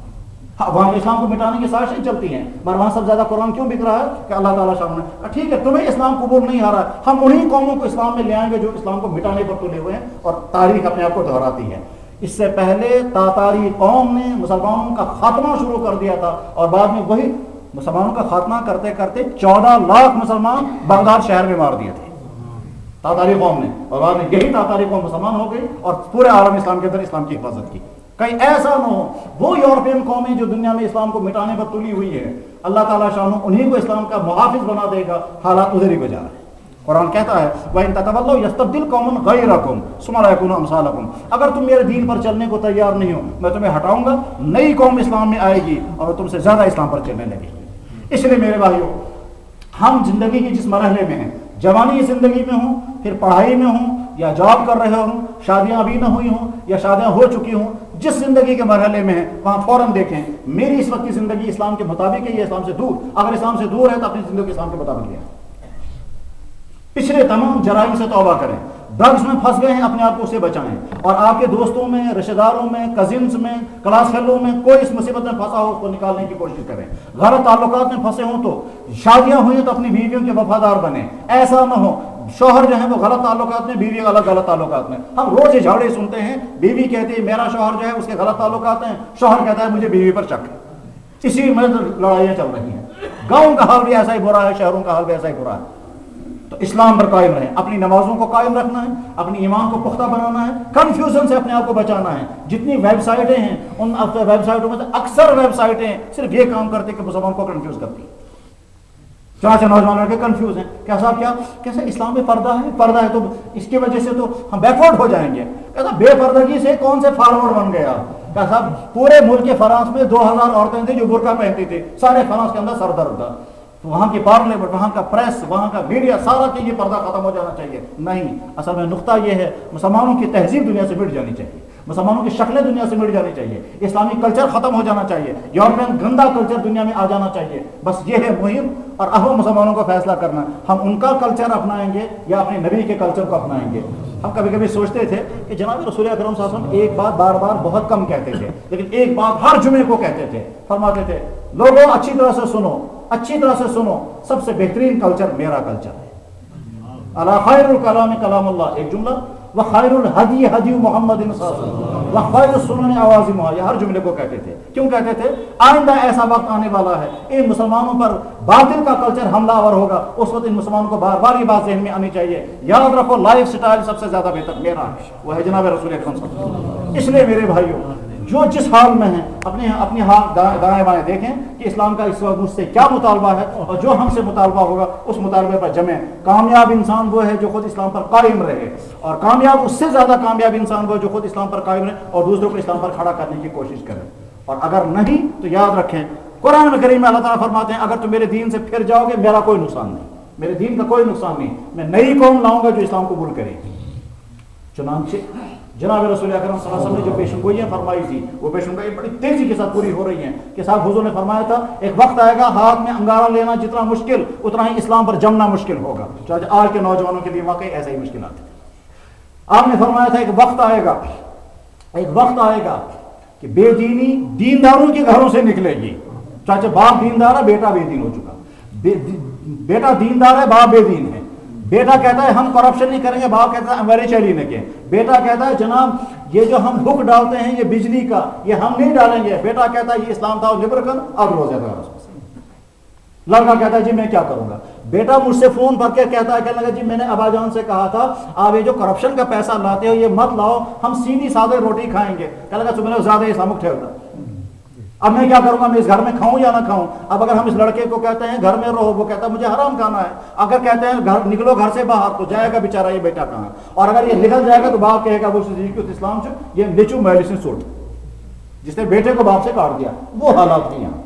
وہاں اسلام کو مٹانے کی سازشیں چلتی ہیں، مگر وہاں سب زیادہ قرآن کیوں بک رہا ہے کہ اللہ تعالیٰ سامنے ٹھیک ہے تمہیں اسلام قبول نہیں آ رہا ہے، ہم انہی قوموں کو اسلام میں لے آئیں گے جو اسلام کو مٹانے پر تلے ہوئے ہیں. اور تاریخ اپنے آپ کو دہراتی ہے. اس سے پہلے تاتاری قوم نے مسلمانوں کا خاتمہ شروع کر دیا تھا اور بعد میں وہی مسلمانوں کا خاتمہ کرتے کرتے 14 لاکھ مسلمان بغداد شہر میں مار دیے تھے تاتاری قوم نے. اور بعد میں یہی تاتاری قوم مسلمان ہو گئی اور پورے عالم اسلام کے اندر اسلام کی حفاظت کی. کہیں ایسا نہ ہو وہ یورپین قومیں جو دنیا میں اسلام کو مٹانے پر تلی ہوئی ہے، اللہ تعالیٰ شانہ انہیں کو اسلام کا محافظ بنا دے گا. حالات ادھر ہی کو جا رہے ہیں. قرآن کہتا ہے وَإِن تَتَوَلَّوْا يَسْتَبْدِلْ قَوْمًا غَيْرَكُمْ ثُمَّ لَا يَكُونُوا أَمْثَالَكُمْ. اگر تم میرے دین پر چلنے کو تیار نہیں ہو میں تمہیں ہٹاؤں گا، نئی قوم اسلام میں آئے گی اور تم سے زیادہ اسلام پر چلنے لگے گی. اس لیے میرے بھائیوں ہم زندگی کے جس مرحلے میں ہیں، جوانی زندگی میں ہوں، پھر پڑھائی میں ہوں یا جاب کر رہے ہوں، شادیاں ابھی نہ ہوئی ہوں یا شادیاں ہو چکی ہوں، جس زندگی کے مرحلے میں ہیں وہاں فوراً دیکھیں میری اس وقت کی زندگی اسلام کے مطابق ہے یا اسلام سے دور. اگر اسلام سے دور ہے تو اپنی زندگی اسلام کے مطابق لیں. پچھلے تمام جرائم سے توبہ کریں. ڈرگس میں پھنس گئے ہیں اپنے آپ کو اسے بچائیں. اور آپ کے دوستوں میں، رشتہ داروں میں، کزنس میں، کلاس فیلو میں کوئی اس مصیبت میں پھنسا ہو اس کو نکالنے کی کوشش کریں. غلط تعلقات میں پھنسے ہوں تو شادیاں ہوئی تو اپنی بیویوں کے وفادار بنیں. ایسا نہ ہو شوہر جو ہے وہ غلط تعلقات میں، بیوی غلط تعلقات میں. ہم روز یہ جھاڑے سنتے ہیں، بیوی کہتی ہے میرا شوہر جو ہے اس کے غلط تعلقات ہیں، شوہر کہتا ہے مجھے بیوی پر شک. اسی میں لڑائیاں چل رہی ہیں. گاؤں کا حال بھی ایسا ہی برا ہے، شہروں کا حال بھی ایسا ہی برا ہے. تو اسلام پر قائم رہیں، اپنی نمازوں کو قائم رکھنا ہے، اپنی ایمان کو پختہ بنانا ہے، کنفیوژن سے اپنے آپ کو بچانا ہے. جتنی ویب سائٹیں ہیں ان ویب سائٹوں میں سے اکثر ویب سائٹیں صرف یہ کام کرتے کہ مسلمان کو کنفیوز کرتی. چنانچہ نوجوان لڑکے کنفیوز ہیں کہ صاحب کیا کیسے اسلام میں پردہ ہے تو اس کی وجہ سے تو ہم بیکورڈ ہو جائیں گے. کہتا بے پردگی سے کون سے فارورڈ بن گیا. کہ صاحب پورے ملک فرانس میں 2000 عورتیں تھیں جو برقع پہنتی تھی، سارے فرانس کے اندر سر درد تھا. وہاں کی پارلیمنٹ، وہاں کا پریس، وہاں کا میڈیا سارا کہ یہ پردہ ختم ہو جانا چاہیے. نہیں، اصل میں نقطہ یہ ہے مسلمانوں کی تہذیب دنیا سے مٹ جانی چاہیے، مسلمانوں کی شکلیں دنیا سے مٹ جانی چاہیے، اسلامی کلچر ختم ہو جانا چاہیے، یورپین گندا کلچر دنیا میں آ جانا چاہیے. بس یہ ہے مہم. اور اب ہم مسلمانوں کو فیصلہ کرنا ہم ان کا کلچر اپنائیں گے یا اپنے نبی کے کلچر کو اپنائیں گے. ہم کبھی کبھی سوچتے تھے کہ جناب رسول اکرم صلی اللہ علیہ وسلم ایک بات بار بار بہت کم کہتے تھے لیکن ایک بات ہر جمعے کو کہتے تھے. فرماتے تھے لوگوں اچھی طرح سے سنو، اچھی طرح سے سنو، سب سے بہترین کلچر میرا کلچر ہے. अला खैरुल कलाम कलामुल्लाह, एक जुमला, व खैरुल हदी हदी मोहम्मद व खैरुस सुनन आवाज़िमुहा, ये हर जुमले को कहते थे। क्यों कहते थे? आइंदा ऐसा वक्त आने वाला है इन मुसलमानों पर बातिल का कल्चर हमलावर होगा, उस वक्त इन मुसलमानों को बार बार ये बात ज़हन में आनी चाहिए, याद रखो लाइफ स्टाइल सबसे ज़्यादा बेहतर मेरा है, वो है जनाब रसूल अकरम सल्लल्लाहु अलैहि वसल्लम। इसलिए मेरे भाइयों, जो जिस हाल में हैं अपने हाथ दाएं बाएं देखें कि इस्लाम का इस वक्त मुझसे क्या मुतालबा है, और जो हमसे मुतालबा होगा उस मुतालबे पर जमें। कामयाब इंसान वो है जो खुद इस्लाम पर कायम रहे, और कामयाब उससे ज़्यादा कामयाब इंसान वो है जो खुद इस्लाम पर कायम रहे और दूसरों को इस्लाम पर खड़ा करने की कोशिश करे। और अगर नहीं तो याद रखें, कुरान में करीम में अल्लाह ताला फरमाते हैं, अगर तुम मेरे दीन से फिर जाओगे मेरा कोई नुकसान नहीं, मेरे दीन का कोई नुकसान नहीं, मैं नई कौम लाऊंगा जो इस्लाम कबूल करेगी। चुनांचे जनाब रसूल अकरम सल्लल्लाहु अलैहि वसल्लम ने जो पेशगोइयाँ फरमाई थी, वो पेशगोइयाँ बड़ी तेजी के साथ पूरी हो रही हैं कि साहब हुजूर ने फरमाया था एक वक्त आएगा हाथ में अंगारा लेना जितना मुश्किल उतना ही इस्लाम पर जमना मुश्किल होगा। तो आज के नौजवानों के लिए वाकई ऐसा ही मुश्किल आती है। आपने फरमाया था एक वक्त आएगा कि बेदीनी दीनदारों के घरों से निकलेगी। चाहे बाप दीनदार है, बेटा बेदीन हो चुका, बेटा दीनदार है, बाप बेदीन है। बेटा कहता है हम करप्शन नहीं करेंगे, बाप कहता है हमारे चली न के। बेटा कहता है जनाब ये जो हम हुक डालते हैं ये बिजली का, ये हम नहीं डालेंगे। बेटा कहता है ये इस्लाम था लिबरल, अब रोज़ा था। लड़का कहता है जी मैं क्या करूंगा। बेटा मुझसे फोन पर के कहता है, कहने लगा जी मैंने अबाजान से कहा था आप ये जो करप्शन का पैसा लाते हो ये मत लाओ, हम सीधी सादे रोटी खाएंगे। कहने लगा तुम्हें ज्यादा ही सामुक ठहरता, अब मैं क्या करूंगा, मैं इस घर में खाऊं या ना खाऊं। अब अगर हम इस लड़के को कहते हैं घर में रहो, वो कहता है मुझे हराम खाना है। अगर कहते हैं घर निकलो घर से बाहर, तो जाएगा बेचारा ये बेटा कहाँ। और अगर ये निकल जाएगा तो बाप कहेगा वो इस्लाम से ये निचू मैलिस सूट, जिसने बेटे को बाप से काट दिया, वो हालात नहीं यहाँ।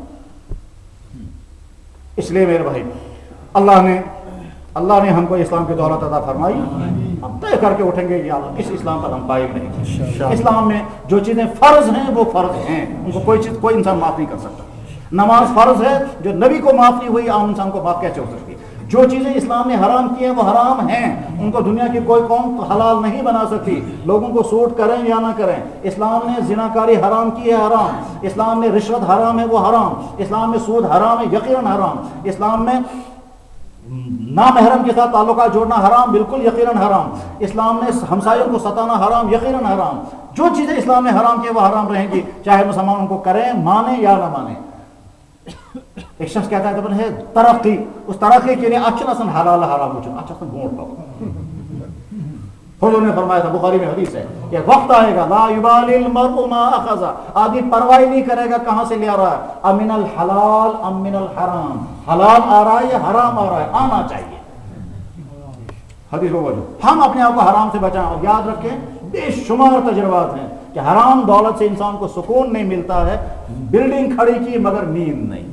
इसलिए मेरे भाई अल्लाह ने हमको इस्लाम की दौलत अता फरमाई, हम तय करके उठेंगे या इस इस्लाम पर हम कायम रहेंगे। इस्लाम में जो चीज़ें फ़र्ज हैं वो फ़र्ज हैं, उनको कोई इंसान माफ़ नहीं कर सकता। नमाज फ़र्ज है, जो नबी को माफ़ नहीं हुई आम इंसान को माफ़ कैसे हो सकती है। जो चीज़ें इस्लाम ने हराम की हैं वो हराम हैं, उनको दुनिया की कोई कौम हलाल नहीं बना सकती, लोगों को सूट करें या ना करें। इस्लाम ने जिनाकारी हराम की है, हराम। इस्लाम ने रिश्वत हराम है, वो हराम। इस्लाम में सूद हराम है, यकीनन हराम। इस्लाम में नामहरम के साथ ताल्लुका जोड़ना हराम, बिल्कुल यकीनन हराम। इस्लाम ने हमसायों को सताना हराम, यकीनन हराम। जो चीज़ें इस्लाम ने हराम की वो हराम रहेंगी, चाहे मुसलमान उनको करें, माने या ना माने। एक शख्स कहता है तो है तरक्की, उस तरक्की के लिए अच्छा हलाल हराम अच्छा ढूंढ पाओ। हुजूर ने फरमाया था, बुखारी में हदीस है कि वक्त आएगा ला युबालिल मरउ मा अखज़ा, आदमी परवाह नहीं करेगा कहां से ले आ रहा है, अमिनल हलाल अमिनल हराम, हलाल आ रहा है या हराम आ रहा है, आना चाहिए। हदीस को बोलो हम अपने आप को हराम से बचाएं। और याद रखें बेशुमार तजुर्बात हैं कि हराम दौलत से इंसान को सुकून नहीं मिलता है, बिल्डिंग खड़ी की मगर नींद नहीं,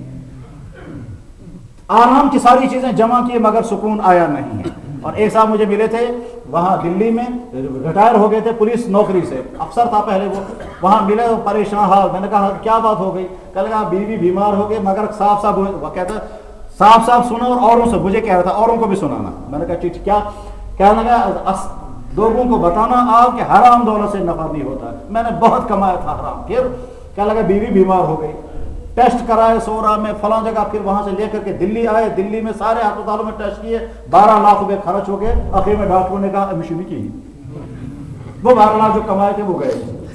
आराम की सारी चीजें जमा की मगर सुकून आया नहीं है। और एक साहब मुझे मिले थे वहां दिल्ली में, रिटायर हो गए थे पुलिस नौकरी से, अफसर था पहले वो, वहां मिले परेशान हाल। मैंने कहा क्या बात हो गई। कल कहा बीवी बीमार हो गई मगर साफ साफ, वो कहता साफ साफ सुना और औरों से, मुझे कह रहा था औरों को भी सुनाना। मैंने कहा ठीक क्या कहने लगा, लोगों को बताना आप कि हराम दौलत से नफा नहीं होता। मैंने बहुत कमाया था हराम। फिर क्या लगा बीवी बीमार हो गई, टेस्ट कराए सोरा में फलां जगह, फिर वहां से लेकर के दिल्ली आए, दिल्ली में सारे अस्पतालों में टेस्ट किए, 12 लाख रुपए खर्च हो गए। आखिर में डॉक्टरों ने कहा मशीनी की, वो 12 लाख जो कमाए थे वो गए।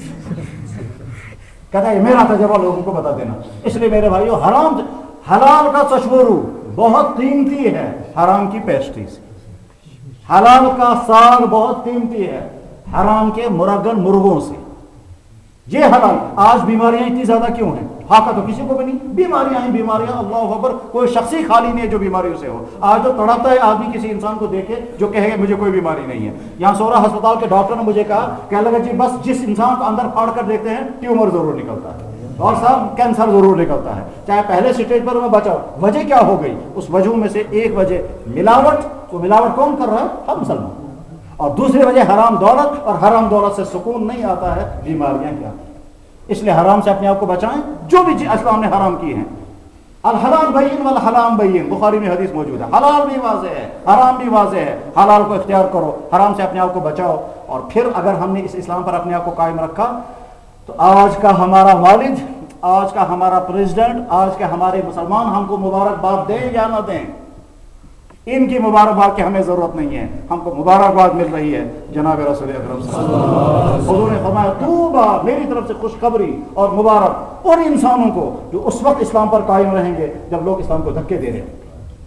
कहता है मेरा तजर्बा लोगों को बता देना। इसलिए मेरे भाइयों हराम हलाल का चश्मोरू बहुत कीमती है, हराम की पेस्ट्री से। हलाल का साग बहुत कीमती है, हराम के मुरगन मुर्गों से। ये हलाल। आज बीमारियां इतनी ज्यादा क्यों हैं? फाका तो किसी को भी नहीं, बीमारियां ही बीमारियां, अल्लाह अकबर, कोई शख्सी खाली नहीं है जो बीमारियों से हो। आज जो तड़पता है आदमी किसी इंसान को देखे जो कहेगा मुझे कोई बीमारी नहीं है। यहाँ सोरा अस्पताल के डॉक्टर ने मुझे कहा, कह लगा जी बस जिस इंसान को अंदर फाड़ कर देखते हैं ट्यूमर जरूर निकलता है और साहब कैंसर जरूर निकलता है, चाहे पहले स्टेज पर मैं बचाओ। वजह क्या हो गई? उस वजह में से एक वजह मिलावट। तो मिलावट कौन कर रहा है? हम मुसलमान। और दूसरी वजह हराम दौलत, और हराम दौलत से सुकून नहीं आता है, बीमारियां क्या। इसलिए हराम से अपने आप को बचाएं, जो भी इस्लाम ने हराम की हैं। अल हलाल बय्यिन वल हराम बय्यिन, बुखारी में हदीस मौजूद है। हलाल भी वाज़ेह है, हराम भी वाज़ेह है। हलाल को इख्तियार करो, हराम से अपने आप को बचाओ। और फिर अगर हमने इस इस्लाम पर अपने आप को कायम रखा तो आज का हमारा वालिद, आज का हमारा प्रेसिडेंट, आज के हमारे मुसलमान हमको मुबारकबाद दें या ना दें, ان کی مبارکباد کی ہمیں ضرورت نہیں ہے، ہم کو مبارکباد مل رہی ہے جناب رسول اکرم صلی اللہ علیہ وسلم۔ حضور نے فرمایا طوبیٰ، میری طرف سے خوشخبری اور مبارک اور انسانوں کو جو اس وقت اسلام پر قائم رہیں گے جب لوگ اسلام کو دھکے دے رہے ہیں۔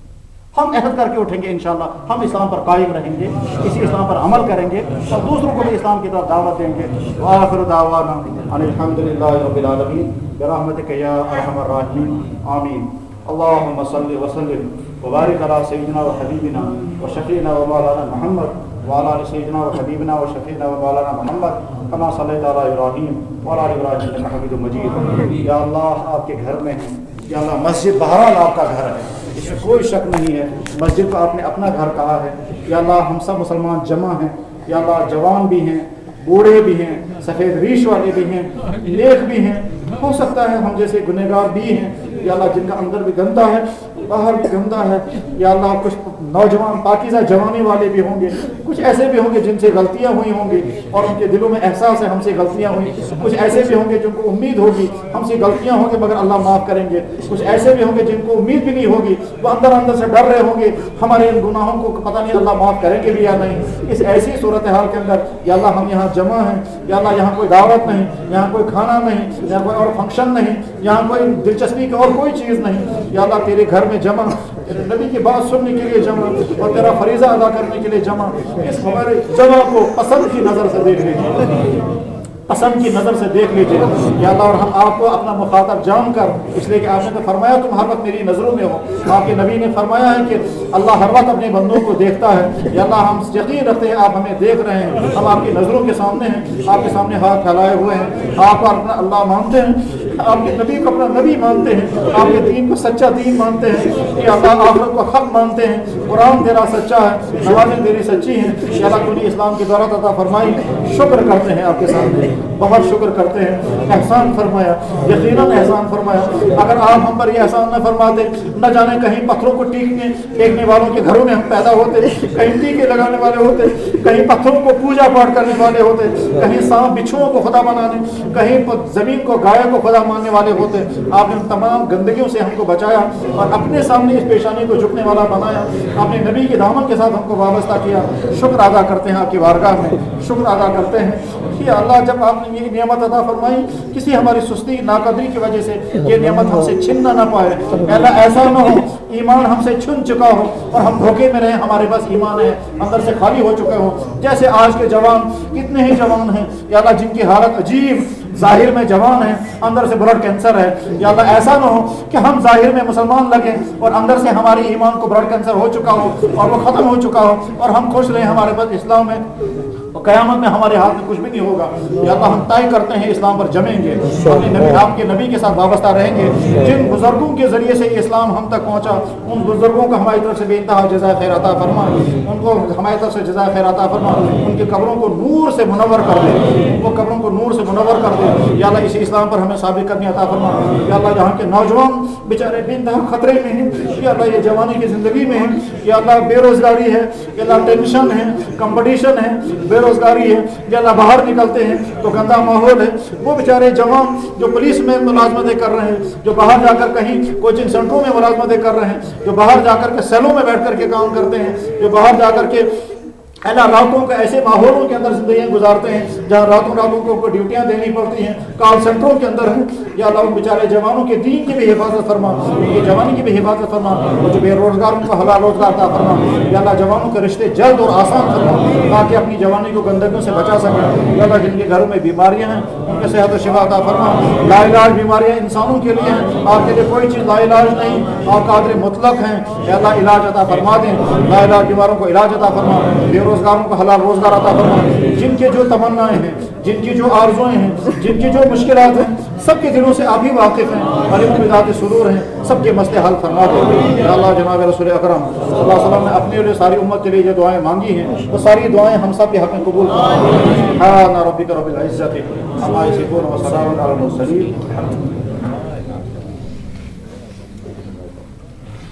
ہم عہد کر کے اٹھیں گے انشاءاللہ، ہم اسلام پر قائم رہیں گے، اسی اسلام پر عمل کریں گے اور دوسروں کو بھی اسلام کی طرف دعوت دیں گے۔ وآخر دعوانا ان الحمد للہ رب العالمین برحمتک یا ارحم الراحمین آمین۔ اللہم صلی وسلم وبارک علی سیدنا و حبیبنا و شفیعنا و مولانا محمد وعلی آل سیدنا و حبیبنا و شفیعنا و مولانا محمد کما صلیت علی ابراہیم وعلی آل ابراہیم انک حمید مجید۔ یا اللہ آپ کے گھر میں ہیں، یا اللہ مسجد بہرحال آپ کا گھر ہے، اس میں کوئی شک نہیں ہے، مسجد کو آپ نے اپنا گھر کہا ہے۔ یا اللہ ہم سب مسلمان جمع ہیں، یا اللہ جوان بھی ہیں، بوڑھے بھی ہیں، سفید ریش والے بھی ہیں، نیک بھی ہیں، ہو سکتا ہے ہم جیسے گنہگار بھی ہیں، یا اللہ جن کا اندر بھی گندہ ہے باہر بھی گندہ ہے، یا اللہ کچھ نوجوان پاکیزہ جوانی والے بھی ہوں گے، کچھ ایسے بھی ہوں گے جن سے غلطیاں ہوئی ہوں گی اور ان کے دلوں میں احساس ہے ہم سے غلطیاں ہوئی، کچھ ایسے بھی ہوں گے جن کو امید ہوگی ہم سے غلطیاں ہوں گے مگر اللہ معاف کریں گے، کچھ ایسے بھی ہوں گے جن کو امید بھی نہیں ہوگی، وہ اندر اندر سے ڈر رہے ہوں گے ہمارے ان گناہوں کو پتہ نہیں اللہ معاف کریں گے بھی یا نہیں۔ اس ایسی صورتحال کے اندر یا اللہ ہم یہاں جمع ہیں، یا اللہ یہاں کوئی دعوت نہیں، یہاں کوئی کھانا نہیں، یہاں کوئی اور فنکشن نہیں، یہاں کوئی دلچسپی کی اور کوئی چیز نہیں، یا اللہ تیرے گھر میں جمع، تیرے نبی کی بات سننے کے لیے جمع اور تیرا فریضہ ادا کرنے کے لیے جمع، اس ہمارے جمع کو پسند کی نظر سے دیکھ لیجیے، پسند کی نظر سے دیکھ لیجیے یا اللہ، اور ہم آپ کو اپنا مخاطب جان کر، اس لیے کہ آپ نے تو فرمایا تم ہر وقت میری نظروں میں ہو، آپ کے نبی نے فرمایا ہے کہ اللہ ہر وقت اپنے بندوں کو دیکھتا ہے، یا اللہ ہم یقین رکھتے ہیں آپ ہمیں دیکھ رہے ہیں، ہم آپ کی نظروں کے سامنے ہیں، آپ کے سامنے ہاتھ پھیلائے ہوئے ہیں، آپ کو اپنا اللہ مانتے ہیں، آپ کے نبی کو اپنا نبی مانتے ہیں، آپ کے دین کو سچا دین مانتے ہیں، یا اللہ آخرت کو حق مانتے ہیں، قرآن تیرا سچا ہے، نمازیں تیری سچی ہیں، یا اللہ تو نے اسلام کی دولت عطا فرمائی، شکر کرتے ہیں آپ کے سامنے، بہت شکر کرتے ہیں، احسان فرمایا، یقیناً احسان فرمایا، اگر آپ ہم پر یہ احسان نہ فرماتے نہ جانے کہیں پتھروں کو ٹیکنے والوں کے گھروں میں ہم پیدا ہوتے، کہیں ٹیکے لگانے والے ہوتے، کہیں پتھروں کو پوجا پاٹ کرنے والے ہوتے، کہیں سانپ بچھوؤں کو خدا بنانے، کہیں زمین کو گائے کو خدا ماننے والے ہوتے، آپ نے ان تمام گندگیوں سے ہم کو بچایا اور اپنے سامنے اس پیشانی کو جھکنے والا بنایا، آپ نے نبی کے دامن کے ساتھ ہم کو وابستہ کیا، شکر ادا کرتے ہیں آپ کی بارگاہ میں، شکر ادا کرتے ہیں کہ اللہ جب آپ نے یہ نعمت عطا فرمائی کسی ہماری سستی ناقدری کی وجہ سے یہ نعمت ہم سے چھن نہ پائے، اللہ ایسا نہ ہو ایمان ہم سے چھن چکا ہو اور ہم دھوکے میں رہے، ہمارے پاس ایمان ہے اندر سے خالی ہو چکے ہو، جیسے آج کے جوان کتنے ہی جوان ہیں یا اللہ جن کی حالت عجیب، ظاہر میں جوان ہے اندر سے بلڈ کینسر ہے، یا اللہ ایسا نہ ہو کہ ہم ظاہر میں مسلمان لگیں اور اندر سے ہمارے ایمان کو بلڈ کینسر ہو چکا ہو اور وہ ختم ہو چکا ہو اور ہم خوش رہیں ہمارے پاس اسلام ہے، اور قیامت میں ہمارے ہاتھ میں کچھ بھی نہیں ہوگا، یا اللہ ہم طے کرتے ہیں اسلام پر جمیں گے، اپنے نبی آپ کے نبی کے ساتھ وابستہ رہیں گے، جن بزرگوں کے ذریعے سے یہ اسلام ہم تک پہنچا ان بزرگوں کو ہماری طرف سے بے انتہا جزائے خیر عطا فرما، ان کو ہماری طرف سے جزائے خیر عطا فرما، ان کی قبروں کو نور سے منور کر دے، ان کو قبروں کو نور سے منور کر دے، یا اللہ اسی اسلام پر ہمیں ثابت کرنے عطا فرما، یا اللہ یہاں کے نوجوان بیچارے بے انتہا خطرے میں ہیں، یا اللہ یہ جوانی کی زندگی میں ہیں، یا اللہ بے روزگاری ہے، یا اللہ ٹینشن ہے، کمپٹیشن ہے، بے روزگاری ہے، یا اللہ باہر نکلتے ہیں تو گندا ماحول ہے، وہ بیچارے جوان جو پولیس میں ملازمتیں کر رہے ہیں، جو باہر جا کر کہیں کوچنگ سینٹروں میں ملازمتیں کر رہے ہیں، جو باہر جا کر کے سیلوں میں بیٹھ کر کے کام کرتے ہیں، جو باہر جا کر کے اللہ راتوں کا ایسے ماحولوں کے اندر زندگیاں گزارتے ہیں جہاں راتوں کو ڈیوٹیاں دینی پڑتی ہیں، کال سینٹروں کے اندر ہیں، یا اللہ ان بیچارے جوانوں کے دین کی بھی حفاظت فرما، ان کی جوانی کی بھی حفاظت فرما، اور جو بے روزگار ان کو حلال روزگار عطا فرما، یا اللہ جوانوں کے رشتے جلد اور آسان فرما تاکہ اپنی جوانی کو گندگیوں سے بچا سکیں، یا اللہ جن کے گھروں میں بیماریاں ہیں ان کے صحت و شفا عطا فرما، لا علاج بیماریاں انسانوں کے لیے ہیں، آپ کے لیے کوئی چیز لا علاج نہیں، آپ قادر مطلق ہیں، یا اللہ علاج عطا فرما دیں، لا علاج بیماروں کو علاج عطا فرما، بے روزگاروں کو حلال روزگار عطا فرما، جن کے جو تمنائیں ہیں، جن کی جو آرزویں ہیں، جن کی جو مشکلات ہیں، سب کے دلوں سے آپ ہی واقف ہیں، علیم بذات صدور ہیں، سب کے مسئلے حل فرما دیں، یا اللہ جناب رسول اکرم صلی اللہ علیہ وسلم نے اپنے اور ساری امت کے لیے جو دعائیں مانگی ہیں وہ ساری دعائیں ہم سب کے حق میں قبول فرما، سبحان ربک رب العزت عما یصفون وسلام علی المرسلین۔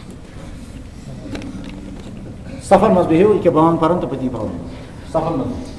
سفر مز بہو یہ بان پرن تو پتی پاؤ سفر مز